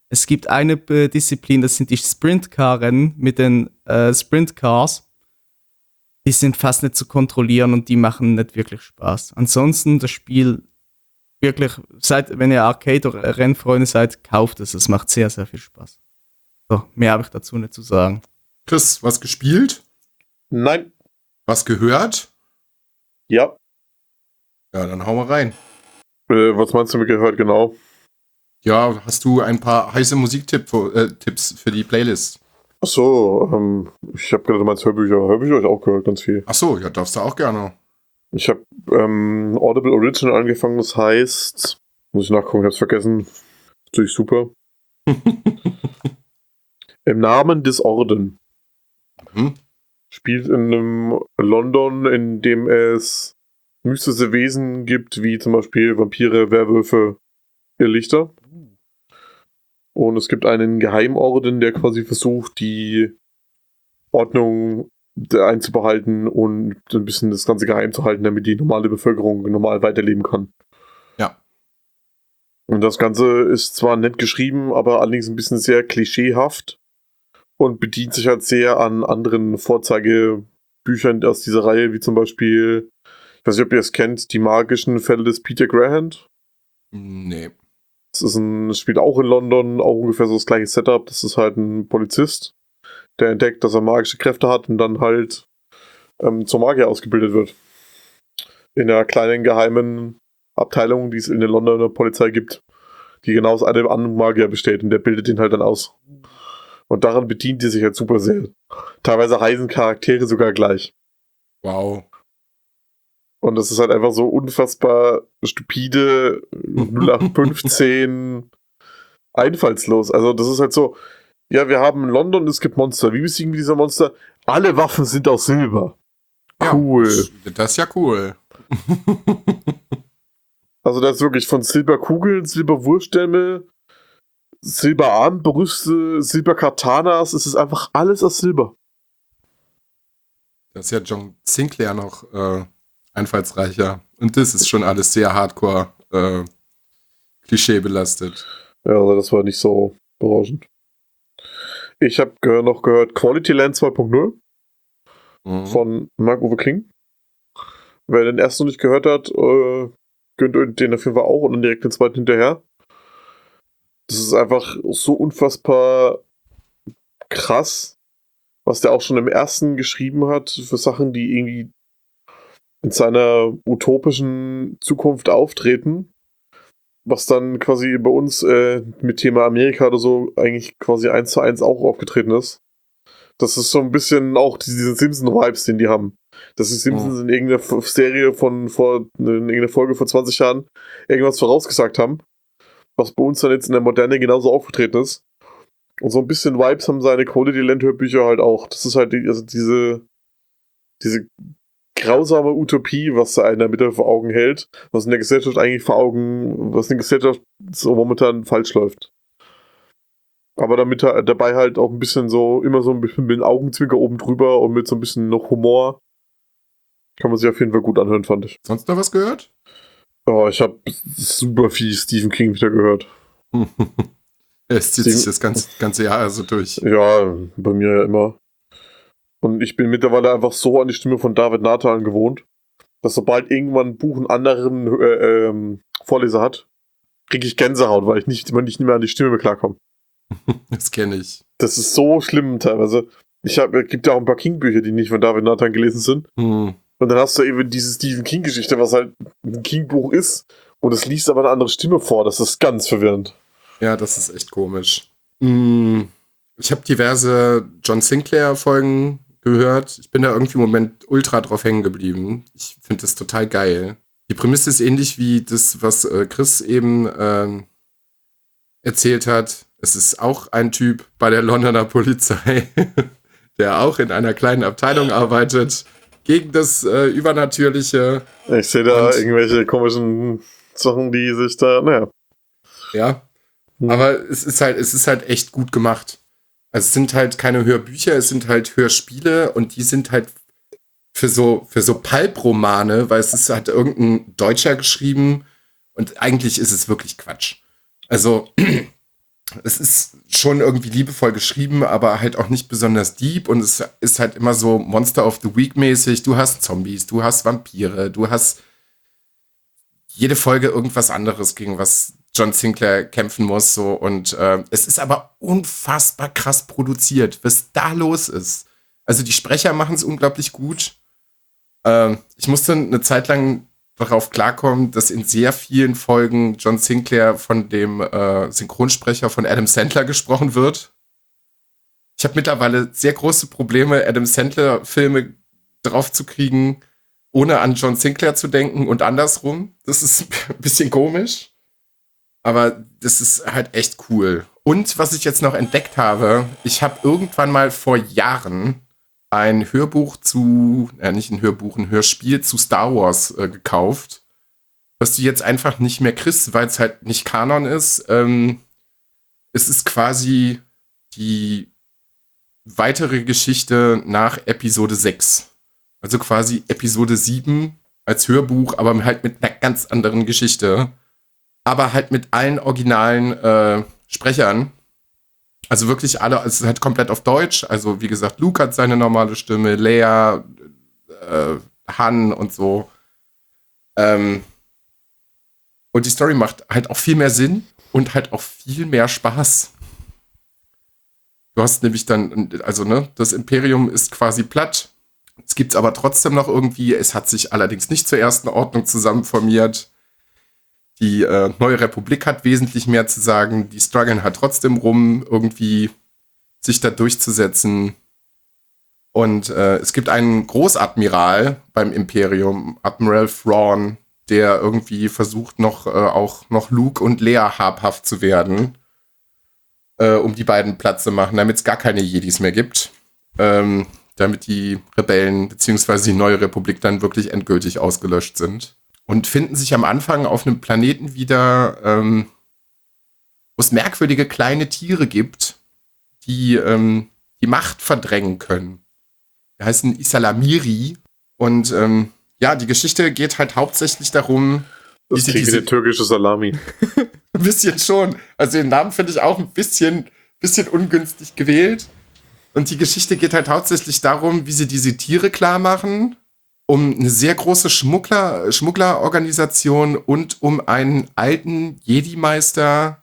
Es gibt eine Disziplin, das sind die Sprintcar-Rennen mit den Sprintcars. Die sind fast nicht zu kontrollieren und die machen nicht wirklich Spaß. Ansonsten das Spiel wirklich, wenn ihr Arcade- oder Rennfreunde seid, kauft es. Es macht sehr, sehr viel Spaß. So, mehr habe ich dazu nicht zu sagen. Chris, was gespielt? Nein. Was gehört? Ja. Ja, dann hauen wir rein. Was meinst du mit gehört genau? Ja, hast du ein paar heiße Musiktipps für die Playlist? Ach so, ich habe gedacht, du meinst Hörbücher. Hörbücher habe ich auch gehört, ganz viel. Ach so, ja, darfst du auch gerne. Ich habe Audible Original angefangen, das heißt, muss ich nachgucken, ich habe es vergessen. Natürlich super. Im Namen des Orden. Mhm. Spielt in einem London, in dem es mystische Wesen gibt, wie zum Beispiel Vampire, Werwölfe, Irrlichter. Und es gibt einen Geheimorden, der quasi versucht, die Ordnung einzubehalten und ein bisschen das Ganze geheim zu halten, damit die normale Bevölkerung normal weiterleben kann. Ja. Und das Ganze ist zwar nett geschrieben, aber allerdings ein bisschen sehr klischeehaft und bedient sich halt sehr an anderen Vorzeigebüchern aus dieser Reihe, wie zum Beispiel, ich weiß nicht, ob ihr es kennt, die magischen Fälle des Peter Grahand. Nee. Das spielt auch in London, auch ungefähr so das gleiche Setup. Das ist halt ein Polizist, der entdeckt, dass er magische Kräfte hat und dann halt zum Magier ausgebildet wird. In einer kleinen geheimen Abteilung, die es in der Londoner Polizei gibt, die genau aus einem anderen Magier besteht und der bildet ihn halt dann aus. Und daran bedient die sich halt super sehr. Teilweise heißen Charaktere sogar gleich. Wow. Und das ist halt einfach so unfassbar stupide, 0815 einfallslos. Also das ist halt so, ja, wir haben in London, es gibt Monster. Wie besiegen wir diese Monster? Alle Waffen sind aus Silber. Cool. Ja, das ist ja cool. Also da ist wirklich von Silberkugeln, Silberwurststämme, Silberarmbrüste, Silberkatanas, es ist einfach alles aus Silber. Das ist ja John Sinclair noch einfallsreicher. Und das ist schon alles sehr hardcore klischeebelastet. Ja, also das war nicht so berauschend. Ich habe noch gehört Quality Land 2.0 von Marc-Uwe Kling. Wer den ersten noch nicht gehört hat, gönnt den auf jeden Fall auch und dann direkt den zweiten hinterher. Das ist einfach so unfassbar krass, was der auch schon im ersten geschrieben hat für Sachen, die irgendwie in seiner utopischen Zukunft auftreten, was dann quasi bei uns mit Thema Amerika oder so eigentlich quasi 1:1 auch aufgetreten ist. Das ist so ein bisschen auch diese Simpsons-Vibes, den die haben. Dass die Simpsons in irgendeiner Serie in irgendeiner Folge vor 20 Jahren irgendwas vorausgesagt haben, was bei uns dann jetzt in der Moderne genauso aufgetreten ist. Und so ein bisschen Vibes haben seine Quality Land Hörbücher halt auch. Das ist halt diese grausame Utopie, was einer mit vor Augen hält, was in der Gesellschaft eigentlich was in der Gesellschaft so momentan falsch läuft. Aber damit dabei halt auch ein bisschen so, immer so ein bisschen mit den Augenzwinker oben drüber und mit so ein bisschen noch Humor. Kann man sich auf jeden Fall gut anhören, fand ich. Sonst noch was gehört? Oh, ich habe super viel Stephen King wieder gehört. Es zieht sich das ganze Jahr also durch. Ja, bei mir ja immer. Und ich bin mittlerweile einfach so an die Stimme von David Nathan gewohnt, dass sobald irgendwann ein Buch einen anderen Vorleser hat, kriege ich Gänsehaut, weil ich nicht mehr an die Stimme mehr klarkomme. Das kenne ich. Das ist so schlimm teilweise. Es gibt ja auch ein paar King-Bücher, die nicht von David Nathan gelesen sind. Und dann hast du eben diese Stephen King-Geschichte, was halt ein King-Buch ist. Und es liest aber eine andere Stimme vor. Das ist ganz verwirrend. Ja, das ist echt komisch. Ich habe diverse John Sinclair-Folgen gehört. Ich bin da irgendwie im Moment ultra drauf hängen geblieben. Ich finde das total geil. Die Prämisse ist ähnlich wie das, was Chris eben erzählt hat. Es ist auch ein Typ bei der Londoner Polizei, der auch in einer kleinen Abteilung arbeitet, gegen das Übernatürliche. Ich sehe da irgendwelche komischen Sachen, die sich da, naja. Ja, aber es ist halt echt gut gemacht. Also es sind halt keine Hörbücher, es sind halt Hörspiele und die sind halt für so Pulp-Romane, weil es ist halt irgendein Deutscher geschrieben und eigentlich ist es wirklich Quatsch. Also es ist schon irgendwie liebevoll geschrieben, aber halt auch nicht besonders deep und es ist halt immer so Monster of the Week mäßig. Du hast Zombies, du hast Vampire, du hast jede Folge irgendwas anderes, gegen was John Sinclair kämpfen muss, so und es ist aber unfassbar krass produziert, was da los ist. Also die Sprecher machen es unglaublich gut. Ich musste eine Zeit lang darauf klarkommen, dass in sehr vielen Folgen John Sinclair von dem Synchronsprecher von Adam Sandler gesprochen wird. Ich habe mittlerweile sehr große Probleme, Adam Sandler-Filme drauf zu kriegen, ohne an John Sinclair zu denken und andersrum. Das ist ein bisschen komisch. Aber das ist halt echt cool. Und was ich jetzt noch entdeckt habe, ich habe irgendwann mal vor Jahren ein Hörbuch nicht ein Hörbuch, ein Hörspiel zu Star Wars gekauft, was du jetzt einfach nicht mehr kriegst, weil es halt nicht Kanon ist. Es ist quasi die weitere Geschichte nach Episode 6. Also quasi Episode 7 als Hörbuch, aber halt mit einer ganz anderen Geschichte. Aber halt mit allen originalen Sprechern. Also wirklich alle, es ist halt komplett auf Deutsch. Also wie gesagt, Luke hat seine normale Stimme, Leia, Han und so. Und die Story macht halt auch viel mehr Sinn und halt auch viel mehr Spaß. Du hast nämlich dann, also ne, das Imperium ist quasi platt. Es gibt's aber trotzdem noch irgendwie, es hat sich allerdings nicht zur ersten Ordnung zusammenformiert. Die neue Republik hat wesentlich mehr zu sagen. Die strugglen halt trotzdem rum, irgendwie sich da durchzusetzen. Und es gibt einen Großadmiral beim Imperium, Admiral Thrawn, der irgendwie versucht, auch noch Luke und Leia habhaft zu werden, um die beiden Platz zu machen, damit es gar keine Jedis mehr gibt. Damit die Rebellen bzw. die neue Republik dann wirklich endgültig ausgelöscht sind. Und finden sich am Anfang auf einem Planeten wieder, wo es merkwürdige kleine Tiere gibt, die die Macht verdrängen können. Die heißen Isalamiri. Und die Geschichte geht halt hauptsächlich darum, das klingt wie eine türkische Salami. Ein bisschen schon. Also den Namen finde ich auch ein bisschen ungünstig gewählt. Und die Geschichte geht halt hauptsächlich darum, wie sie diese Tiere klar machen, um eine sehr große Schmugglerorganisation und um einen alten Jedi-Meister,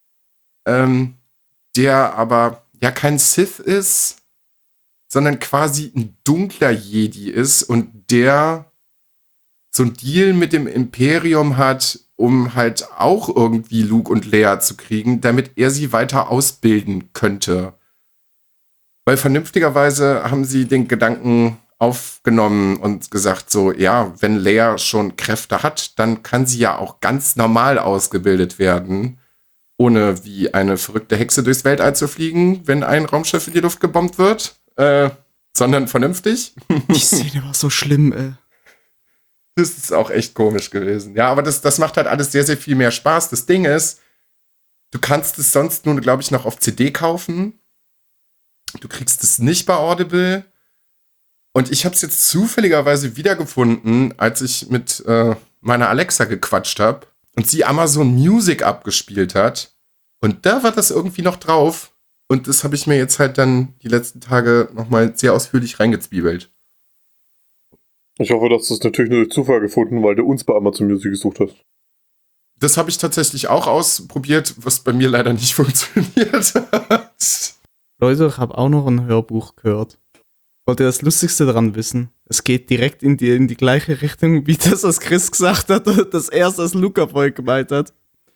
der aber ja kein Sith ist, sondern quasi ein dunkler Jedi ist und der so ein Deal mit dem Imperium hat, um halt auch irgendwie Luke und Leia zu kriegen, damit er sie weiter ausbilden könnte. Weil vernünftigerweise haben sie den Gedanken aufgenommen und gesagt so, ja, wenn Leia schon Kräfte hat, dann kann sie ja auch ganz normal ausgebildet werden, ohne wie eine verrückte Hexe durchs Weltall zu fliegen, wenn ein Raumschiff in die Luft gebombt wird, sondern vernünftig. Die Szene war so schlimm, ey. Das ist auch echt komisch gewesen. Ja, aber das macht halt alles sehr, sehr viel mehr Spaß. Das Ding ist, du kannst es sonst nun, glaube ich, noch auf CD kaufen. Du kriegst es nicht bei Audible. Und ich habe es jetzt zufälligerweise wiedergefunden, als ich mit meiner Alexa gequatscht habe und sie Amazon Music abgespielt hat. Und da war das irgendwie noch drauf. Und das habe ich mir jetzt halt dann die letzten Tage nochmal sehr ausführlich reingezwiebelt. Ich hoffe, dass du es natürlich nur durch Zufall gefunden, weil du uns bei Amazon Music gesucht hast. Das habe ich tatsächlich auch ausprobiert, was bei mir leider nicht funktioniert hat. Leute, ich habe auch noch ein Hörbuch gehört. Wollt ihr das Lustigste daran wissen? Es geht direkt in die gleiche Richtung, wie das, was Chris gesagt hat, das erste, was Luca vorhin gemeint hat.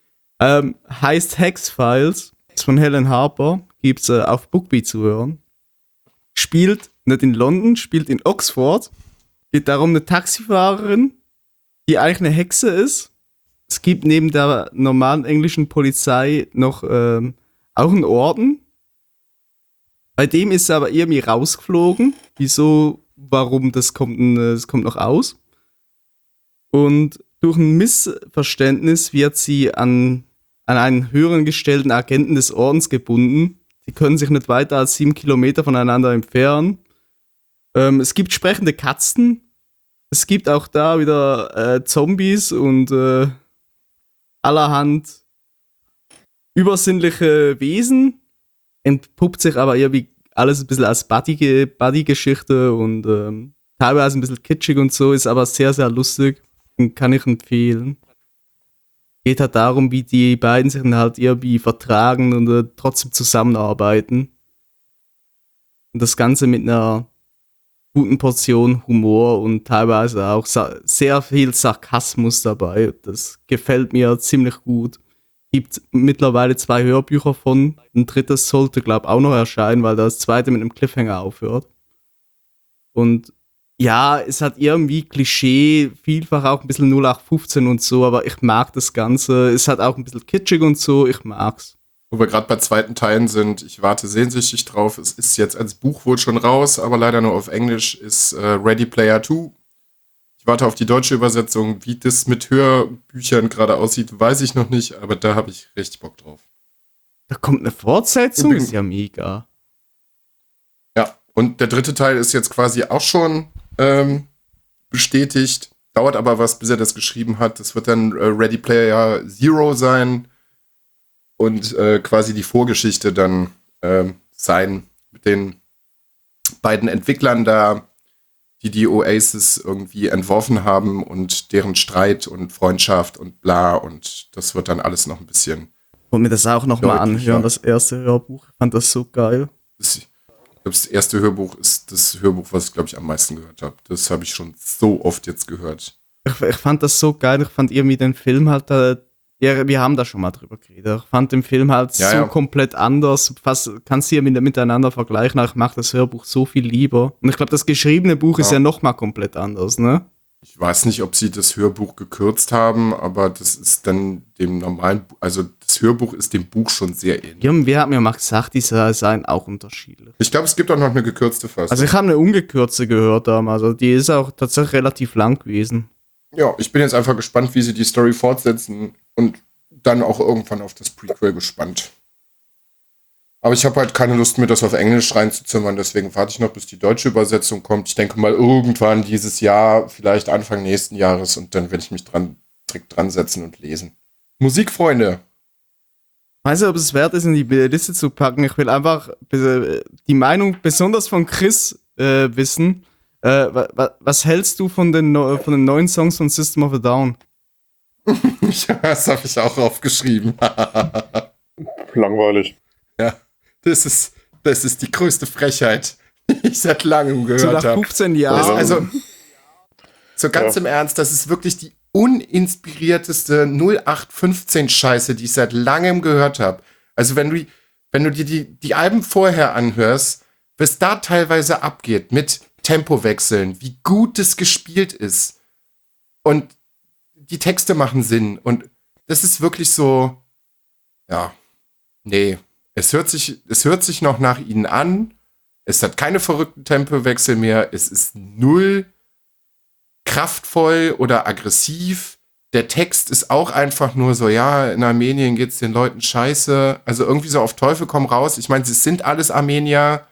Heißt Hex-Files, ist von Helen Harper, gibt's auf Bookbeat zu hören. Spielt nicht in London, spielt in Oxford. Geht darum, eine Taxifahrerin, die eigentlich eine Hexe ist. Es gibt neben der normalen englischen Polizei noch auch einen Orden. Bei dem ist sie aber irgendwie rausgeflogen. Wieso, warum, das kommt noch aus. Und durch ein Missverständnis wird sie an einen höheren gestellten Agenten des Ordens gebunden. Die können sich nicht weiter als 7 Kilometer voneinander entfernen. Es gibt sprechende Katzen. Es gibt auch da wieder Zombies und allerhand übersinnliche Wesen, entpuppt sich aber irgendwie alles ein bisschen als Buddy-Geschichte und teilweise ein bisschen kitschig und so, ist aber sehr, sehr lustig und kann ich empfehlen. Geht halt darum, wie die beiden sich dann halt irgendwie vertragen und trotzdem zusammenarbeiten. Und das Ganze mit einer guten Portion Humor und teilweise auch sehr viel Sarkasmus dabei. Das gefällt mir ziemlich gut. Gibt mittlerweile 2 Hörbücher von. Ein drittes sollte, glaube ich, auch noch erscheinen, weil das zweite mit einem Cliffhanger aufhört. Und ja, es hat irgendwie Klischee, vielfach auch ein bisschen 0815 und so, aber ich mag das Ganze. Es hat auch ein bisschen kitschig und so, ich mag's. Wo wir gerade bei zweiten Teilen sind, ich warte sehnsüchtig drauf. Es ist jetzt als Buch wohl schon raus, aber leider nur auf Englisch, ist Ready Player 2. Ich warte auf die deutsche Übersetzung. Wie das mit Hörbüchern gerade aussieht, weiß ich noch nicht, aber da habe ich richtig Bock drauf. Da kommt eine Fortsetzung, ist ja mega. Ja, und der dritte Teil ist jetzt quasi auch schon bestätigt. Dauert aber was, bis er das geschrieben hat. Das wird dann Ready Player Zero sein. Und quasi die Vorgeschichte dann sein mit den beiden Entwicklern da, die Oasis irgendwie entworfen haben und deren Streit und Freundschaft und bla. Und das wird dann alles noch ein bisschen. Und mir das auch nochmal deutlicher. anhören, das erste Hörbuch. Ich fand das so geil. Das erste Hörbuch ist das Hörbuch, was ich, glaube ich, am meisten gehört habe. Das habe ich schon so oft jetzt gehört. Ich fand das so geil. Ich fand irgendwie den Film halt ja, wir haben da schon mal drüber geredet. Ich fand den Film halt so komplett anders. Fast kannst du ja miteinander vergleichen, aber ich mag das Hörbuch so viel lieber. Und ich glaube, das geschriebene Buch ist ja nochmal komplett anders, ne? Ich weiß nicht, ob sie das Hörbuch gekürzt haben, aber das ist dann dem normalen, also das Hörbuch ist dem Buch schon sehr ähnlich. Ja, wer hat mir mal gesagt, die seien auch unterschiedlich. Ich glaube, es gibt auch noch eine gekürzte Fassung. Also ich habe eine ungekürzte gehört damals, also die ist auch tatsächlich relativ lang gewesen. Ja, ich bin jetzt einfach gespannt, wie sie die Story fortsetzen und dann auch irgendwann auf das Prequel gespannt. Aber ich habe halt keine Lust, mir das auf Englisch reinzuzimmern, deswegen warte ich noch, bis die deutsche Übersetzung kommt. Ich denke mal irgendwann dieses Jahr, vielleicht Anfang nächsten Jahres, und dann werde ich mich direkt dran setzen und lesen. Musikfreunde. Weiß nicht, ob es wert ist, in die Liste zu packen. Ich will einfach die Meinung besonders von Chris wissen. Was hältst du von den neuen Songs von System of a Down? Ja, das habe ich auch aufgeschrieben. Langweilig. Ja, das ist die größte Frechheit, die ich seit langem gehört habe. So nach 15 Jahren. Also, so ganz im Ernst, das ist wirklich die uninspirierteste 0815-Scheiße, die ich seit langem gehört habe. Also wenn du dir die Alben vorher anhörst, was da teilweise abgeht mit Tempowechseln, wie gut das gespielt ist und die Texte machen Sinn und das ist wirklich so, ja, nee, es hört sich noch nach ihnen an, es hat keine verrückten Tempowechsel mehr, es ist null kraftvoll oder aggressiv, der Text ist auch einfach nur so, ja, in Armenien geht's den Leuten scheiße, also irgendwie so auf Teufel komm raus, ich meine, sie sind alles Armenier,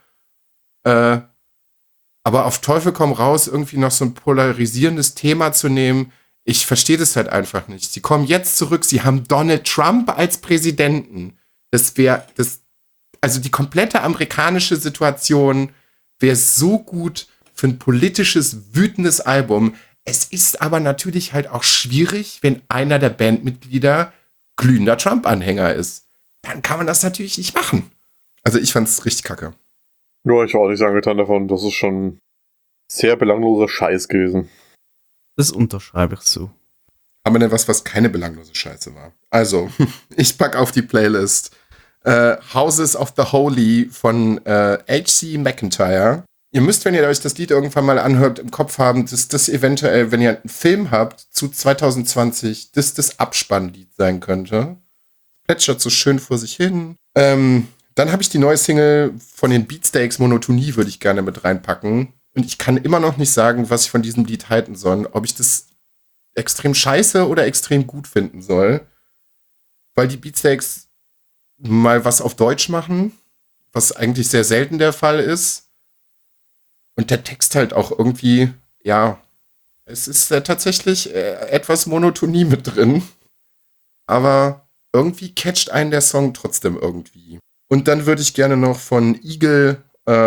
aber auf Teufel komm raus, irgendwie noch so ein polarisierendes Thema zu nehmen, ich verstehe das halt einfach nicht. Sie kommen jetzt zurück, sie haben Donald Trump als Präsidenten. Also die komplette amerikanische Situation wäre so gut für ein politisches, wütendes Album. Es ist aber natürlich halt auch schwierig, wenn einer der Bandmitglieder glühender Trump-Anhänger ist. Dann kann man das natürlich nicht machen. Also ich fand's richtig kacke. Ja, ich war auch nicht angetan davon. Das ist schon sehr belangloser Scheiß gewesen. Das unterschreibe ich so. Haben wir denn was keine belanglose Scheiße war? Also, ich pack auf die Playlist Houses of the Holy von H.C. McIntyre. Ihr müsst, wenn ihr euch das Lied irgendwann mal anhört, im Kopf haben, dass das eventuell, wenn ihr einen Film habt zu 2020, das Abspannlied sein könnte. Plätschert so schön vor sich hin. Dann habe ich die neue Single von den Beatsteaks, Monotonie, würde ich gerne mit reinpacken. Und ich kann immer noch nicht sagen, was ich von diesem Lied halten soll. Ob ich das extrem scheiße oder extrem gut finden soll. Weil die Beatsteaks mal was auf Deutsch machen, was eigentlich sehr selten der Fall ist. Und der Text halt auch irgendwie, ja, es ist tatsächlich etwas Monotonie mit drin. Aber irgendwie catcht einen der Song trotzdem irgendwie. Und dann würde ich gerne noch von Eagle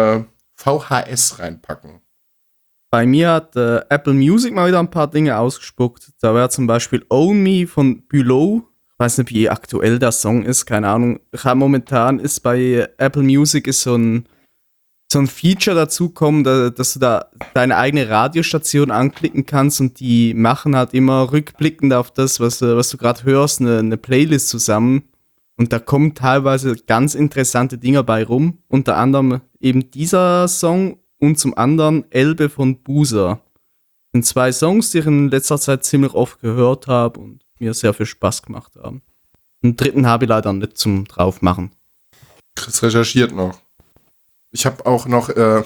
VHS reinpacken. Bei mir hat Apple Music mal wieder ein paar Dinge ausgespuckt. Da wäre zum Beispiel Own Me von Bülow. Ich weiß nicht, wie aktuell der Song ist, keine Ahnung. Momentan ist bei Apple Music ist so ein Feature dazukommen, dass du da deine eigene Radiostation anklicken kannst und die machen halt immer rückblickend auf das, was du gerade hörst, eine Playlist zusammen. Und da kommen teilweise ganz interessante Dinger bei rum. Unter anderem eben dieser Song und zum anderen Elbe von Buser. Das sind 2 Songs, die ich in letzter Zeit ziemlich oft gehört habe und mir sehr viel Spaß gemacht haben. Den dritten habe ich leider nicht zum draufmachen. Chris recherchiert noch. Ich habe auch noch,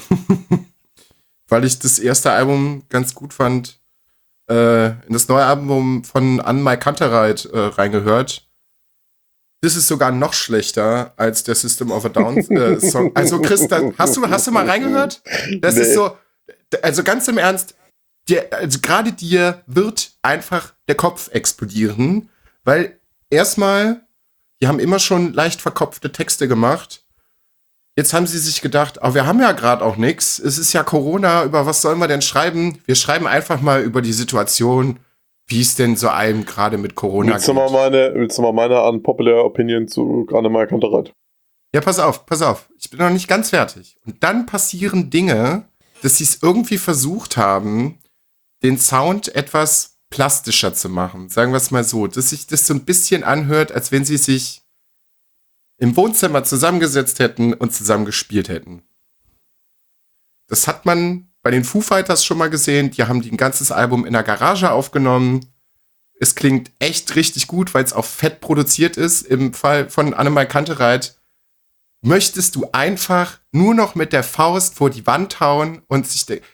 weil ich das erste Album ganz gut fand, in das neue Album von Anne-Mai Kantereit reingehört. Das ist sogar noch schlechter als der System of a Down Song. Also Chris, hast du mal reingehört? Das ist so, also ganz im Ernst, also gerade dir wird einfach der Kopf explodieren, weil erstmal, die haben immer schon leicht verkopfte Texte gemacht. Jetzt haben sie sich gedacht, wir haben ja gerade auch nichts. Es ist ja Corona, über was sollen wir denn schreiben? Wir schreiben einfach mal über die Situation, wie es denn so einem gerade mit Corona geht. Willst du mal meine unpopular Opinion zu Anne-Mai Kantereit? Ja, pass auf. Ich bin noch nicht ganz fertig. Und dann passieren Dinge, dass sie es irgendwie versucht haben, den Sound etwas plastischer zu machen. Sagen wir es mal so, dass sich das so ein bisschen anhört, als wenn sie sich im Wohnzimmer zusammengesetzt hätten und zusammen gespielt hätten. Das hat man bei den Foo Fighters schon mal gesehen. Die haben ein ganzes Album in der Garage aufgenommen. Es klingt echt richtig gut, weil es auch fett produziert ist. Im Fall von Anne-Mai Kantereit möchtest du einfach nur noch mit der Faust vor die Wand hauen und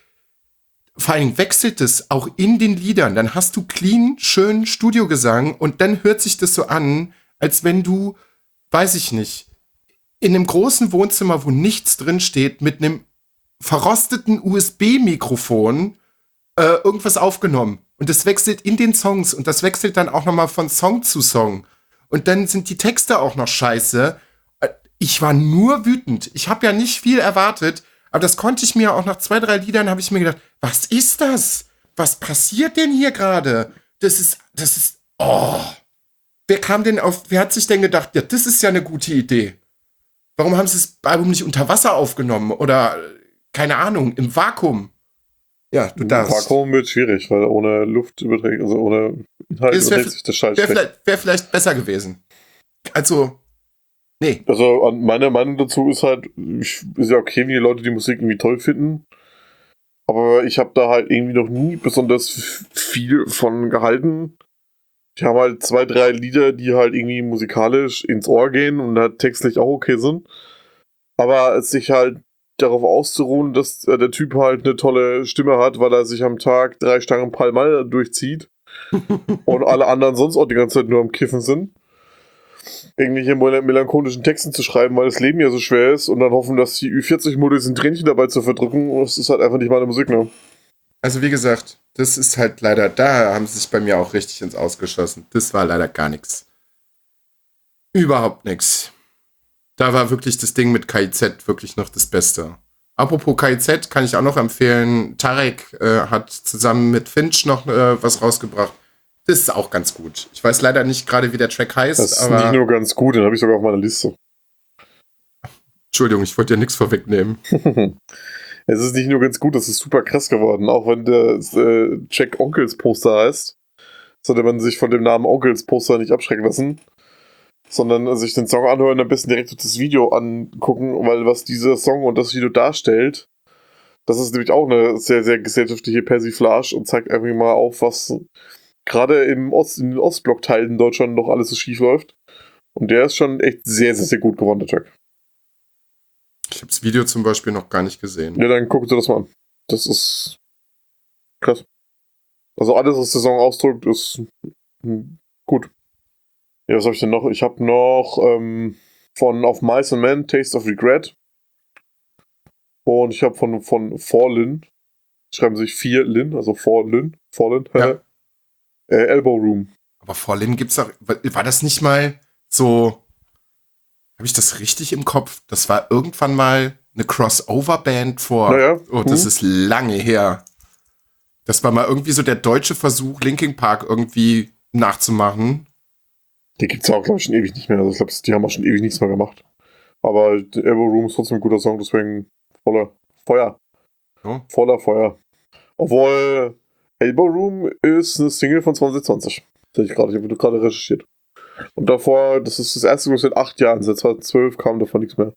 vor allem wechselt es auch in den Liedern. Dann hast du clean, schönen Studiogesang und dann hört sich das so an, als wenn du, weiß ich nicht, in einem großen Wohnzimmer, wo nichts drin steht, mit einem verrosteten USB-Mikrofon irgendwas aufgenommen. Und das wechselt in den Songs und das wechselt dann auch nochmal von Song zu Song. Und dann sind die Texte auch noch scheiße. Ich war nur wütend. Ich habe ja nicht viel erwartet, aber das konnte ich mir auch nach 2, 3 Liedern, habe ich mir gedacht, was ist das? Was passiert denn hier gerade? Das ist, wer hat sich denn gedacht, ja, das ist ja eine gute Idee. Warum haben sie das Album nicht unter Wasser aufgenommen? Oder, keine Ahnung, im Vakuum? Ja, du darfst. Vakuum wird schwierig, weil ohne Luft überträgt, also ohne Inhalt überträgt sich das Scheiß schlecht. Wäre vielleicht besser gewesen. Also, nee. Also, meine Meinung dazu ist halt, ist ja okay, wie die Leute die Musik irgendwie toll finden. Aber ich habe da halt irgendwie noch nie besonders viel von gehalten. Ich habe halt 2, 3 Lieder, die halt irgendwie musikalisch ins Ohr gehen und halt textlich auch okay sind. Aber sich halt darauf auszuruhen, dass der Typ halt eine tolle Stimme hat, weil er sich am Tag 3 Stangen Pall Mall durchzieht und alle anderen sonst auch die ganze Zeit nur am Kiffen sind. Irgendwelche melancholischen Texten zu schreiben, weil das Leben ja so schwer ist und dann hoffen, dass die Ü40-Modus ein Tränchen dabei zu verdrücken. Das ist halt einfach nicht meine Musik, ne? Also wie gesagt, das ist halt leider, da haben sie sich bei mir auch richtig ins Ausgeschossen. Das war leider gar nichts. Überhaupt nichts. Da war wirklich das Ding mit KIZ wirklich noch das Beste. Apropos KIZ kann ich auch noch empfehlen. Tarek hat zusammen mit Finch noch was rausgebracht. Das ist auch ganz gut. Ich weiß leider nicht gerade, wie der Track heißt. Das ist nicht nur ganz gut, den habe ich sogar auf meiner Liste. Entschuldigung, ich wollte ja nichts vorwegnehmen. Es ist nicht nur ganz gut, das ist super krass geworden. Auch wenn der Jack Onkels Poster heißt, sollte man sich von dem Namen Onkels Poster nicht abschrecken lassen, sondern sich den Song anhören und am besten direkt das Video angucken, weil was dieser Song und das Video darstellt, das ist nämlich auch eine sehr, sehr gesellschaftliche Persiflage und zeigt einfach mal auf, was gerade in den Ostblock-Teilen in Deutschland noch alles so schief läuft. Und der ist schon echt sehr, sehr, sehr gut geworden, der Track. Ich habe das Video zum Beispiel noch gar nicht gesehen. Ja, dann guck dir das mal an. Das ist krass. Also alles, was der Song ausdrückt, ist gut. Ja, was habe ich denn noch? Ich habe noch von Of Mice and Men, Taste of Regret. Und ich habe von Fallen, schreiben sich 4 Lin, also Fallen, Ja. Elbow Room. Aber Fallen gibt's doch, war das nicht mal so, habe ich das richtig im Kopf? Das war irgendwann mal eine Crossover-Band vor, Naja. das ist lange her. Das war mal irgendwie so der deutsche Versuch, Linkin Park irgendwie nachzumachen. Die gibt's ja auch, glaube ich, schon ewig nicht mehr. Also ich glaube, die haben auch schon ewig nichts mehr gemacht. Aber Elbow Room ist trotzdem ein guter Song, deswegen voller Feuer. Ja. Voller Feuer. Obwohl Elbow Room ist eine Single von 2020. Das ich habe gerade recherchiert. Und davor, das ist das erste, was seit 8 Jahren, seit 2012 kam davon nichts mehr.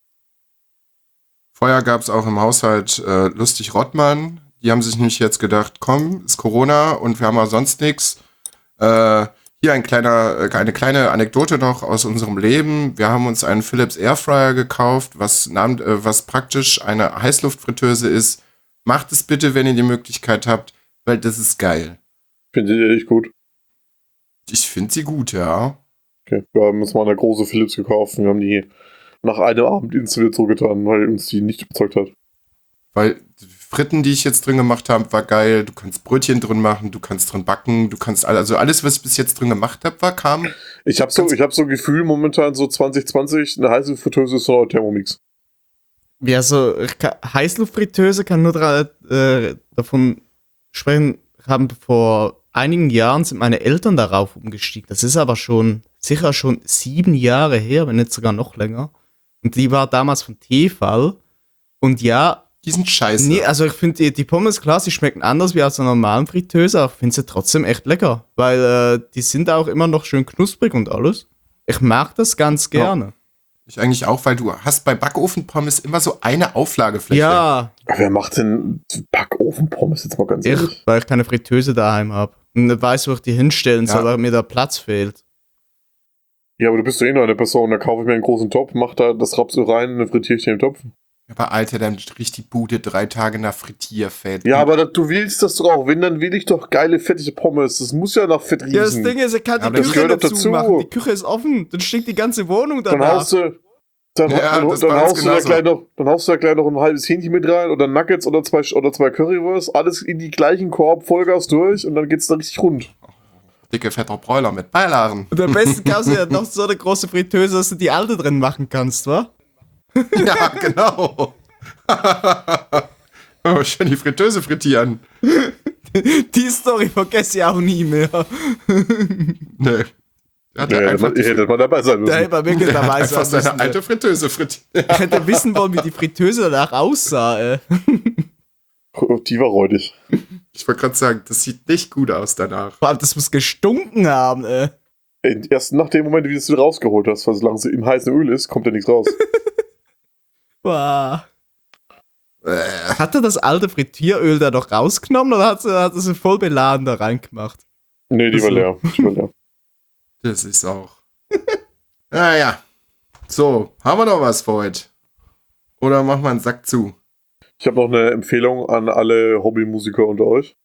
Feuer gab es auch im Haushalt Lustig Rottmann. Die haben sich nämlich jetzt gedacht, komm, ist Corona und wir haben auch sonst nichts. Hier eine kleine Anekdote noch aus unserem Leben. Wir haben uns einen Philips Airfryer gekauft, was praktisch eine Heißluftfritteuse ist. Macht es bitte, wenn ihr die Möglichkeit habt, weil das ist geil. Finde ich echt gut. Ich finde sie gut, ja. Okay. Wir haben uns mal eine große Philips gekauft und wir haben die nach einem Abend installiert zurückgetan, weil uns die nicht überzeugt hat. Weil die Fritten, die ich jetzt drin gemacht habe, war geil. Du kannst Brötchen drin machen, du kannst drin backen, du kannst also alles, was ich bis jetzt drin gemacht habe, kam. Ich habe so ein Gefühl momentan so 2020, eine heiße Fritteuse ist so ein Thermomix. Ja, so Heißluftfritteuse kann nur davon sprechen, haben vor einigen Jahren sind meine Eltern darauf umgestiegen. Das ist aber sicher schon 7 Jahre her, wenn nicht sogar noch länger. Und die war damals von Tefal. Und ja, Die sind scheiße. nee, also ich finde die Pommes, klar, sie schmecken anders wie aus einer normalen Fritteuse, aber ich finde sie trotzdem echt lecker. Weil die sind auch immer noch schön knusprig und alles. Ich mag das ganz gerne. Ich eigentlich auch, weil du hast bei Backofenpommes immer so eine Auflagefläche. Ja, Aber wer macht denn Backofenpommes jetzt mal ganz ehrlich? weil ich keine Fritteuse daheim habe. Und nicht weiß, wo ich die hinstellen soll, Ja. weil mir der Platz fehlt. Ja, aber du bist doch eh nur eine Person, da kaufe ich mir einen großen Topf, mach da das Rapsöl rein und dann frittiere ich den im Topf. Aber Alter, dann riecht die Bude 3 Tage nach Frittierfett. Ja, aber du willst das doch auch. Wenn, dann will ich doch geile, fettige Pommes. Das muss ja nach Fett riechen. Ja, das Ding ist, er kann Aber die das Küche gehört nicht doch dazu. zumachen. Die Küche ist offen, dann stinkt die ganze Wohnung dann danach. haust du... Dann, Ja, dann, das dann, war ganz haust du da genauso. gleich noch ein halbes Hähnchen mit rein oder Nuggets oder zwei Currywurst, alles in die gleichen Korb, Vollgas durch und dann geht's da richtig rund. Dicke, fetter Bräuler mit Beilagen. Und am besten kannst du ja noch so eine große Fritteuse, dass du die alte drin machen kannst, wa? Ja, genau. Oh, schön die Fritteuse frittieren. Die Story vergesse ich auch nie mehr. Nee. Hat Ja, er einfach, ihr hättet mal dabei sein Der müssen. hätte bei mir der hat dabei einfach sein seine müssen. alte Fritteuse frittiert. Ich hätte wissen wollen, wie die Fritteuse danach aussah, ey. Die war räudig. Ich wollte gerade sagen, das sieht nicht gut aus danach. Vor allem, das muss gestunken haben, ey. Erst nach dem Moment, wie du es wieder rausgeholt hast, weil solange sie im heißen Öl ist, kommt ja nichts raus. Boah. Hat er das alte Frittieröl da noch rausgenommen oder hat er sie voll beladen da reingemacht? Nee, die war leer. Das ist auch. Naja. So, haben wir noch was für heute? Oder machen wir einen Sack zu? Ich habe noch eine Empfehlung an alle Hobbymusiker unter euch.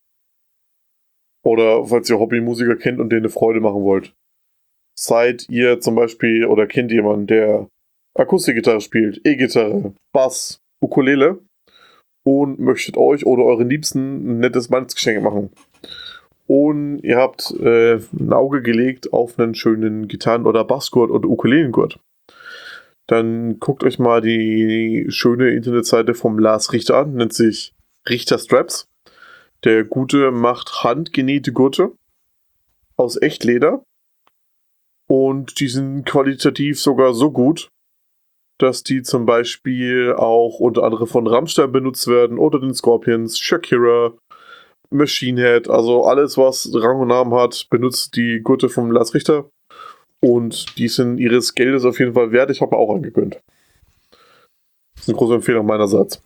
Oder falls ihr Hobbymusiker kennt und denen eine Freude machen wollt. Seid ihr zum Beispiel oder kennt jemanden, der Akustikgitarre spielt, E-Gitarre, Bass, Ukulele und möchtet euch oder euren Liebsten ein nettes Weihnachtsgeschenk machen. Und ihr habt ein Auge gelegt auf einen schönen Gitarren- oder Bassgurt oder Ukulelengurt. Dann guckt euch mal die schöne Internetseite vom Lars Richter an, nennt sich Richter Straps. Der Gute macht handgenähte Gurte aus Echtleder. Und die sind qualitativ sogar so gut, dass die zum Beispiel auch unter anderem von Rammstein benutzt werden oder den Scorpions, Shakira, Machine Head, also alles, was Rang und Namen hat, benutzt die Gurte vom Lars Richter. Und die sind ihres Geldes auf jeden Fall wert. Ich habe mir auch angegönnt. Das ist eine große Empfehlung meinerseits.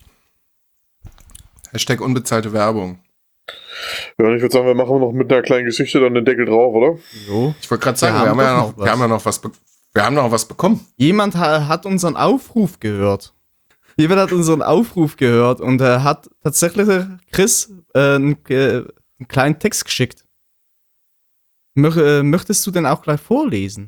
Hashtag unbezahlte Werbung. Ja, und ich würde sagen, wir machen noch mit einer kleinen Geschichte dann den Deckel drauf, oder? Jo. Ich wollte gerade sagen, Wir wir haben haben, doch noch was. wir haben ja noch was. Wir haben noch was bekommen. Jemand hat unseren Aufruf gehört. Jemand hat unseren Aufruf gehört und hat tatsächlich Chris einen kleinen Text geschickt. Möchtest du denn auch gleich vorlesen?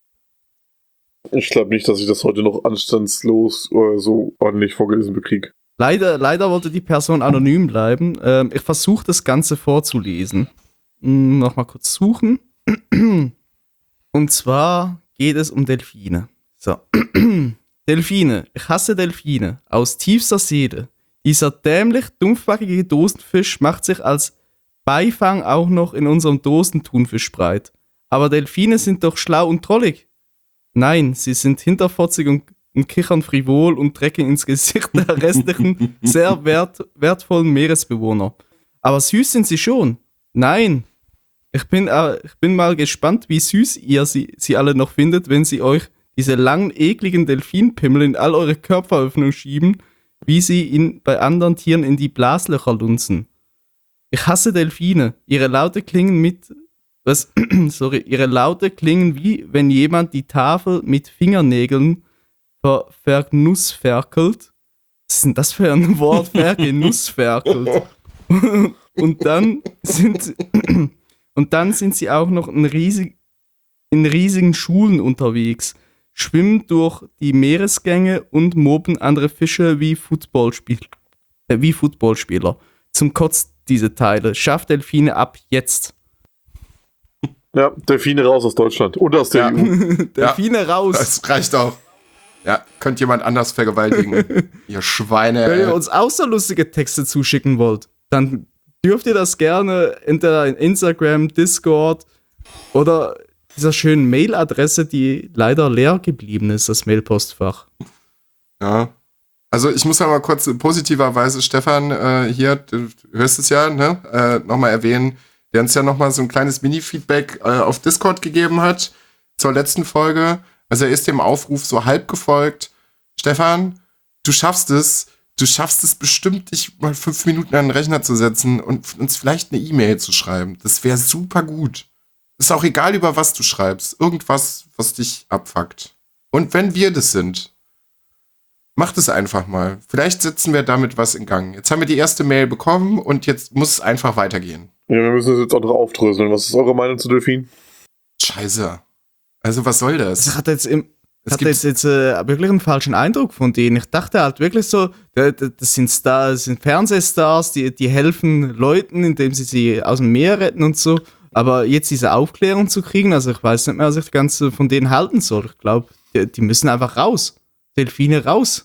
Ich glaube nicht, dass ich das heute noch anstandslos so ordentlich vorgelesen bekriege. Leider wollte die Person anonym bleiben. Ich versuche das Ganze vorzulesen. Nochmal kurz suchen. Und zwar geht es um Delfine. So. Delfine. Ich hasse Delfine. Aus tiefster Seele. Dieser dämlich dumpfbackige Dosenfisch macht sich als Beifang auch noch in unserem Dosenthunfisch breit. Aber Delfine sind doch schlau und trollig. Nein, sie sind hinterfotzig und kichern frivol und drecken ins Gesicht der restlichen, sehr wertvollen Meeresbewohner. Aber süß sind sie schon. Nein. Ich bin mal gespannt, wie süß ihr sie alle noch findet, wenn sie euch diese langen, ekligen Delfinpimmel in all eure Körperöffnungen schieben, wie sie ihn bei anderen Tieren in die Blaslöcher lunzen. Ich hasse Delfine. Ihre Laute klingen wie wenn jemand die Tafel mit Fingernägeln vergenussferkelt. Was ist denn das für ein Wort? Vergenussferkelt. Und dann sind sie auch noch in riesigen Schulen unterwegs, schwimmen durch die Meeresgänge und mobben andere Fische wie Footballspieler. Zum Kotz diese Teile. Schafft Delfine ab jetzt. Ja, Delfine raus aus Deutschland und aus der EU. Delfine raus. Das reicht auch. Ja, könnt jemand anders vergewaltigen. Ihr Schweine. Wenn ihr uns auch so lustige Texte zuschicken wollt, dann dürft ihr das gerne entweder in Instagram, Discord oder dieser schönen Mailadresse, die leider leer geblieben ist, das Mailpostfach. Ja. Also ich muss ja mal kurz positiverweise Stefan hier, du hörst es ja, ne, nochmal erwähnen, der uns ja nochmal so ein kleines Mini-Feedback auf Discord gegeben hat zur letzten Folge. Also er ist dem Aufruf so halb gefolgt. Stefan, du schaffst es bestimmt, dich mal 5 Minuten an den Rechner zu setzen und uns vielleicht eine E-Mail zu schreiben. Das wäre super gut. Ist auch egal, über was du schreibst. Irgendwas, was dich abfuckt. Und wenn wir das sind, macht es einfach mal. Vielleicht setzen wir damit was in Gang. Jetzt haben wir die erste Mail bekommen und jetzt muss es einfach weitergehen. Ja, wir müssen das jetzt auch noch aufdröseln. Was ist eure Meinung zu Delfin? Scheiße. Also was soll das? Ich hatte jetzt wirklich einen falschen Eindruck von denen. Ich dachte halt wirklich so, das sind Fernsehstars, die helfen Leuten, indem sie aus dem Meer retten und so. Aber jetzt diese Aufklärung zu kriegen, also ich weiß nicht mehr, was ich ganz von denen halten soll. Ich glaube, die müssen einfach raus. Delfine raus.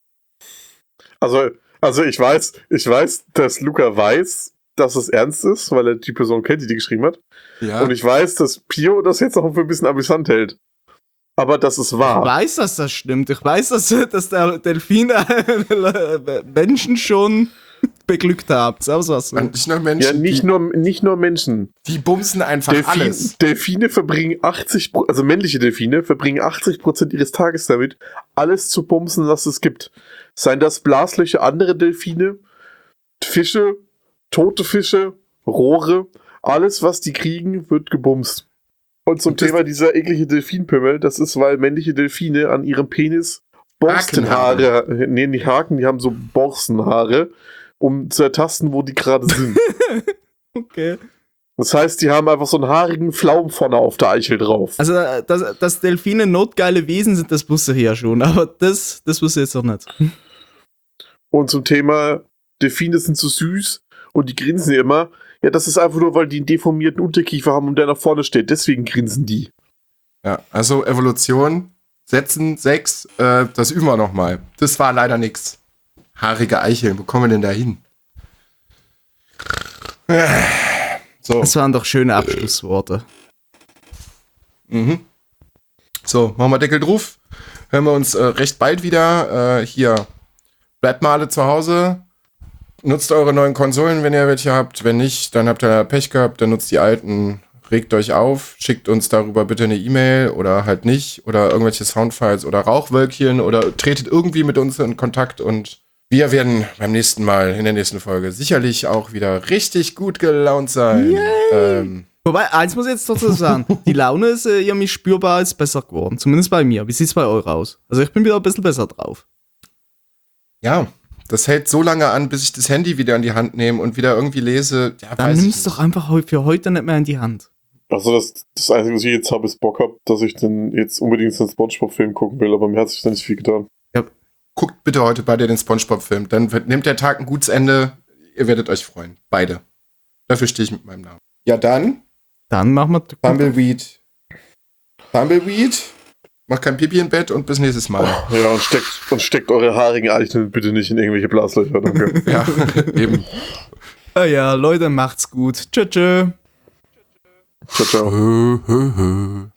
Also ich weiß, dass Luca weiß, dass es ernst ist, weil er die Person kennt, die geschrieben hat. Ja. Und ich weiß, dass Pio das jetzt noch für ein bisschen amüsant hält. Aber das ist wahr. Ich weiß, dass das stimmt. Ich weiß, dass der Delfine Menschen schon beglückt hat. Und nicht nur Menschen. Ja, nicht nur Menschen. Die bumsen einfach alles. Delfine verbringen also männliche Delfine verbringen 80% ihres Tages damit, alles zu bumsen, was es gibt. Seien das Blaslöcher, andere Delfine, Fische, tote Fische, Rohre, alles, was die kriegen, wird gebumst. Und zum Thema dieser eklige Delfinpimmel, das ist, weil männliche Delfine an ihrem Penis Borstenhaare, nee, nicht Haken, die haben so Borstenhaare, um zu ertasten, wo die gerade sind. Okay. Das heißt, die haben einfach so einen haarigen Pflaum vorne auf der Eichel drauf. Also, dass Delfine notgeile Wesen sind, das wusste ich ja schon, aber das wusste ich jetzt noch nicht. Und zum Thema, Delfine sind so süß und die grinsen immer. Ja, das ist einfach nur, weil die einen deformierten Unterkiefer haben und der nach vorne steht. Deswegen grinsen die. Ja, also Evolution, Setzen, 6, das üben wir nochmal. Das war leider nix. Haarige Eicheln, wo kommen wir denn da hin? So. Das waren doch schöne Abschlussworte. Mhm. So, machen wir Deckel drauf. Hören wir uns recht bald wieder. Hier, bleibt mal alle zu Hause. Nutzt eure neuen Konsolen, wenn ihr welche habt. Wenn nicht, dann habt ihr Pech gehabt. Dann nutzt die alten. Regt euch auf. Schickt uns darüber bitte eine E-Mail oder halt nicht. Oder irgendwelche Soundfiles oder Rauchwölkchen. Oder tretet irgendwie mit uns in Kontakt. Und wir werden beim nächsten Mal, in der nächsten Folge, sicherlich auch wieder richtig gut gelaunt sein. Wobei, eins muss ich jetzt trotzdem sagen. Die Laune ist irgendwie spürbar ist besser geworden. Zumindest bei mir. Wie sieht es bei euch aus? Also ich bin wieder ein bisschen besser drauf. Ja, das hält so lange an, bis ich das Handy wieder in die Hand nehme und wieder irgendwie lese. Ja, dann nimm es doch einfach für heute nicht mehr in die Hand. Also das Einzige, was ich jetzt habe, ist Bock habe, dass ich dann jetzt unbedingt den SpongeBob-Film gucken will, aber mir hat sich da nicht viel getan. Ja, guckt bitte heute beide den SpongeBob-Film. Dann nimmt der Tag ein gutes Ende. Ihr werdet euch freuen. Beide. Dafür stehe ich mit meinem Namen. Ja, dann machen wir Tumbleweed. Tumbleweed. Macht kein Pipi im Bett und bis nächstes Mal. Ja, und steckt eure haarigen Eichel bitte nicht in irgendwelche Blaslöcher. Danke. Ja, eben. Ja, Leute, macht's gut. Tschö, tschö. Ciao, ciao.